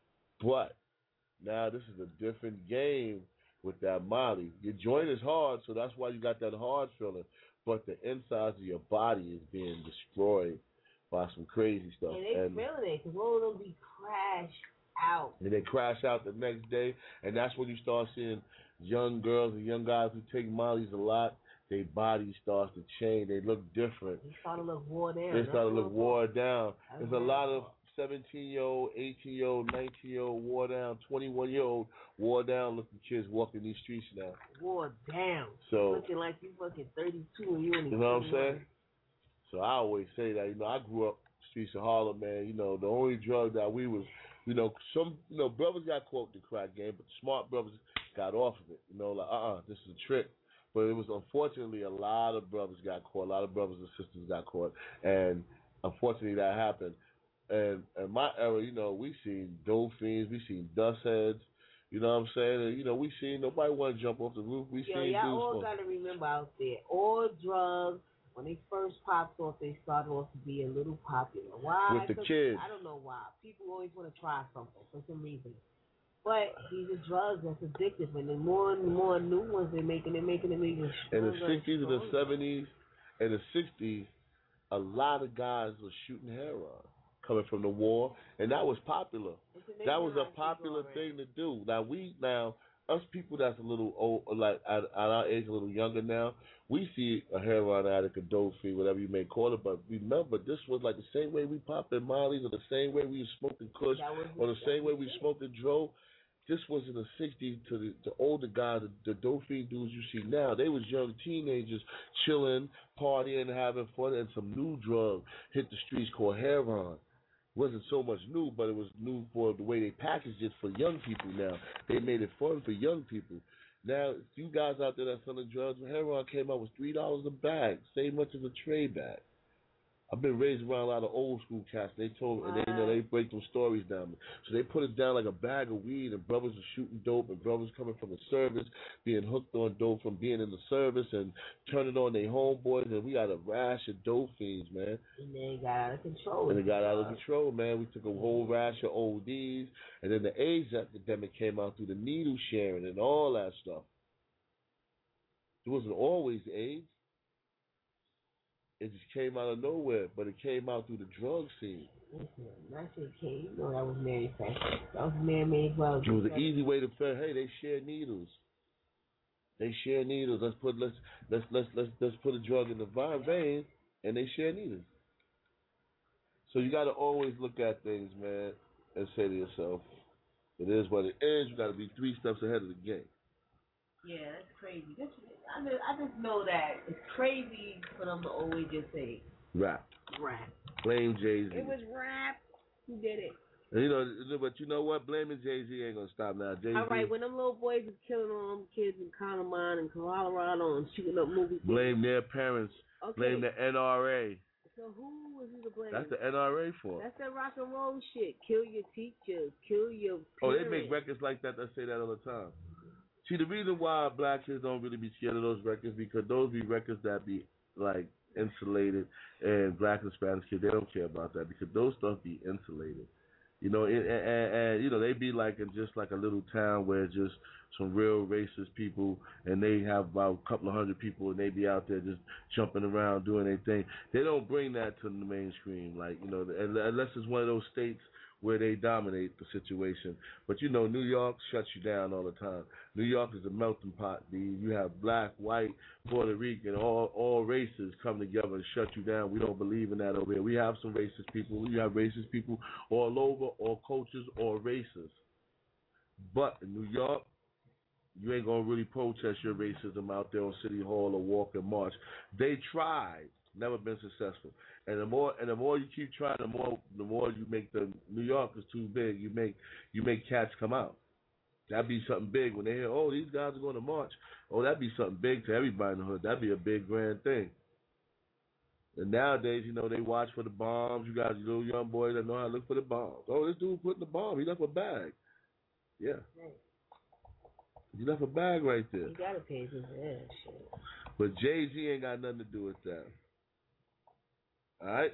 But now this is a different game with that Molly. Your joint is hard, so that's why you got that hard feeling. But the insides of your body is being destroyed by some crazy stuff. And they and, feeling it, because one of them be crashed out. And they crash out the next day, and that's when you start seeing young girls and young guys who take Mollies a lot. Their body starts to change. They look different. They start to look wore down. They start to look wore down. That's There's a lot of seventeen-year-old, eighteen-year-old, nineteen-year-old, wore down, twenty-one-year-old, wore down looking kids walking these streets now. Wore down. So, looking like you fucking thirty-two and you only you know what I'm saying? So I always say that, you know, I grew up streets of Harlem, man. You know, the only drug that we was, you know, some, you know, brothers got caught the crack game, but the smart brothers got off of it. You know, like, uh-uh, this is a trick. But it was, unfortunately, a lot of brothers got caught. A lot of brothers and sisters got caught. And unfortunately, that happened. And in my era, you know, we seen dope fiends, we seen dust heads, you know what I'm saying? And, you know, we seen nobody want to jump off the roof. We Yo, seen y'all dudes. all got to remember out there, all drugs, when they first popped off, they started off to be a little popular. Why? With the kids. I don't know why. People always want to try something for some reason. But these are drugs that's addictive, and the more and more new ones they're making, they're making them even stronger. In the sixties and the seventies and the sixties, a lot of guys were shooting heroin coming from the war, and that was popular. That was a popular thing to do. Now we now us people that's a little old, like at, at our age, a little younger now, we see a heroin addict, a dope fiend, whatever you may call it. But remember, this was like the same way we popping Mollies, or the same way we was smoking Kush, or the same way we smoking Dro. This was in the sixties to the, the older guys, the, the dope fiend dudes you see now. They was young teenagers chilling, partying, having fun, and some new drug hit the streets called heroin. wasn't so much new, but it was new for the way they packaged it for young people now. They made it fun for young people. Now, you guys out there that selling drugs, when heroin came out, was three dollars a bag, same much as a tray bag. I've been raised around a lot of old school cats. They told me, and they, you know, they break them stories down. So they put it down like a bag of weed, and brothers are shooting dope, and brothers coming from the service, being hooked on dope from being in the service, and turning on their homeboys, and we got a rash of dope fiends, man. And they got out of control. And it got out of control, man. We took a whole rash of O Ds, and then the AIDS epidemic came out through the needle sharing and all that stuff. It wasn't always AIDS. It just came out of nowhere, but it came out through the drug scene. Listen, that shit came. No, that was manufactured. That was man-made drugs. It was an easy way to say, hey, they share needles. They share needles. Let's put let's let's let's let's let's put a drug in the vein, and they share needles. So you got to always look at things, man, and say to yourself, it is what it is. You got to be three steps ahead of the game. Yeah, that's crazy. That's, I, just, I just know that it's crazy for them to always just say rap. Rap. Blame Jay-Z. It was rap. Who did it? And you know, but you know what? Blaming Jay-Z ain't gonna stop now. Jay-Z. All right, when them little boys is killing all them kids in Connemara and Colorado and shooting up movie theaters. Blame their parents. Okay. Blame the N R A. So who was he to blame? That's the N R A for. That's that rock and roll shit. Kill your teachers. Kill your parents. Oh, they make records like that that say that all the time. See, the reason why black kids don't really be scared of those records because those be records that be like insulated, and black and Spanish kids they don't care about that because those stuff be insulated. You know, and, and, and you know they be like in just like a little town where just some real racist people, and they have about a couple of hundred people, and they be out there just jumping around doing their thing. They don't bring that to the mainstream, like you know, unless it's one of those states where they dominate the situation. But you know, New York shuts you down all the time. New York is a melting pot, B. You have black, white, Puerto Rican, all all races come together and shut you down. We don't believe in that over here. We have some racist people. We have racist people all over, all cultures, all races. But in New York, you ain't gonna really protest your racism out there on City Hall or walk and march. They tried. Never been successful, and the more and the more you keep trying, the more the more you make the New York is too big. You make you make cats come out. That'd be something big when they hear, oh, these guys are going to march. Oh, that'd be something big to everybody in the hood. That'd be a big grand thing. And nowadays, you know, they watch for the bombs. You got little young boys that know how to look for the bombs. Oh, this dude put in the bomb. He left a bag. Yeah. Right. He left a bag right there. You gotta pay his ass shit. But Jay-Z ain't got nothing to do with that. All right.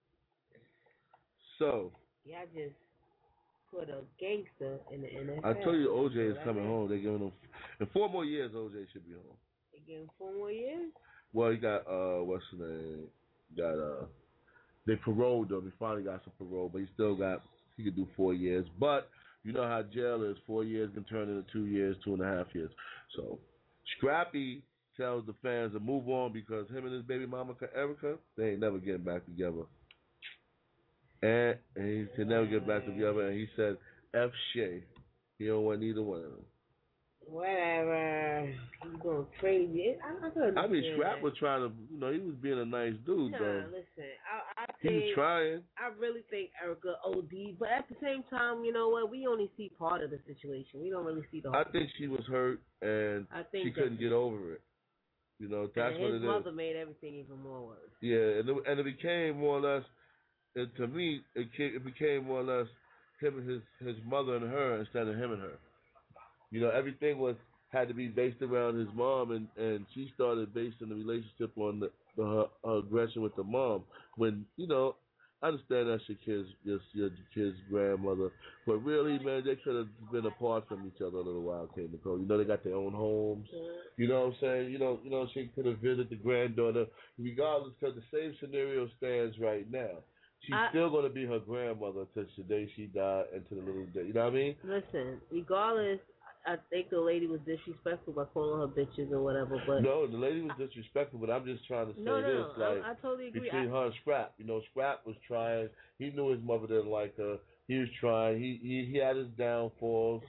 So. Yeah, I just put a gangster in the N F L. I told you O J is coming home. They're giving him in four more years. O J should be home. They give him four more years. Well, he got uh, what's his name? Got uh, they paroled him. He finally got some parole, but he still got he could do four years. But you know how jail is. Four years can turn into two years, two and a half years. So Scrappy tells the fans to move on because him and his baby mama Erica, they ain't never getting back together. And, and he can never get back together. And he said, F Shay. He don't want neither one of them. Whatever. He's going crazy. I, I, I mean, Scrap was trying to, you know, he was being a nice dude, nah, though. listen. I, I he think, was trying. I really think Erica O D'd. But at the same time, you know what? We only see part of the situation. We don't really see the whole I think she was hurt and I think she couldn't get over it. You know, that's and what it his is. mother made everything even more worse. Yeah, and it, and it became more or less, and to me, it, came, it became more or less him and his, his mother and her instead of him and her. You know, everything was had to be based around his mom, and, and she started basing the relationship on the, the her, her aggression with the mom. When, you know, I understand that's your kid's, your, your kid's grandmother, but really, man, they could have been apart from each other a little while, came to go. You know, they got their own homes. You know what I'm saying? You know, you know, she could have visited the granddaughter, regardless, because the same scenario stands right now. She's I, still going to be her grandmother till the day she died and to the little day. You know what I mean? Listen, regardless, I think the lady was disrespectful by calling her bitches or whatever. But no, the lady was disrespectful. But I'm just trying to say no, no, this, like I, I totally agree. between I, her and Scrap, you know, Scrap was trying. He knew his mother didn't like her. He was trying. He he, he had his downfalls.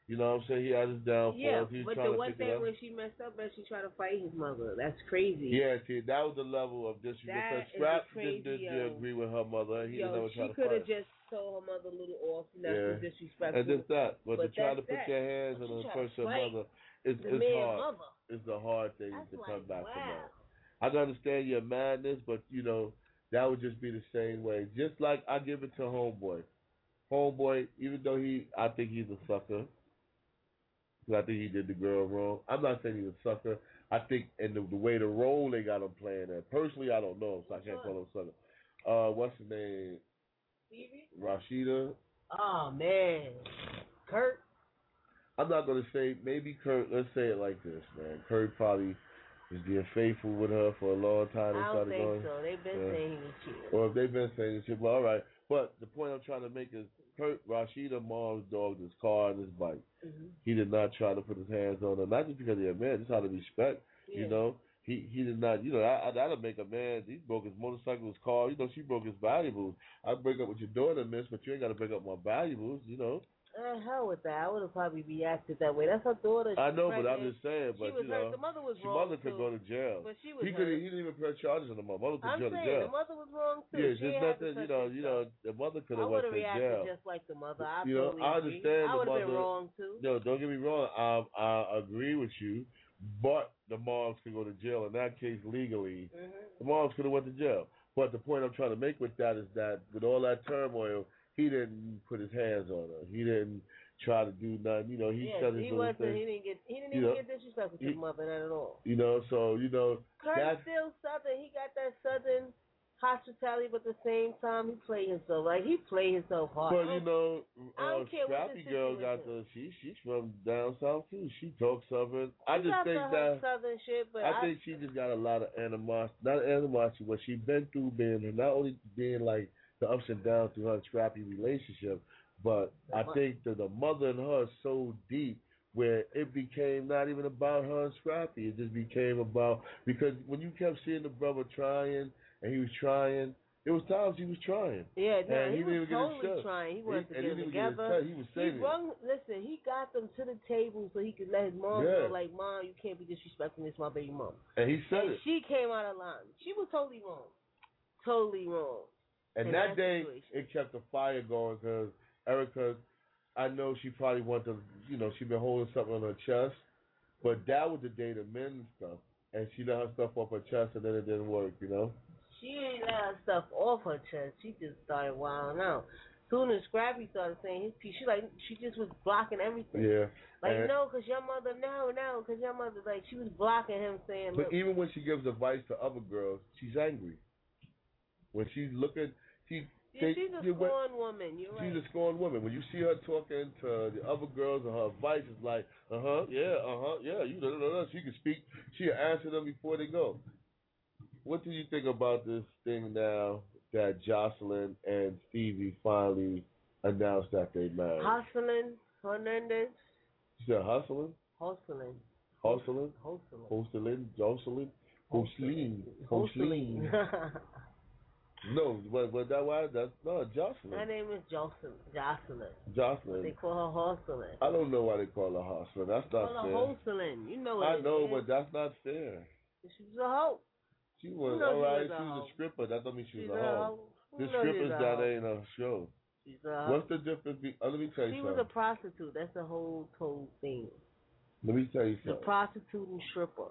You know what I'm saying? He had his downfalls. Yeah, he was but trying the to one pick it thing up. when she messed up, and she tried to fight his mother. That's crazy. Yeah, see, that was the level of disrespect. That Because Scrap is crazy, didn't, didn't yo. agree with her mother. He Yo, didn't know what she trying to could fight. have just told her mother a little off. That's Yeah. disrespectful. And just that. But, But to try to that's put that. your hands But on you a try to person's fight mother, it's, the it's man's hard. mother. It's a hard thing That's to like, come back wow. from that. I can understand your madness, but, you know, that would just be the same way. Just like I give it to Homeboy. Homeboy, even though he, I think he's a sucker. Because I think he did the girl wrong. I'm not saying he's a sucker. I think in the, the way the role they got him playing at. Personally, I don't know him, so I can't call him a sucker. Uh, what's his name? Stevie? Rashida. Oh, man. Kurt? I'm not going to say, maybe Kurt, let's say it like this, man. Kurt probably was being faithful with her for a long time. They I don't started think going, so. They've been yeah. saying he was cheating. Or if they've been saying shit, well, all right. But the point I'm trying to make is Kurt, Rashida mom's dogged his car and his bike. Mm-hmm. He did not try to put his hands on her, not just because he's a man, just out of respect, Yeah. you know. He he did not, you know, I, that'll make a man, he broke his motorcycle, his car, you know, she broke his valuables. I break up with your daughter, miss, but you ain't got to break up my valuables, you know. Uh, hell with that. I would have probably reacted that way. That's her daughter. I know, pregnant. but I'm just saying, but she was you know, hurt. The mother was the wrong mother could too. go to jail. But she was he hurt. could he didn't even press charges on the mother. Mother could I'm go to saying jail. the mother was wrong too. Yeah, she there's nothing, you know, you know, the mother could I have would went have to reacted jail. just like the mother. I you know, totally I agree. understand I the would have mother. been wrong too. No, don't get me wrong. I I agree with you, but the moms could go to jail in that case legally. Mm-hmm. The moms could have went to jail. But the point I'm trying to make with that is that with all that turmoil, he didn't put his hands on her. He didn't try to do nothing. You know, he yes, said his he little wasn't. thing. He didn't get. He didn't You even know, get disrespectful to he- the mother, not at all. You know, so you know Kurt's that's still southern. He got that southern hospitality, but at the same time, he played himself. Like he played himself hard. But you know, I uh, don't care what Scrappy the Girl situation got the she she's from down south too. She talks Southern. I She just got think the that southern shit, but I, I, think she just got a lot of animosity. Not animosity, what she been through, being not only being like the ups and downs through her Scrappy relationship, but I think that the mother and her is so deep where it became not even about her and Scrappy. It just became about because when you kept seeing the brother trying and he was trying. There was times he was trying. Yeah, no, and he, he was didn't even totally get his trying. He wanted he, to and get he them didn't get his together. cut. He was saving it. rung, listen, he got them to the table so he could let his mom Yeah. know, like, Mom, you can't be disrespecting this, my baby mom. And he said and it. she came out of line. She was totally wrong. Totally wrong. And in that, that day, situation. it kept the fire going because Erica, I know she probably wanted to, you know, she been holding something on her chest, but that was the day the men stuff. And she let her stuff off her chest and then it didn't work, you know? She ain't let her stuff off her chest. She just started wilding out. Soon as Scrappy started saying his piece, she like she just was blocking everything. Yeah. Like and, no, cause your mother, no, no, cause your mother, like she was blocking him, saying, But look, even when she gives advice to other girls, she's angry. When she's looking, she yeah, they, she's a you went- scorned woman. You're She's right. a scorned woman. When you see her talking to the other girls and her advice is like, uh huh, yeah, uh huh, yeah, you know, know, know. She can speak. She'll answer them before they go. What do you think about this thing now that Jocelyn and Stevie finally announced that they married? Hustling Hernandez. You said hustling? Hustling. Hustling? Hustling. Hustling? Jocelyn? Hustling. Hustling. Hustling. No, but but that why that's no Jocelyn. Her name is Jocelyn. Jocelyn. Jocelyn. They call her Hustling. I don't know why they call her hustling. That's not Call fair. her Hustling. You know what I it know, is. but that's not fair. She's a hoe. She was Who knows all right. she was a She was hoe? a stripper. That don't mean she was She's a a hoe. hoe. Who The knows she's strippers a that hoe? ain't a show. She's a hoe. What's the difference? Be, uh, let me tell you She something. was a prostitute. That's the whole whole thing. Let me tell you She's a something. prostitute and stripper.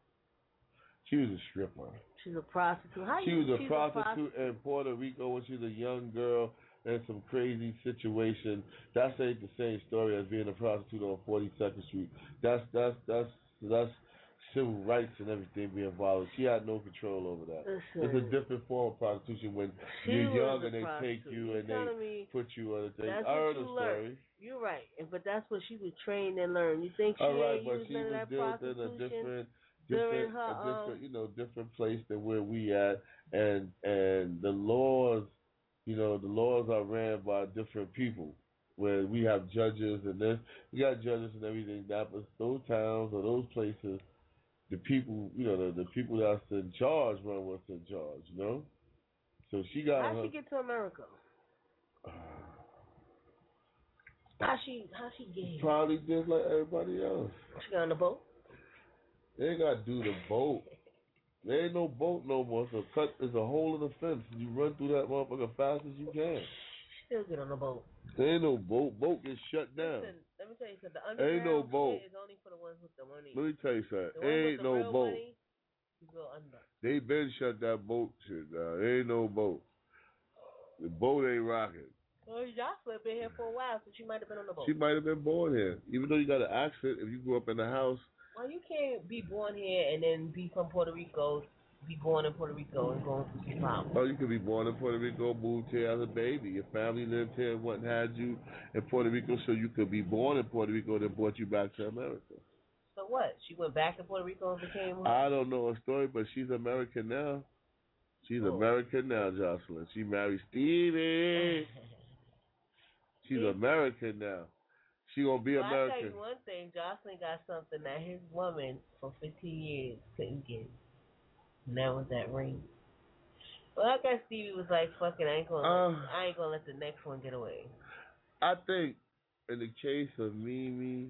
She was a stripper. She's a prostitute. How She you? was a she's prostitute in Puerto Rico when she was a young girl in some crazy situation. That ain't the same story as being a prostitute on forty-second Street. That's that's that's that's civil rights and everything being violated. She had no control over that. Listen, It's a different form of prostitution when she you're was young a and they take prostitute. you You and telling they me put you on a thing. that's I heard what you a learned. story. You're right, but that's what she was trained and learned. You think she All right, ain't but used she none of was that built in a prostitution different, during different, her, a different, um, you know, different place than where we at, and and the laws, you know, the laws are ran by different people. Where we have judges and this, we got judges and everything. That but those towns or those places, the people, you know, the, the people that's in charge run what's in charge, you know. So she got How'd her. she get to America? How she how she gay? Probably just like everybody else. She got on the boat? They ain't got to do the boat. There ain't no boat no more. So cut. There's a hole in the fence. You run through that motherfucker fast as you can. Still get on the boat. There ain't no boat. Boat gets shut down. Listen, let me tell you something. The underground ain't no boat. shit is only for the ones with the money. Let me tell you something. The Ain't the no real boat. Money, you go under. They been shut that boat shit down. There ain't no boat. The boat ain't rocking. Well, Jocelyn been here for a while, so she might have been on the boat. She might have been born here. Even though you got an accent, if you grew up in the house. Well, you can't be born here and then be from Puerto Rico, be born in Puerto Rico and go to Zimbabwe. Oh, you could be born in Puerto Rico, moved here as a baby. Your family lived here and went and had you in Puerto Rico, so you could be born in Puerto Rico and then brought you back to America. So what? She went back to Puerto Rico and became... I don't know her story, but she's American now. She's oh. American now, Jocelyn. She married Stevie. She's American now. She gonna be well, American. I'll tell you one thing. Jocelyn got something that his woman for fifteen years couldn't get. And that was that ring. Well, I guess Stevie was like, fuck it, I ain't gonna, uh, I ain't gonna let the next one get away. I think in the case of Mimi,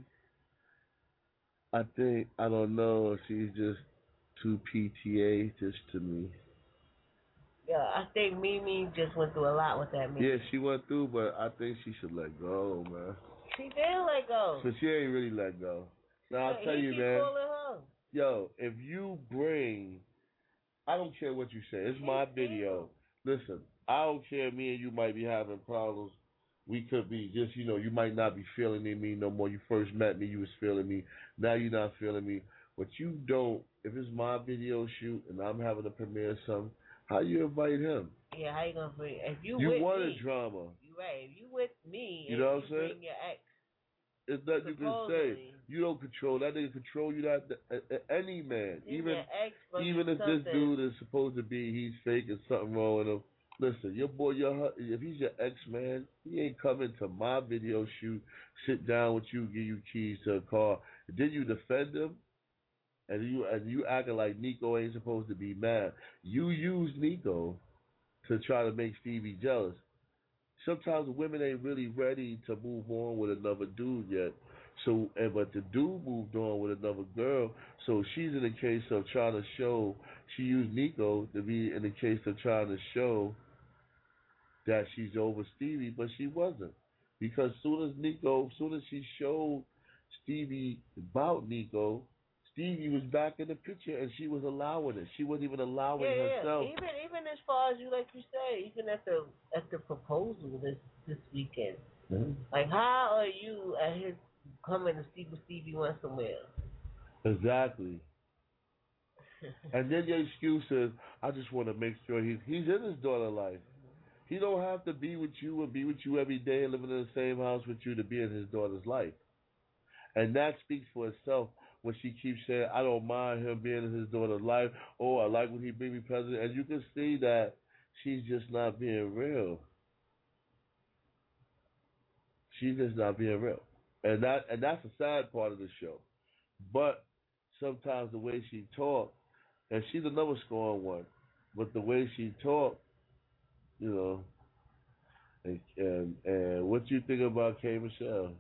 I think, I don't know, she's just too P T A just to me. Yeah, I think Mimi just went through a lot with that Mimi. Yeah, she went through, but I think she should let go, man. She did let go. So she ain't really let go. Now, I'll tell he you, keep man. Calling her. Yo, if you bring, I don't care what you say. It's my video. Listen, I don't care. Me and you might be having problems. We could be just, you know, you might not be feeling me no more. You first met me, you was feeling me. Now you're not feeling me. But you don't, if it's my video shoot and I'm having a premiere or something, how you invite him? Yeah, how you gonna bring? If you you with want me, a drama. You right. If you with me, you and know what you I'm saying? Bring your ex. It's nothing you can say. You don't control that nigga. Control you. That, that any man, even ex even if something. this dude is supposed to be, he's fake and something wrong with him. Listen, your boy, your if he's your ex man, he ain't coming to my video shoot, sit down with you, give you keys to a car. Then you defend him. And you and you acting like Nico ain't supposed to be mad. You use Nico to try to make Stevie jealous. Sometimes women ain't really ready to move on with another dude yet. So, and but the dude moved on with another girl. So she's in the case of trying to show. She used Nico to be in the case of trying to show that she's over Stevie, but she wasn't, because soon as Nico, soon as she showed Stevie about Nico, Stevie was back in the picture, and she was allowing it. She wasn't even allowing yeah, yeah. herself. Even even as far as you, like you say, even at the at the proposal this this weekend, mm-hmm. Like how are you at his coming to see what Stevie went somewhere? Exactly. And then your excuse is, I just want to make sure he's he's in his daughter's life. He don't have to be with you and be with you every day and living in the same house with you to be in his daughter's life. And that speaks for itself. When she keeps saying, I don't mind him being in his daughter's life, oh, I like when he bring me presents, and you can see that she's just not being real. She's just not being real. And that and that's the sad part of the show. But sometimes the way she talks, and she's another scorned one, but the way she talks, you know, and, and, and what you think about K. Michelle?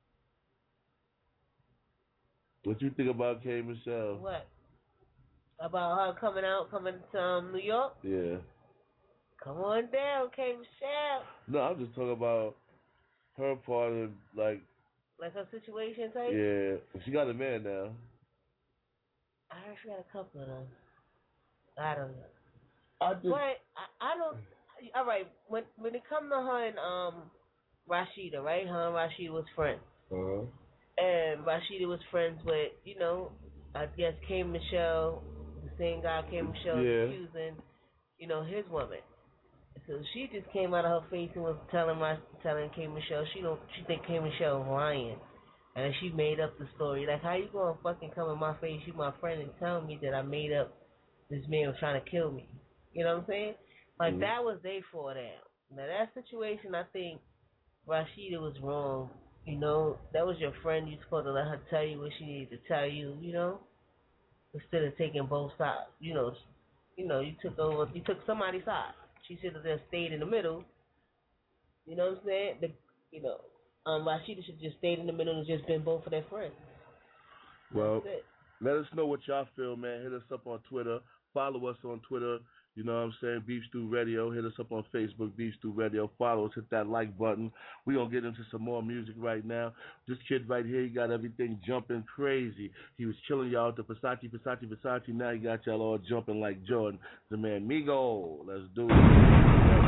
What you think about K. Michelle? What? About her coming out, coming to um, New York? Yeah. Come on down, K. Michelle. No, I'm just talking about her part of, like... Like her situation type? Yeah. She got a man now. I heard she got a couple of them. I don't know. I just... But I, I don't... All right, when when it come to her and um, Rashida, right? Her and Rashida was friends. Uh-huh. And Rashida was friends with, you know, I guess K. Michelle, the same guy K. Michelle yeah. accusing, you know, his woman. So she just came out of her face and was telling my telling K. Michelle she don't she think K. Michelle was lying, and then she made up the story. Like, how you gonna fucking come in my face, you my friend, and tell me that I made up this man was trying to kill me? You know what I'm saying? Like mm-hmm. That was they for them. Now that situation, I think Rashida was wrong. You know, that was your friend. You're supposed to let her tell you what she needed to tell you, you know, instead of taking both sides. You know, you know, you took over, you took somebody's side. She should have just stayed in the middle. You know what I'm saying? The, you know, Um, Rashida should just stayed in the middle and just been both of their friends. Well, let us know what y'all feel, man. Hit us up on Twitter. Follow us on Twitter. You know what I'm saying? Beef Stew Radio. Hit us up on Facebook, Beef Stew Radio. Follow us. Hit that like button. We're going to get into some more music right now. This kid right here, he got everything jumping crazy. He was chilling y'all at the Versace, Versace, Versace. Now he got y'all all jumping like Jordan. The man Migo. Let's do it.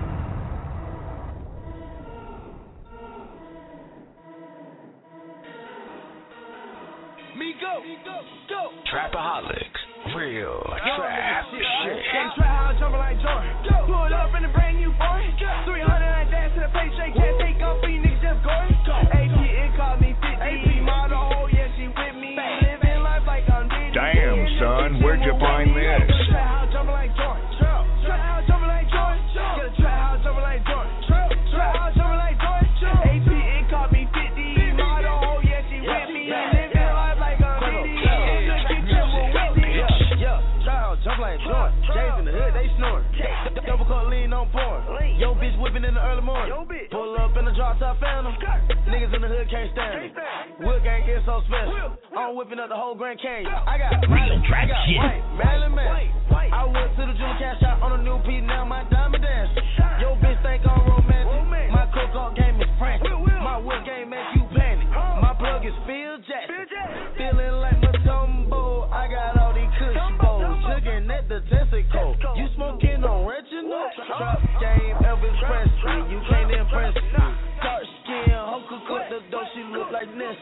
Me go, go. Trapaholics, real trap shit. Can't try how I'm jumping like Jordan. Pull up in a brand new boy. three hundred and dance to the paycheck. Can't take off for you niggas just going. A P, it called me fifty. A P, model, oh yeah, she with me. Living life like I'm Diddy. Damn, son, where'd you find this? Try how I'm jumping like Jordan. Try how I'm jumping like Jordan. Gotta try how I'm jumping like Jordan. Try how I'm jumping like Jordan. A P, it called me fifty. Model, oh yeah, she with me. Jump like Jordan. Jays in the hood, they snoring. Double cup lean on porn. Yo, bitch whipping in the early morning. Pull up in the drop top phantom. Niggas in the hood can't stand it. Wood gang get so special. I'm whipping up the whole Grand Canyon. I got real trap shit. Marilyn Man. I went to the jewelry cash out on a new piece. Now my diamond dance. Yo, bitch think I'm romantic. My cocoa game is frantic. My wood game make you panic. My plug is Phil Jackson. Feeling like Matumbo. I got all these cushion bowls. Looking at the testicle. You smoking on Reginald? Trap game, Elvis Presley. You can't impress me. Dark skin, Hoka cook the dough. She look like Ness.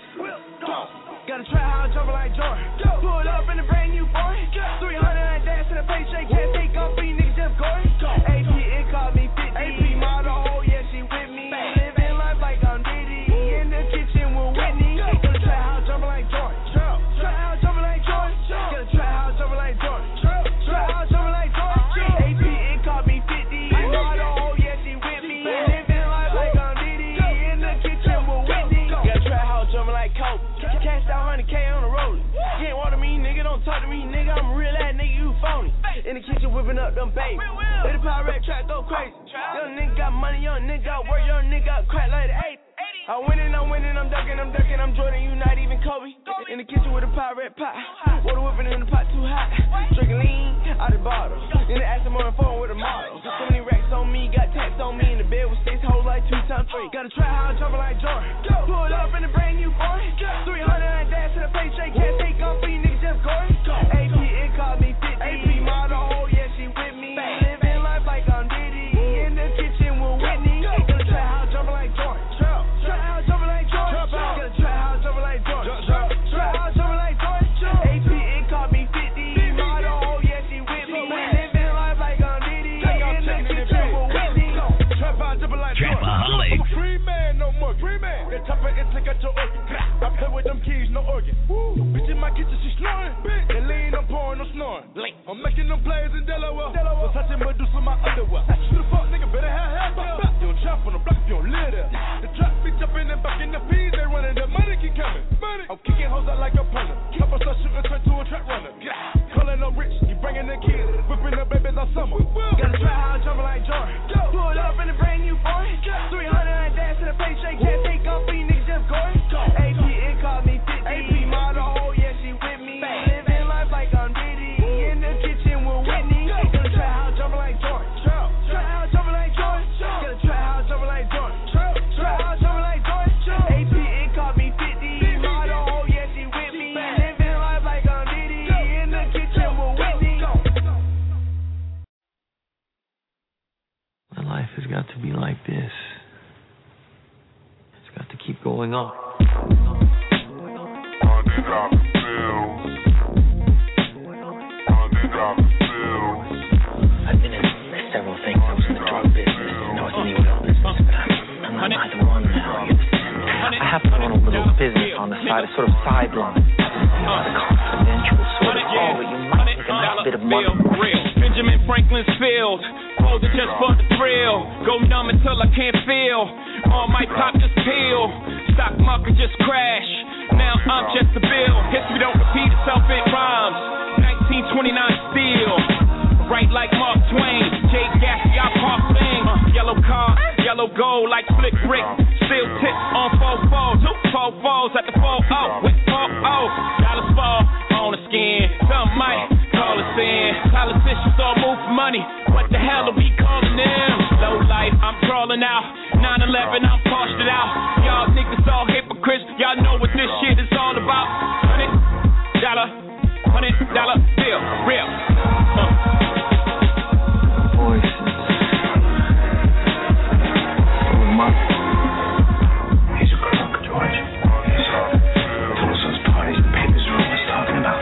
Gotta try how I'm jumping like Jordan. Pull up in a brand new boy. three hundred and dance to the paycheck. Can't take off for you niggas just going. A P, it called me fifty. A P, model, oh yeah, she with me. Living life like I'm Diddy. In the kitchen with Whitney. Gotta try how I'm jumping like Jordan. Try how I'm jumping like Jordan. Gotta try how I'm jumping like Jordan. Try how I'm jumping like Jordan. A P, it called me fifty. Model, oh yeah, she with me. Living life like I'm Diddy. In the kitchen with Whitney. Gotta try how I'm jumping like Coke. Cashed out one hundred K on the road. You ain't water me, nigga, don't talk to me, nigga. I'm a real ass nigga, you phony. In the kitchen whipping up them babies. Let the pirate track go crazy. Young nigga got money, young nigga got work, young nigga got crack like the eight. I'm winning, I'm winning, I'm ducking, I'm ducking, I'm Jordan, you not even Kobe. In the kitchen with a pirate pot. Water whipping in the pot too hot. Drinking lean out the bottle. In the Aston Martin phone with a model. So many racks on me, got tats on me. In the bed with six hoes like two times three. Gotta try how I'm jumping like Jordan. Pull up in a brand new boy. three hundred and dance to the paycheck. Can't take off for you niggas just going. A P, it called me fifty. A P, model, oh yeah, she with me. Living life like I'm Diddy. In the kitchen with Whitney. Gotta try how I'm jumping like Jordan. Try how I'm jumping like Jordan. Gotta try how I'm jumping like Jordan. Try how I'm jumping like Jordan. A P, it called me fifty. Model, oh yeah, she with me. Living life like I'm Diddy. In the kitchen with Whitney. Trap how I'm jumping like Jordan. I'm a free man, no more. Free man. The top of it's like a organ. I play with them keys, no organ. Woo. Bitch in my kitchen, she snoring. They lean, I'm pouring, no snoring. I'm making them plays in Delaware. Delaware. So touching Medusa my underwear. Shoot a fuck nigga, better have hair. You don't trap on the block if you don't live there. The trap be jumping and back in the peas, they running. The money keep coming. Money. I'm kicking hoes out like a punter. Up a start shooting, turn to a trap runner. Calling up rich, you bringing the kids, whipping the babies all summer. Gotta try how I'm jumping like Jordan. Pull up in a brand new boy. three hundred and dance to the paycheck. Can't take off for you niggas just going. A P, it called me fifty. A P, model, oh yeah, she with me. Living life like I'm Diddy. In the kitchen with Whitney. Gotta try how I'm jumping like Jordan. Try how I'm jumping like Jordan. Gotta try how I'm jumping like Jordan. Try how I'm jumping like Jordan. A P, it called me fifty. Model, oh yeah, she with me. Living life like I'm Diddy. In the kitchen with Whitney. My life has got to be like this. It's got to keep going on. I've been in several things. I was in the drug business, and I was in the oil business, but I'm, I'm not either one now. You understand? I have my own little business on the side, a sort of sideline. You know, the confidential sort of call where you might make a nice bit of money. Benjamin Franklin's field. Hold it just for the thrill. Go numb until I can't feel. All my pop just peel. Stock market just crash. Now I'm just a bill. History don't repeat itself, it rhymes. nineteen twenty-nine steel. Right like Mark Twain. Jake Gaffney, I pop thing. Yellow car, yellow yellow gold like flick brick. Still tips on four fours, two four fours at the four oh with four oh. Dollars fall on the skin, some might call us in. Politicians all move for money, what the hell are we calling them? Low life, I'm crawling out. nine eleven, I'm parched it out. Y'all niggas all hypocrites, y'all know what this shit is all about. Hundred dollar, hundred dollar bill, real. Uh. Voices. He's a crook, George. He's those those parties the papers are always talking about.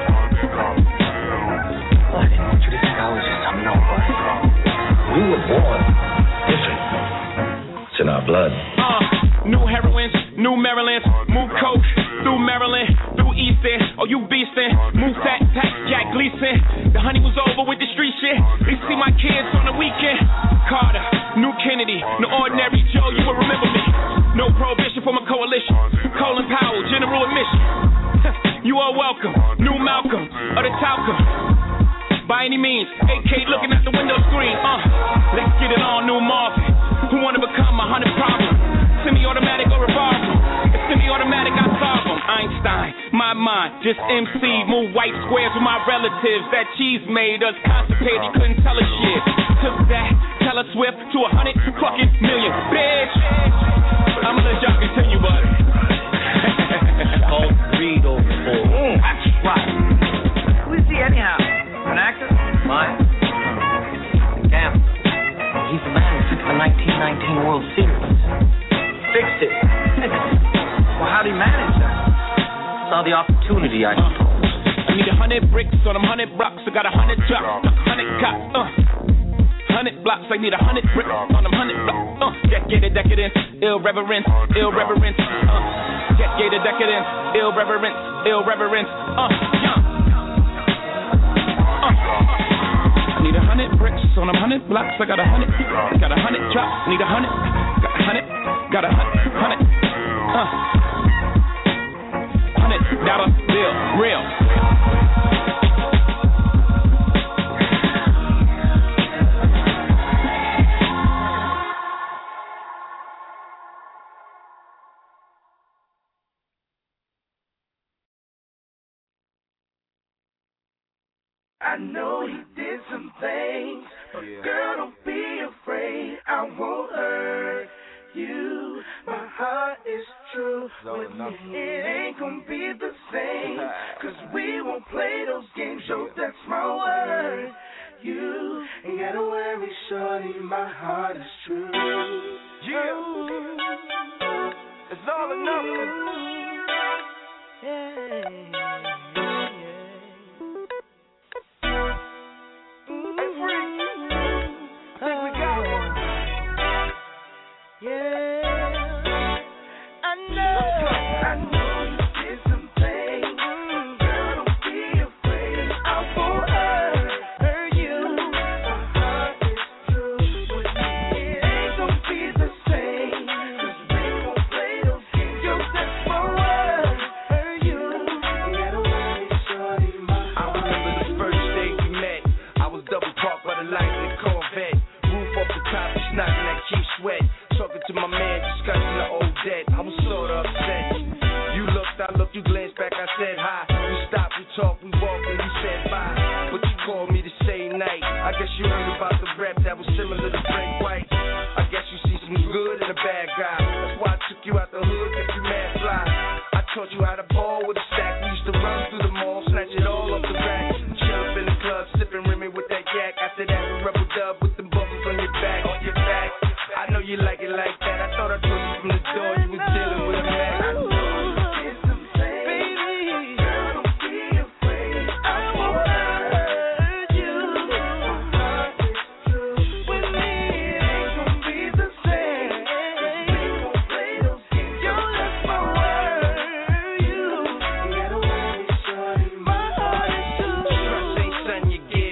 Well, I didn't want you to think I was just some nobody. We were born different. It's in our blood. Uh, new heroines, new Marylands, move coke through Maryland, through Easton. Oh, you beastin', move fat, pack, Jack Gleason. The honey was over with the street shit. They see my kids on the weekend. Carter, new Kennedy, no ordinary Joe, you will remember me. No prohibition from a coalition. Colin Powell, general admission. You are welcome, new Malcolm, or the Talcum. By any means, A K looking at the window screen. Uh, let's get it on, new Marvin. Who wanna become a hundred problem? Semi-automatic or revolver? It's semi-automatic, I solve them. Einstein, my mind, just M C. Move white squares with my relatives. That cheese made us constipated, couldn't tell us shit. Took that Taylor Swift to a hundred fucking million, bitch. I'ma let y'all continue, buddy. Called greed over bull. Mm, that's right. Who is he anyhow? An actor? Mine? Damn. He's the man who fixed the nineteen nineteen World Series. Fixed it. Well, how'd he manage that? Saw the opportunity, I suppose. I need a hundred bricks on them hundred blocks. I got a hundred drops, a hundred cops, uh. Hundred blocks, I need a hundred bricks on them hundred blocks, uh. Decade decadence, ill reverence, ill reverence, uh. Decade decadence, ill reverence, ill reverence, uh. Yeah. Uh. I need a hundred bricks on them hundred blocks. I got a hundred, got a hundred drops. Need a hundred, got a hundred, got a hundred, hundred, uh. Hundred dollar bill, real. I know he did some things, but yeah. Girl, don't be afraid, I won't hurt you. My heart is true, but it ain't gonna be the same, cause we won't play those games, yo, that's my word. You ain't gotta worry, shorty, my heart is true. Yeah, it's all or nothing. Yeah.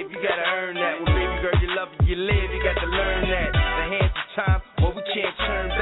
You live, you got to learn that. The hands of time, well, we can't turn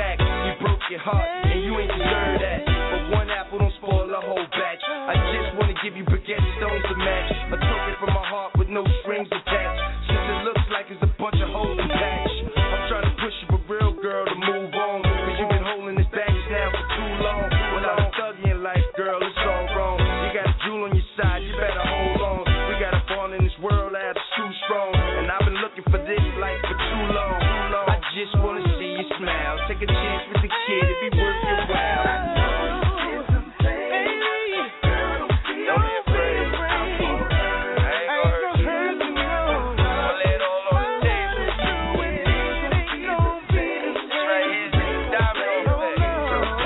take a chance with the kid, it be worth your while. I know you did some things. Girl, don't be afraid. I'm for her. I ain't gonna hurt you. I'ma lay it all on the table. It ain't gonna be the same. This right here is the diamond on the back.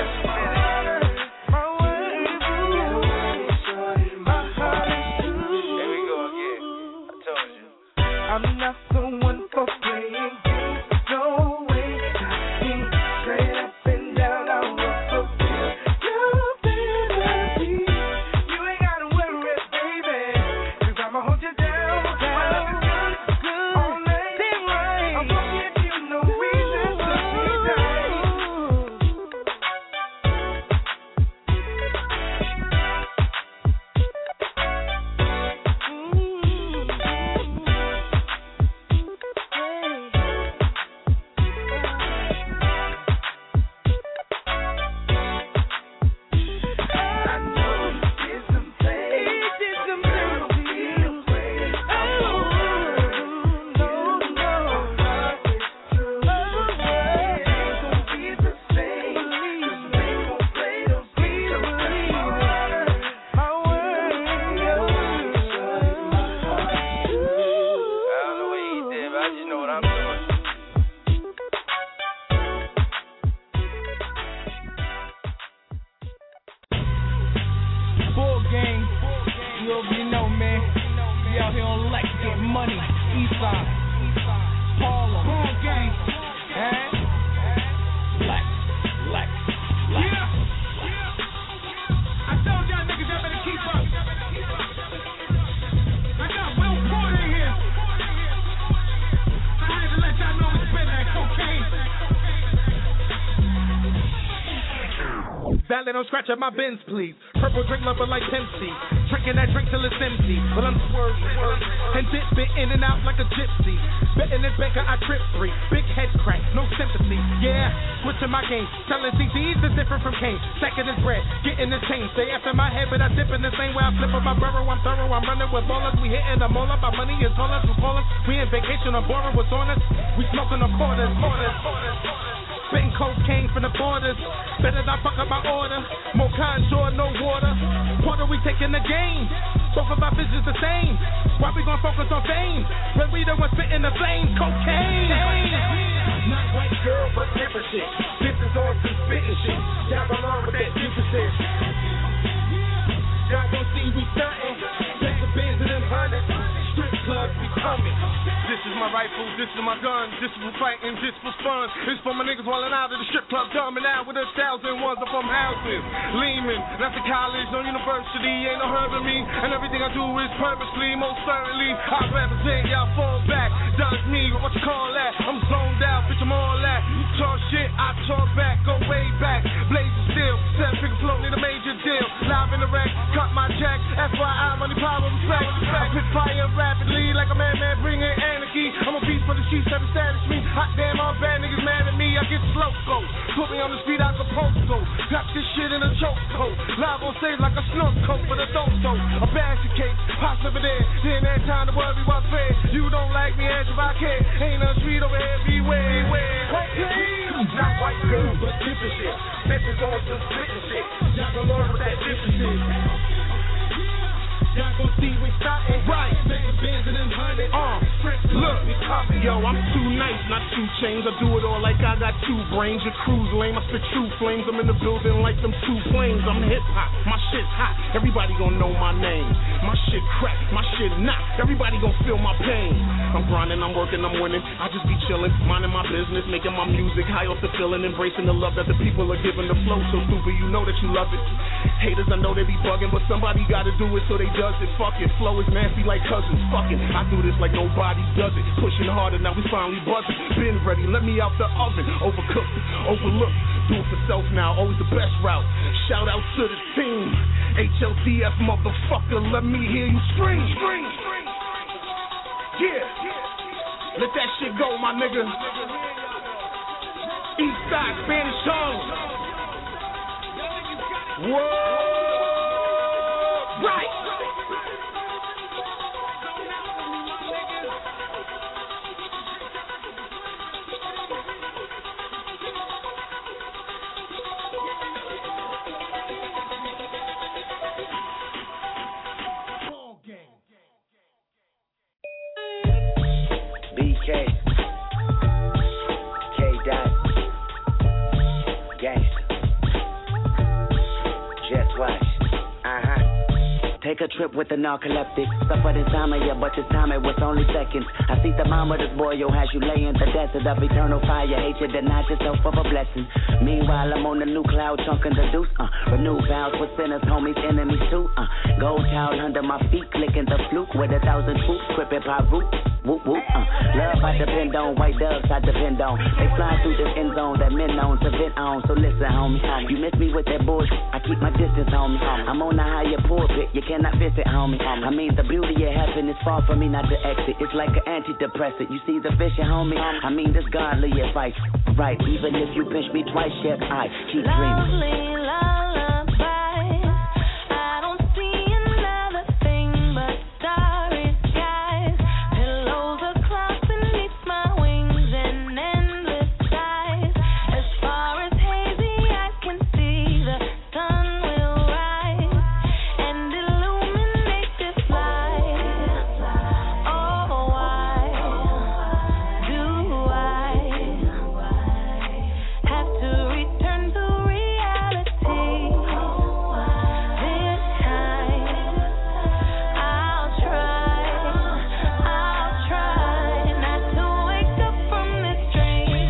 Here we go again. I told you. I'm not the one for playing games. No way. I ain't straight up and down. I want to feel your fantasy. You ain't gotta worry, baby, 'cause I'ma hold you down. My love is good, good, all night, right. I won't give you no reason to be down. I know you did some things. You did some things. Don't be afraid. Oh, no, no, it's true. It ain't gonna be the same. 'Cause we gon' play those games. My word, my word. I don't know what he did, but I just know what I'm doing. Bull gang, you already know, man. We out here on Lex getting money. Eastside, Harlem. Bull gang, eh? Lex, Lex, Lex. Yeah. I told y'all niggas y'all better keep up. I got Will Porter in here. I had to let y'all know it's been that cocaine. Valet, don't scratch up my bins, please. Purple drink lover like Pepsi. Drinking that drink till it's empty. Well, I'm swerving. And dip it in and out like a gypsy. Betting this banker, I trip free. Big head crack, no sympathy. Yeah, switching my game. Selling C Ds is different from Kane. Second is bread, getting the change. Stay after my head, but I dip in the same way I flip up my burrow. I'm thorough, I'm running with ballers. We hitting them all up. Our money is all us, we call us. We in vacation on board, what's on us? We smoking on quarters, quarters, quarters. Spitting cocaine from the borders. Better not fuck up my order. More contour, no water. Porter, we taking the game. Both of our visions the same. Why we gon' focus on fame? When we the ones spitting the flames. Cocaine. Not white girl, but different shit. This is on some spitting shit. Y'all gon' learn what that difference is. Y'all gon' see we stuntin'. Take the bands and them hundreds. Strip clubs be coming. This is my rifle, this is my gun, this is for fighting, this for fun. It's for my niggas rolling out of the strip club, dumbing out with a thousand ones. I'm from houses, Lehman, not the college, no university, ain't no hurting me. And everything I do is purposely, most certainly. I represent, y'all fall back, does me, what you call that? I'm zoned out, bitch, I'm all that. You talk shit, I talk back, go way back. Blazing steel, seven figure flow, need a major deal. Live in the wreck, cut my jack, F Y I, money, power, respect. I pick fire rapidly, like a madman, bring it anarchy. I'm a beast for the sheets, every status me. Hot damn, all bad niggas mad at me. I get slow go. Put me on the street, I can post go. Got this shit in a choke coat. Live on stage like a snook coat, but a don't so. A basket case, pops over there. Then that time to worry about fair. You don't like me, as if I care. Ain't no street over here, beware. Okay. Not white girl, but different shit. This is on some spitting shit. Y'all gon' learn what that difference is. Y'all gon' see we startin'. Right. Making bands and them hundreds. Uh, look, yo, I'm too nice, not two chains. I do it all like I got two brains. Your crew's lame, I spit true flames. I'm in the building like them two planes. I'm hip hop, my shit's hot. Everybody gon' know my name. My shit crack, my shit not. Everybody gon' feel my pain. I'm grinding, I'm working, I'm winning. I just be chillin', minding my business, making my music high off the feeling, embracing the love that the people are giving. The flow so stupid, you know that you love it. Haters, I know they be bugging, but somebody gotta do it, so they does it. Fuck it, flow is nasty like cousins. Fuck it, I do this like nobody does it. Pushing harder, now we finally buzzing. Been ready, let me out the oven. Overcooked, overlooked. Do it for self now, always the best route. Shout out to the team. H L D F motherfucker, let me hear you scream. Scream. Yeah. Let that shit go, my nigga. East side, Spanish tongue. Whoa. Right. Take a trip with the narcoleptic. Suffer the time of your, but this time it was only seconds. I see the mom of this boy, yo, has you lay in the desert of eternal fire. Hate you, deny yourself of a blessing. Meanwhile, I'm on the new cloud, chunking the deuce. Uh, renew vows for sinners, homies, enemies too. Uh, gold child under my feet, clicking the fluke with a thousand troops, crippin' by root. Whoop, whoop, uh. Love I depend on, white doves I depend on. They fly through this end zone that men known to vent on. So listen, homie, you miss me with that bullshit, I keep my distance, homie. I'm on the higher pulpit, you cannot visit, homie. I mean, the beauty of heaven is far from me not to exit. It's like an antidepressant, you see the vision, homie. I mean, this godly advice, right? Even if you pinch me twice, yes, I keep dreaming. Lovely lullaby. I don't see another thing but starry skies. Pillows are clouds beneath my wings and endless skies. As far as hazy I can see, the sun will rise and illuminate this life. Oh, why do I have to return to reality? This time I'll try, I'll try not to wake up from this dream.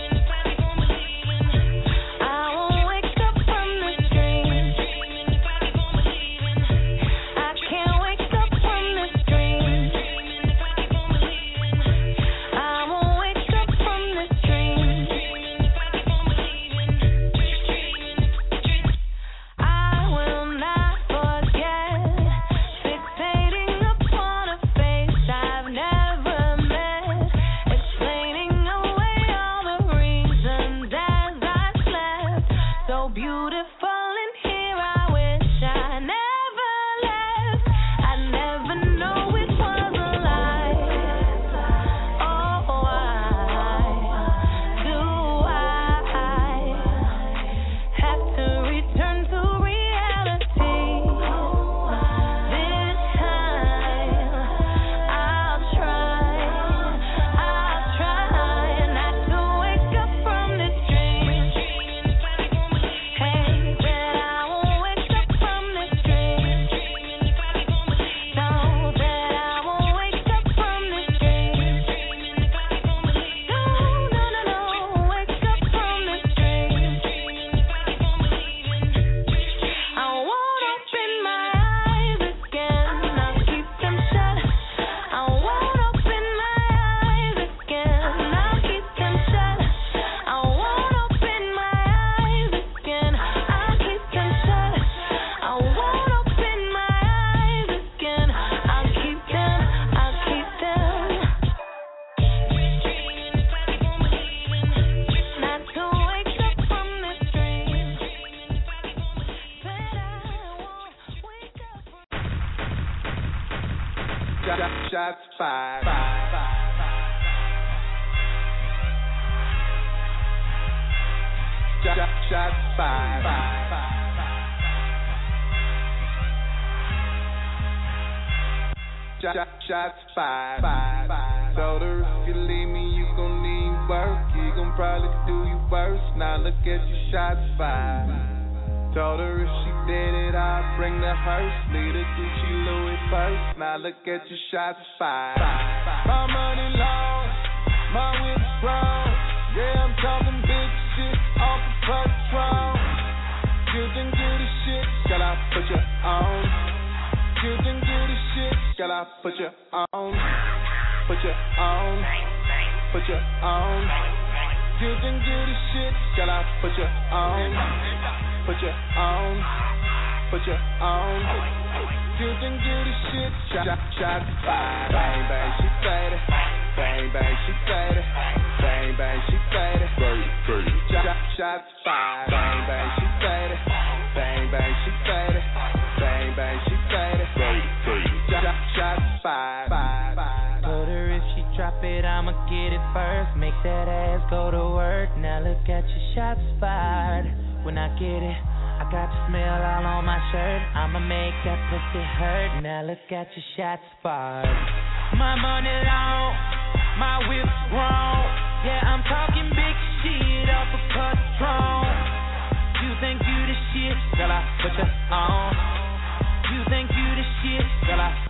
I won't wake up from this dream. I can't wake up from this dream. I won't wake up from this dream. I will not forget, fixating upon a face I've never met, explaining away all the reasons as I slept. So beautiful in here, I wish I never left. I never know it was a lie. Oh, why do I have to return to reality? This time I'll try, I'll try not to wake up from this dream. Hey, that I won't wake up from this dream. No, that I won't wake up from this dream. No, no, no, no, wake up from this dream. I won't open my eyes again, I'll keep them shut. I won't open my eyes again, I'll keep them shut. I won't open my eyes again, I'll keep them shut. I won't open my eyes again, I'll keep them, I'll keep them. Not to wake up from this dream. Shot, shots fired. Shot, shots fired. Shot, shots fired. Told her if you leave me, you gon' need work. You gon' probably do you worse. Now look at you, shots fired. Told her if she did it, I'd bring the hearse. Leave the Gucci Louis purse. Now look at your shots fired. My money long, my whip's brown. Yeah, I'm talking big shit off the Patron. Good and good as shit, girl, I put you on. Good and good as shit, girl, I put you on. Put you on. Put you on. Good and good as shit, girl, I put you on. Put you on, put you on. Good and good as shit. Shot, shot, fired. Bang, bang, she faded. Bang, bang, she faded. Bang, bang, she faded. Shot, shots fired. Bang, bang, she faded. Bang, bang, she faded. Bang, bang, she faded. Shot, shots fired. Told her if she drop it, I'ma get it first. Make that ass go to work. Now look at your shots fired. When I get it, I got the smell all on my shirt. I'ma make that pussy hurt. Now look at your shots fired. My money long, my whip's grown. Yeah, I'm talking big shit off a Patron. You think you the shit, girl, I put you on. You think you the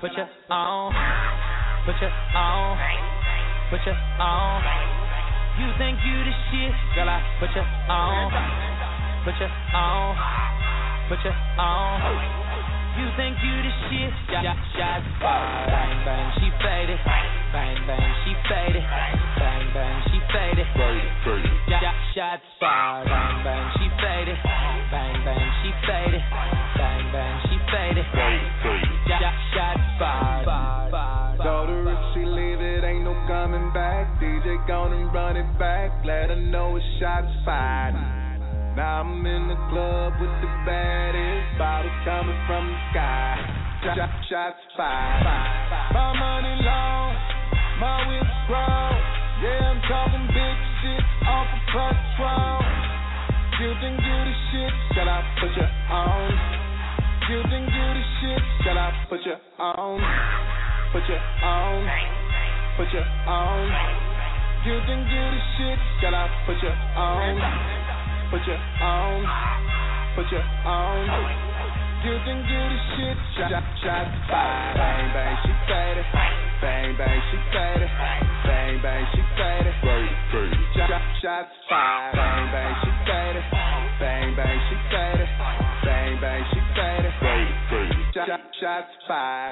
put you on, put you on, put you on. You think you the shit, girl, I put you on, put you on, put you on. You think you the shit, yeah, shots fired. Bang, bang, she faded. Bang, bang, she faded. Bang, bang, she faded. Yeah, shots fired. Bang, bang, she faded. Bang, bang, she faded. Bang, bang, she faded. Yeah, shots fired. Told her if she leave it ain't no coming back. D J gonna run it back. Let her know it's shots fired. Now I'm in the club with the baddest, bottles coming from the sky. Shot, shots fired. My money long, my whip grown. Yeah, I'm talking big shit off of Patron. You think you the shit? Shall I put you on? You think you the shit? Shall I put you on? Put you on? Put you on? You think you the shit? Shall I put you on? Put you on, put you on. You think you the shit? Shot, shot, fire. Bang, bang, she faded. Bang, bang, she faded. Bang, bang, she faded. Shot, shots fired. Bang, bang, she faded. Bang, bang, she faded. Bang, bang, she faded. Shot, shots fired.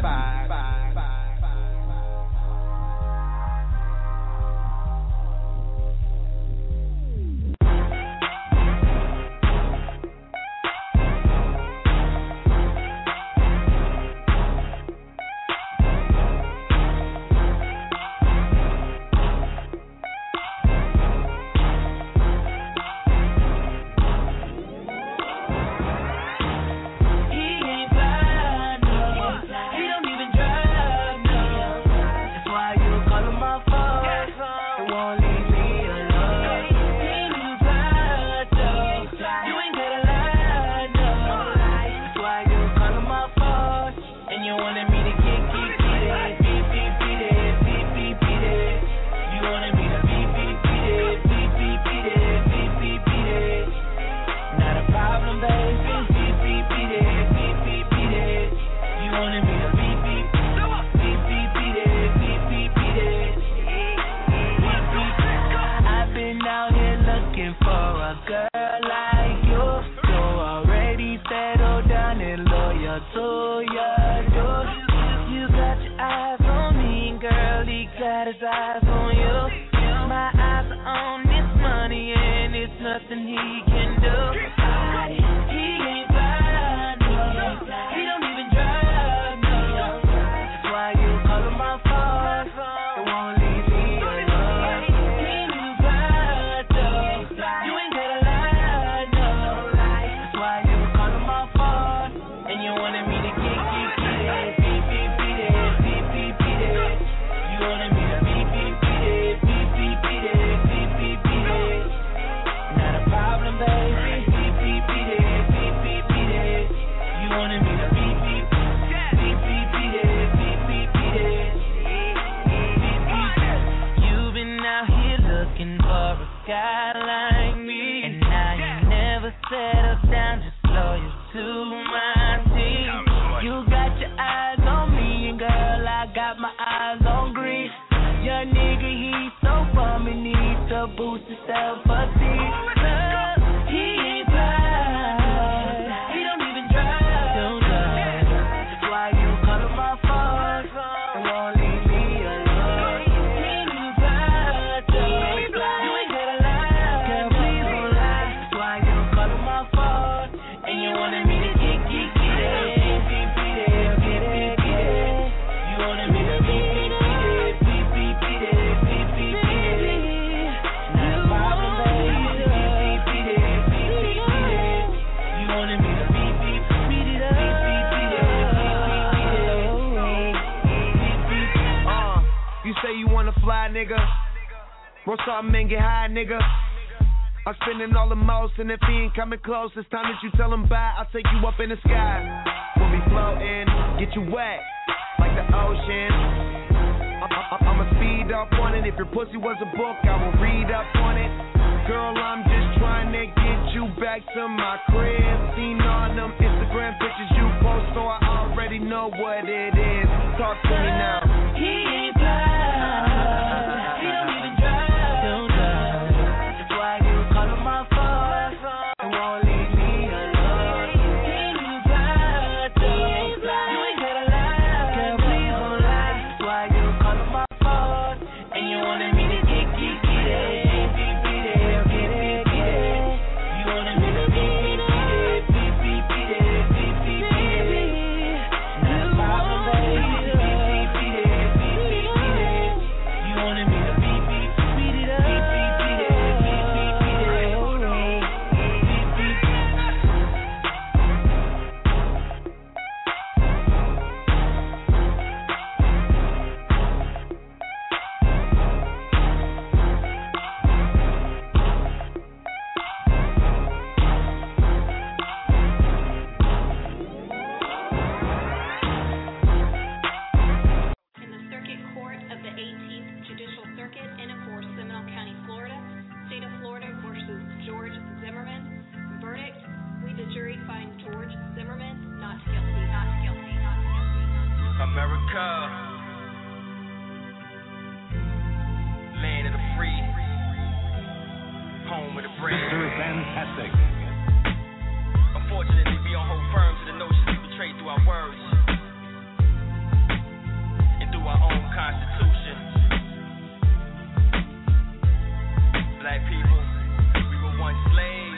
And if he ain't coming close, it's time that you tell him bye. I'll take you up in the sky. We'll be floating, get you wet, like the ocean. I- I- I'ma speed up on it. If your pussy was a book, I will read up on it. Girl, I'm just trying to get you back to my crib. Seen all them Instagram pictures you post, so I already already know what it is. Talk to me now. He ain't blind. He don't even drive. Don't drive. That's why you call him my phone and won't leave me alone. He ain't even blind. You ain't gotta lie. Girl, please don't lie. That's why you call him my phone and you wanted me to get, get, get it. Get, get it, get it, get it. You wanted me to get, get, get it. Beat, beat, beat it, beat, beat, beat it. Not a problem, baby. Beat, beat, beat it, beat, beat, beat it. You wanted me to beat, beat, beat it up. Beat, beat, beat it, beat, beat, beat it. Beat, beat, In the Circuit Court of the eighteenth Judicial Circuit in and for Seminole County, Florida, State of Florida versus George Zimmerman. Verdict: we, the jury, find George Zimmerman not guilty, not guilty, not guilty. America, land of the free, home of the brave. Mister Fantastic. Unfortunately, we don't hold firm to the notions we portray through our words and through our own constitution. Black people, we were once slaves.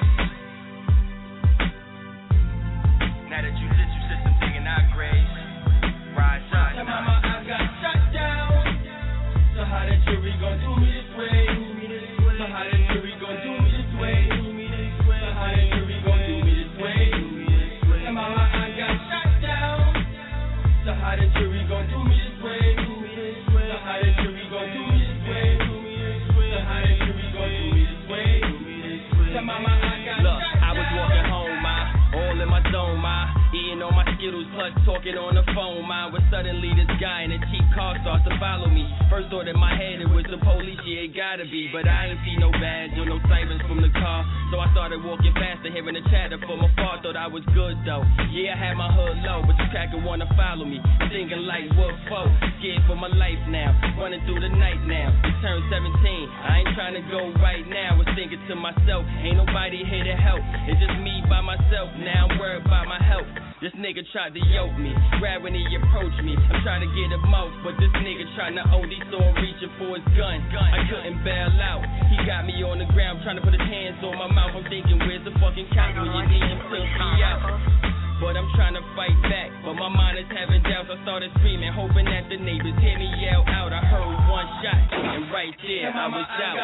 Now the judicial system digging our graves. Rise up. Now, mama, I got shot down. So how the jury gon' do me this way? So how the jury gon' do me this way? So how the jury gon' do me this way? Now, mama, I got shot down. So how the jury gon' do me this way? So how the jury gon' do me this way? So how the jury gon' do me this way? Now, mama, I got Look, shot I was walking home, ma, all in my zone, ma, eating all my Skittles, plus talking on the phone, ma, when suddenly this guy in a cheap car starts to follow me. First thought in my head it was the police, yeah, it gotta be, but I ain't see no badge or no sirens from the car, so I started walking faster, hearing the chatter from afar, thought I was good though. Yeah, I had my hood low, but you cracker wanna follow me, thinking like what for? Scared for my life now, running through the night now. Turned seventeen, I ain't trying to go right now. Was thinking to myself, ain't nobody here to help. It's just me by myself. Now I'm worried about my health. This nigga tried to yoke me, grab when he approached me. I'm trying to get him out, but this nigga trying to O D, so I'm reaching for his gun. I couldn't bail out. He got me on the ground, trying to put his hands on my mouth. I'm thinking, where's the fucking cop when you need him to be out? But I'm trying to fight back, but my mind is having doubts. I started screaming, hoping that the neighbors hear me yell out. I heard one shot, and right there I was out.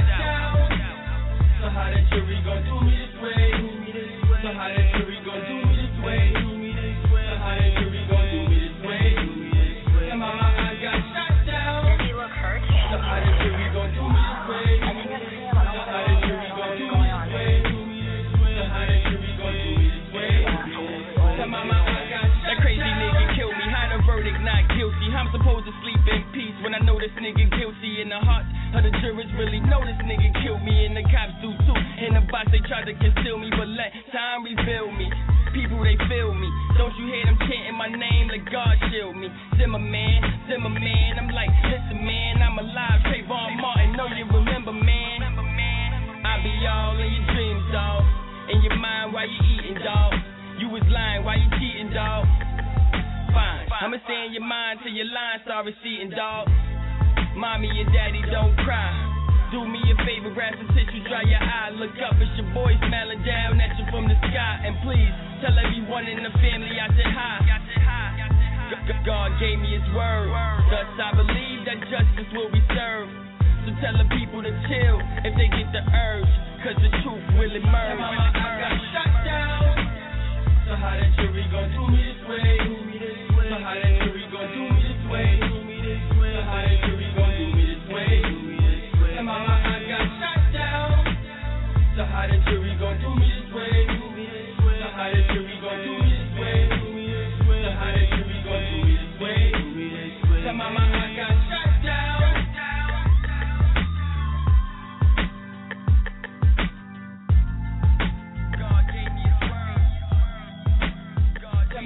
So how the jury gon' do me this way? So how the jury gon' do me this way? So how the jury gon' do me this way? And mama, I got shot down. So how the jury gon' do me this way? So how the jury gon' do me this way? So how the jury gon' do me this way? And mama, I got shot down. That crazy nigga killed me. How the verdict not guilty? I'm supposed to sleep in peace when I know this nigga guilty. In the hearts of the jurors really know this nigga killed me, and the cops do too. In the box they tried to conceal me, but let time reveal me. People they feel me. Don't you hear them chanting my name like God shield me? Zimmerman, Zimmerman. I'm like, listen man, I'm alive. Trayvon Martin, know you remember man. I be all in your dreams, dawg. In your mind while you eating, dawg. You was lying while you cheating, dawg. Fine, I'ma stay in your mind till your line start receipting, dawg. Mommy and daddy don't cry. Do me a favor, grab some tissue, dry your eye. Look up, it's your boy smiling down at you from the sky. And please, tell everyone in the family I said hi. God gave me his word, thus I believe that justice will be served. So tell the people to chill if they get the urge, cause the truth will emerge. Mama, I got shot down. So how the jury gon' do me this way? So how the jury gon' do me this way? So how the jury gon' do me this way? And mama, I got shot down. So how the jury gon' do me this way? So how the jury gon' do me this way? So how the jury gon' do me this way? So mama, I got shot down. God gave me his word. God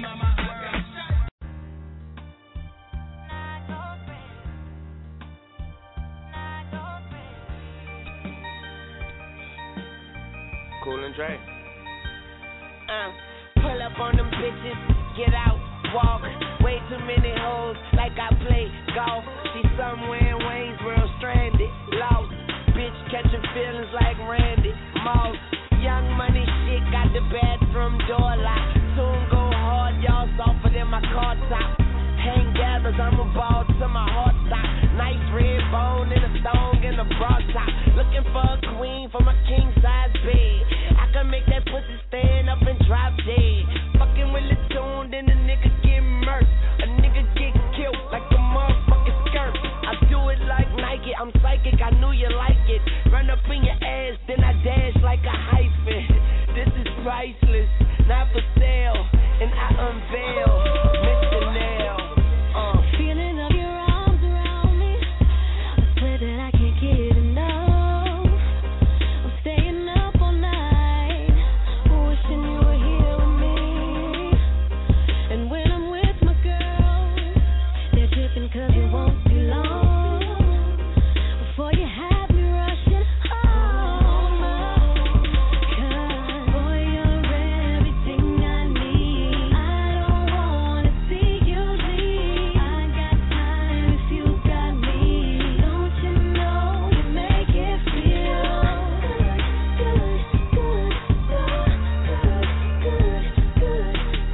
Dre. Uh, pull up on them bitches, get out, walk. Way too many hoes, like I play golf. She somewhere in Waynesboro, stranded, lost. Bitch catching feelings like Randy Moss. Young money shit, got the bathroom door locked. Soon go hard, y'all softer than my car top. Hang gathers, I'm a ball to my heart stop. Nice red bone and a thong and a bra top. Looking for a queen for my king size bed. I can make that pussy stand up and drop dead. Fucking with the tune, then the nigga get murked. A nigga get killed like a motherfucking skirt. I do it like Nike, I'm psychic, I knew you like it. Run up in your ass, then I dash like a hyphen. This is priceless, not for sale. And I unveil Mister Nail. Uh. Feeling of your arms around me, I swear that I can't get enough. I'm staying up all night, wishing you were here with me. And when I'm with my girls, they're tripping 'cause it won't be long before you have me rushing home. 'Cause boy, you're everything I need. I don't wanna see you leave. I got time if you got me. Don't you know you make it feel good, good, good, good, good, good, good,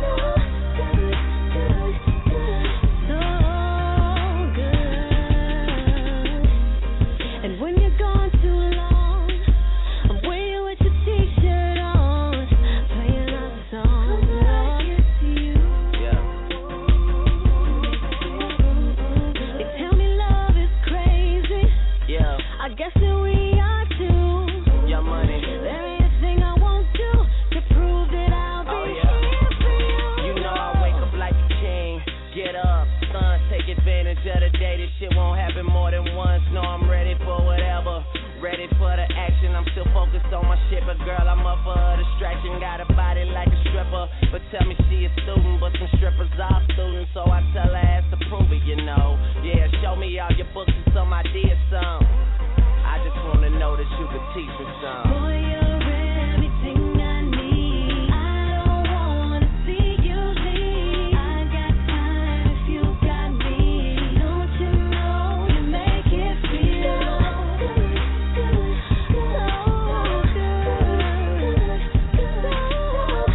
so good. And when you're gone too long, I'm waiting with your t-shirt on, playing our song. They tell me love is crazy. Yeah, I guess that we are too. Young Money. There ain't a thing I won't do to prove that I'll be Oh, yeah. here for you. You know I wake up like a king. Get up, son, take advantage of the day. This shit won't happen more than once. No, I'm ready for whatever. Ready for the action. I'm still focused on my shit, but girl, I'm up for a distraction. Got a body like a stripper, but tell me she a student. But some strippers are students, so I tell her ass to prove it, you know. Yeah, show me all your books and some ideas, some. I just wanna know that you could teach me some. Boy, you're everything I need. I don't wanna see you leave. I got time if you got me. Don't you know you make it feel good, good, so good, good, so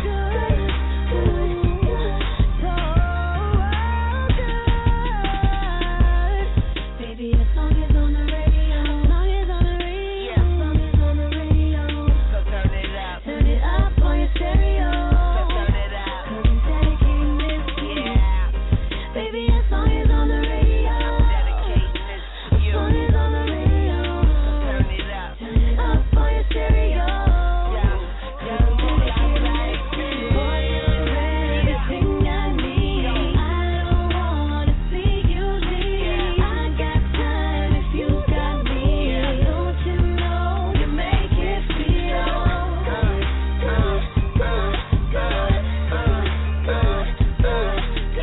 good, so good. Baby, a song is on the radio. A song is on the radio. A song is on the radio. So turn it up. Turn it up on your stereo. So turn it up. 'Cause I'm dedicating this to you. Baby, a song is on the radio. Dedicating this to A you. song is on the radio. Turn it up. Turn it up on your stereo. Yeah. 'Cause I'm dedicating this to you. Boy, you're everything I need. I don't wanna see you leave. I got time if you got me. Don't you know you make it feel good, good, good, good, good, good, good,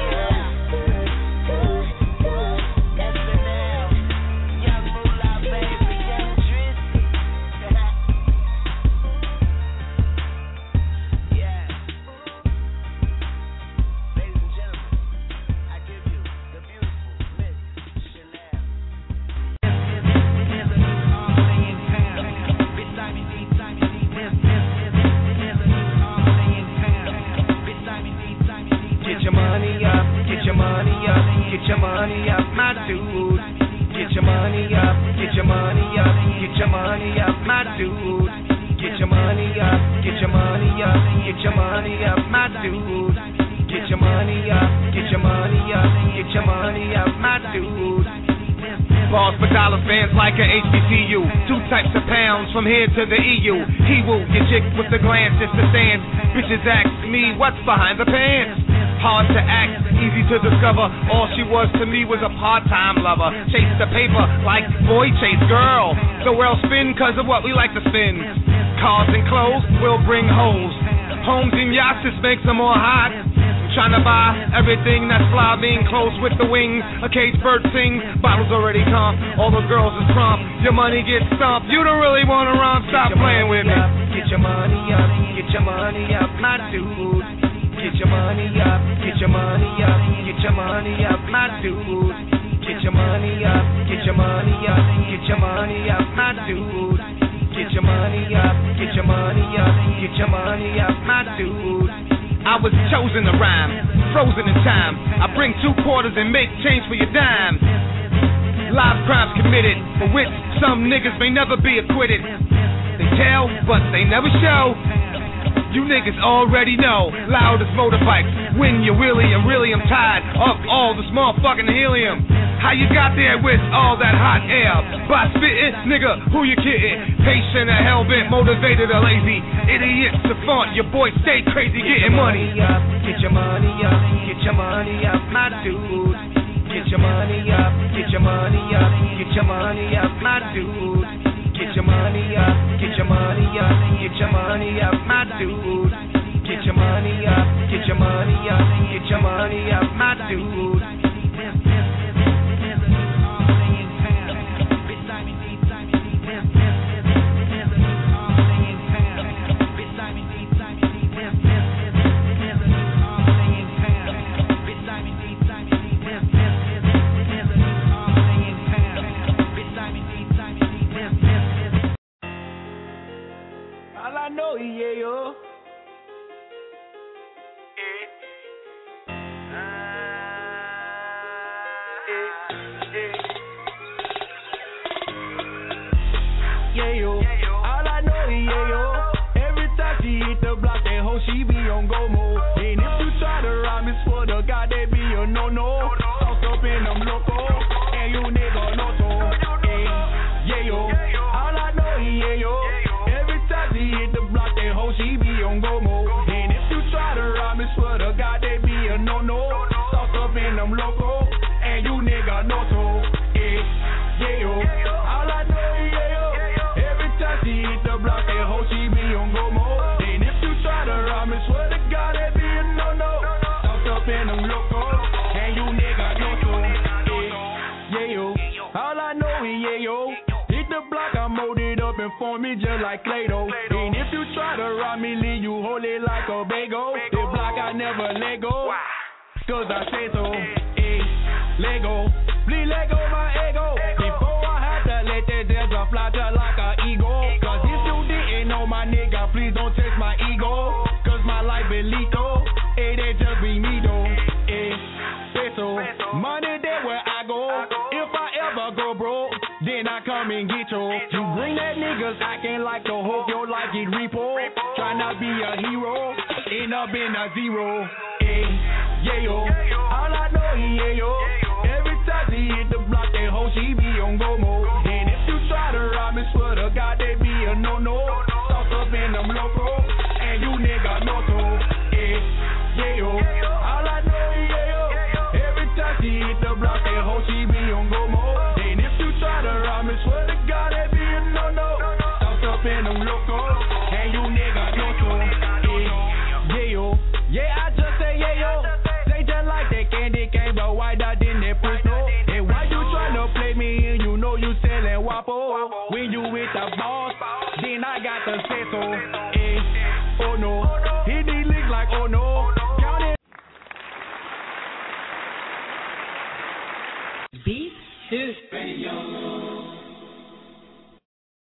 good, good. S N L. Young Moolah, baby. Young Drizzy. Yeah. Ladies and gentlemen, I give you the beautiful Miss Chanel. Get your money up, get your money up, get your money up, my dude. Get your money up, get your money up, get your money up, my dude. Get your money up, get your money up, get your money up, my dude. Get your money up, get your money up, get your money up, my dude. Balls for dollar fans like a H B C U. Two types of pounds from here to the E U. He woo, your chick with the glance, it's the stance. Bitches ask me what's behind the pants. Hard to act, easy to discover. All she was to me was a part-time lover. Chase the paper like boy chase girl. The world spin cause of what we like to spin. Cars and clothes will bring hoes. Homes and yachts just makes them more hot. Trying to buy everything that's fly, being close with the wings. A caged bird sings, bottles already comp. All the girls is prompt. Your money gets stomped. You don't really want to romp. Stop playing with me. get your money up, get your money up, my dude. Get your money up, get your money up, get your money up, my dude. Get your money up, get your money up, get your money up, my dude. Get your money up, get your money up, get your money up, my dude. I was chosen to rhyme, frozen in time. I bring two quarters and make change for your dime. Live crimes committed, for which some niggas may never be acquitted. They tell, but they never show. You niggas already know, loud as motorbikes. When you wheelie and really I'm tired of all the small fucking helium. How you got there with all that hot air? By spitting, nigga, who you kidding? Patient or hell-bent, motivated or lazy. Idiots to font, your boy stay crazy getting money. Get your money up, get your money up, my dude. Get your money up, get your money up, get your money up, my dude. Get your money up, get your money up, get your money up, my dude. Get your money up, get your money up, get your money up, my dude. I know, yeah, yo. Yeah, yo. All I know, yeah, yo. Every time she hit the block, that hoe, she be on go mode. And if you try to rob me, swear to God, they be a no-no. Sauce up in them loco, and you nigga no so. Yeah, yo. All I know, yeah, yo. She hit the block, that hoe, she be on go mode. And if you try to rob me, swear to God, they be a no-no. Sauce up in them loco, and you nigga know so. Yeah, yeah, yo. All I know, yeah, yo. Every time she hit the block, that hoe, she be on go mode. And if you try to rob me, swear to God, they be a no-no. Sauce up in them loco, and you nigga know so. Yeah, yeah, yo. All I know is, yeah, yo. Hit the block, I molded up and form me just like Play-Doh. And if you try to rob me, leave you hold it like a bagel. The block I never let go, cause I say so. Hey, Lego, please let go my ego. Before I had to let that desert fly just like an eagle. Cause if you didn't know my nigga, please don't test my ego. Cause my life is lethal, hey, that just be me though. Hey, peso, money there where I go. If I ever go broke, then I come and get you. You bring that niggas acting like the hope your life get repo. Tryna be a hero, end up in a zero. Hey, yeah, yo. All I know is, yeah, yo. Every time she hit the block, that hoe, she be on go mode. And if you try to rob me, swear to God, they be a no-no. Sauce up in them loco, and you nigga know so. Hey, yeah, yo. All I know is, yeah, yo. Every time she hit the block, that hoe, she be on go mode. And if you try to rob me, swear to God, they be a no-no. Sauce up in them loco, and you nigga know so. Hey, yeah, yo. Yeah, I just say, yeah, yo. Say just like that candy cane, but whiter than that pussy. And why you tryna play me and you know you selling waffle? When you with the boss, then I got to say so. Hey, oh no. Hit these licks like, oh no. Beat his Radio.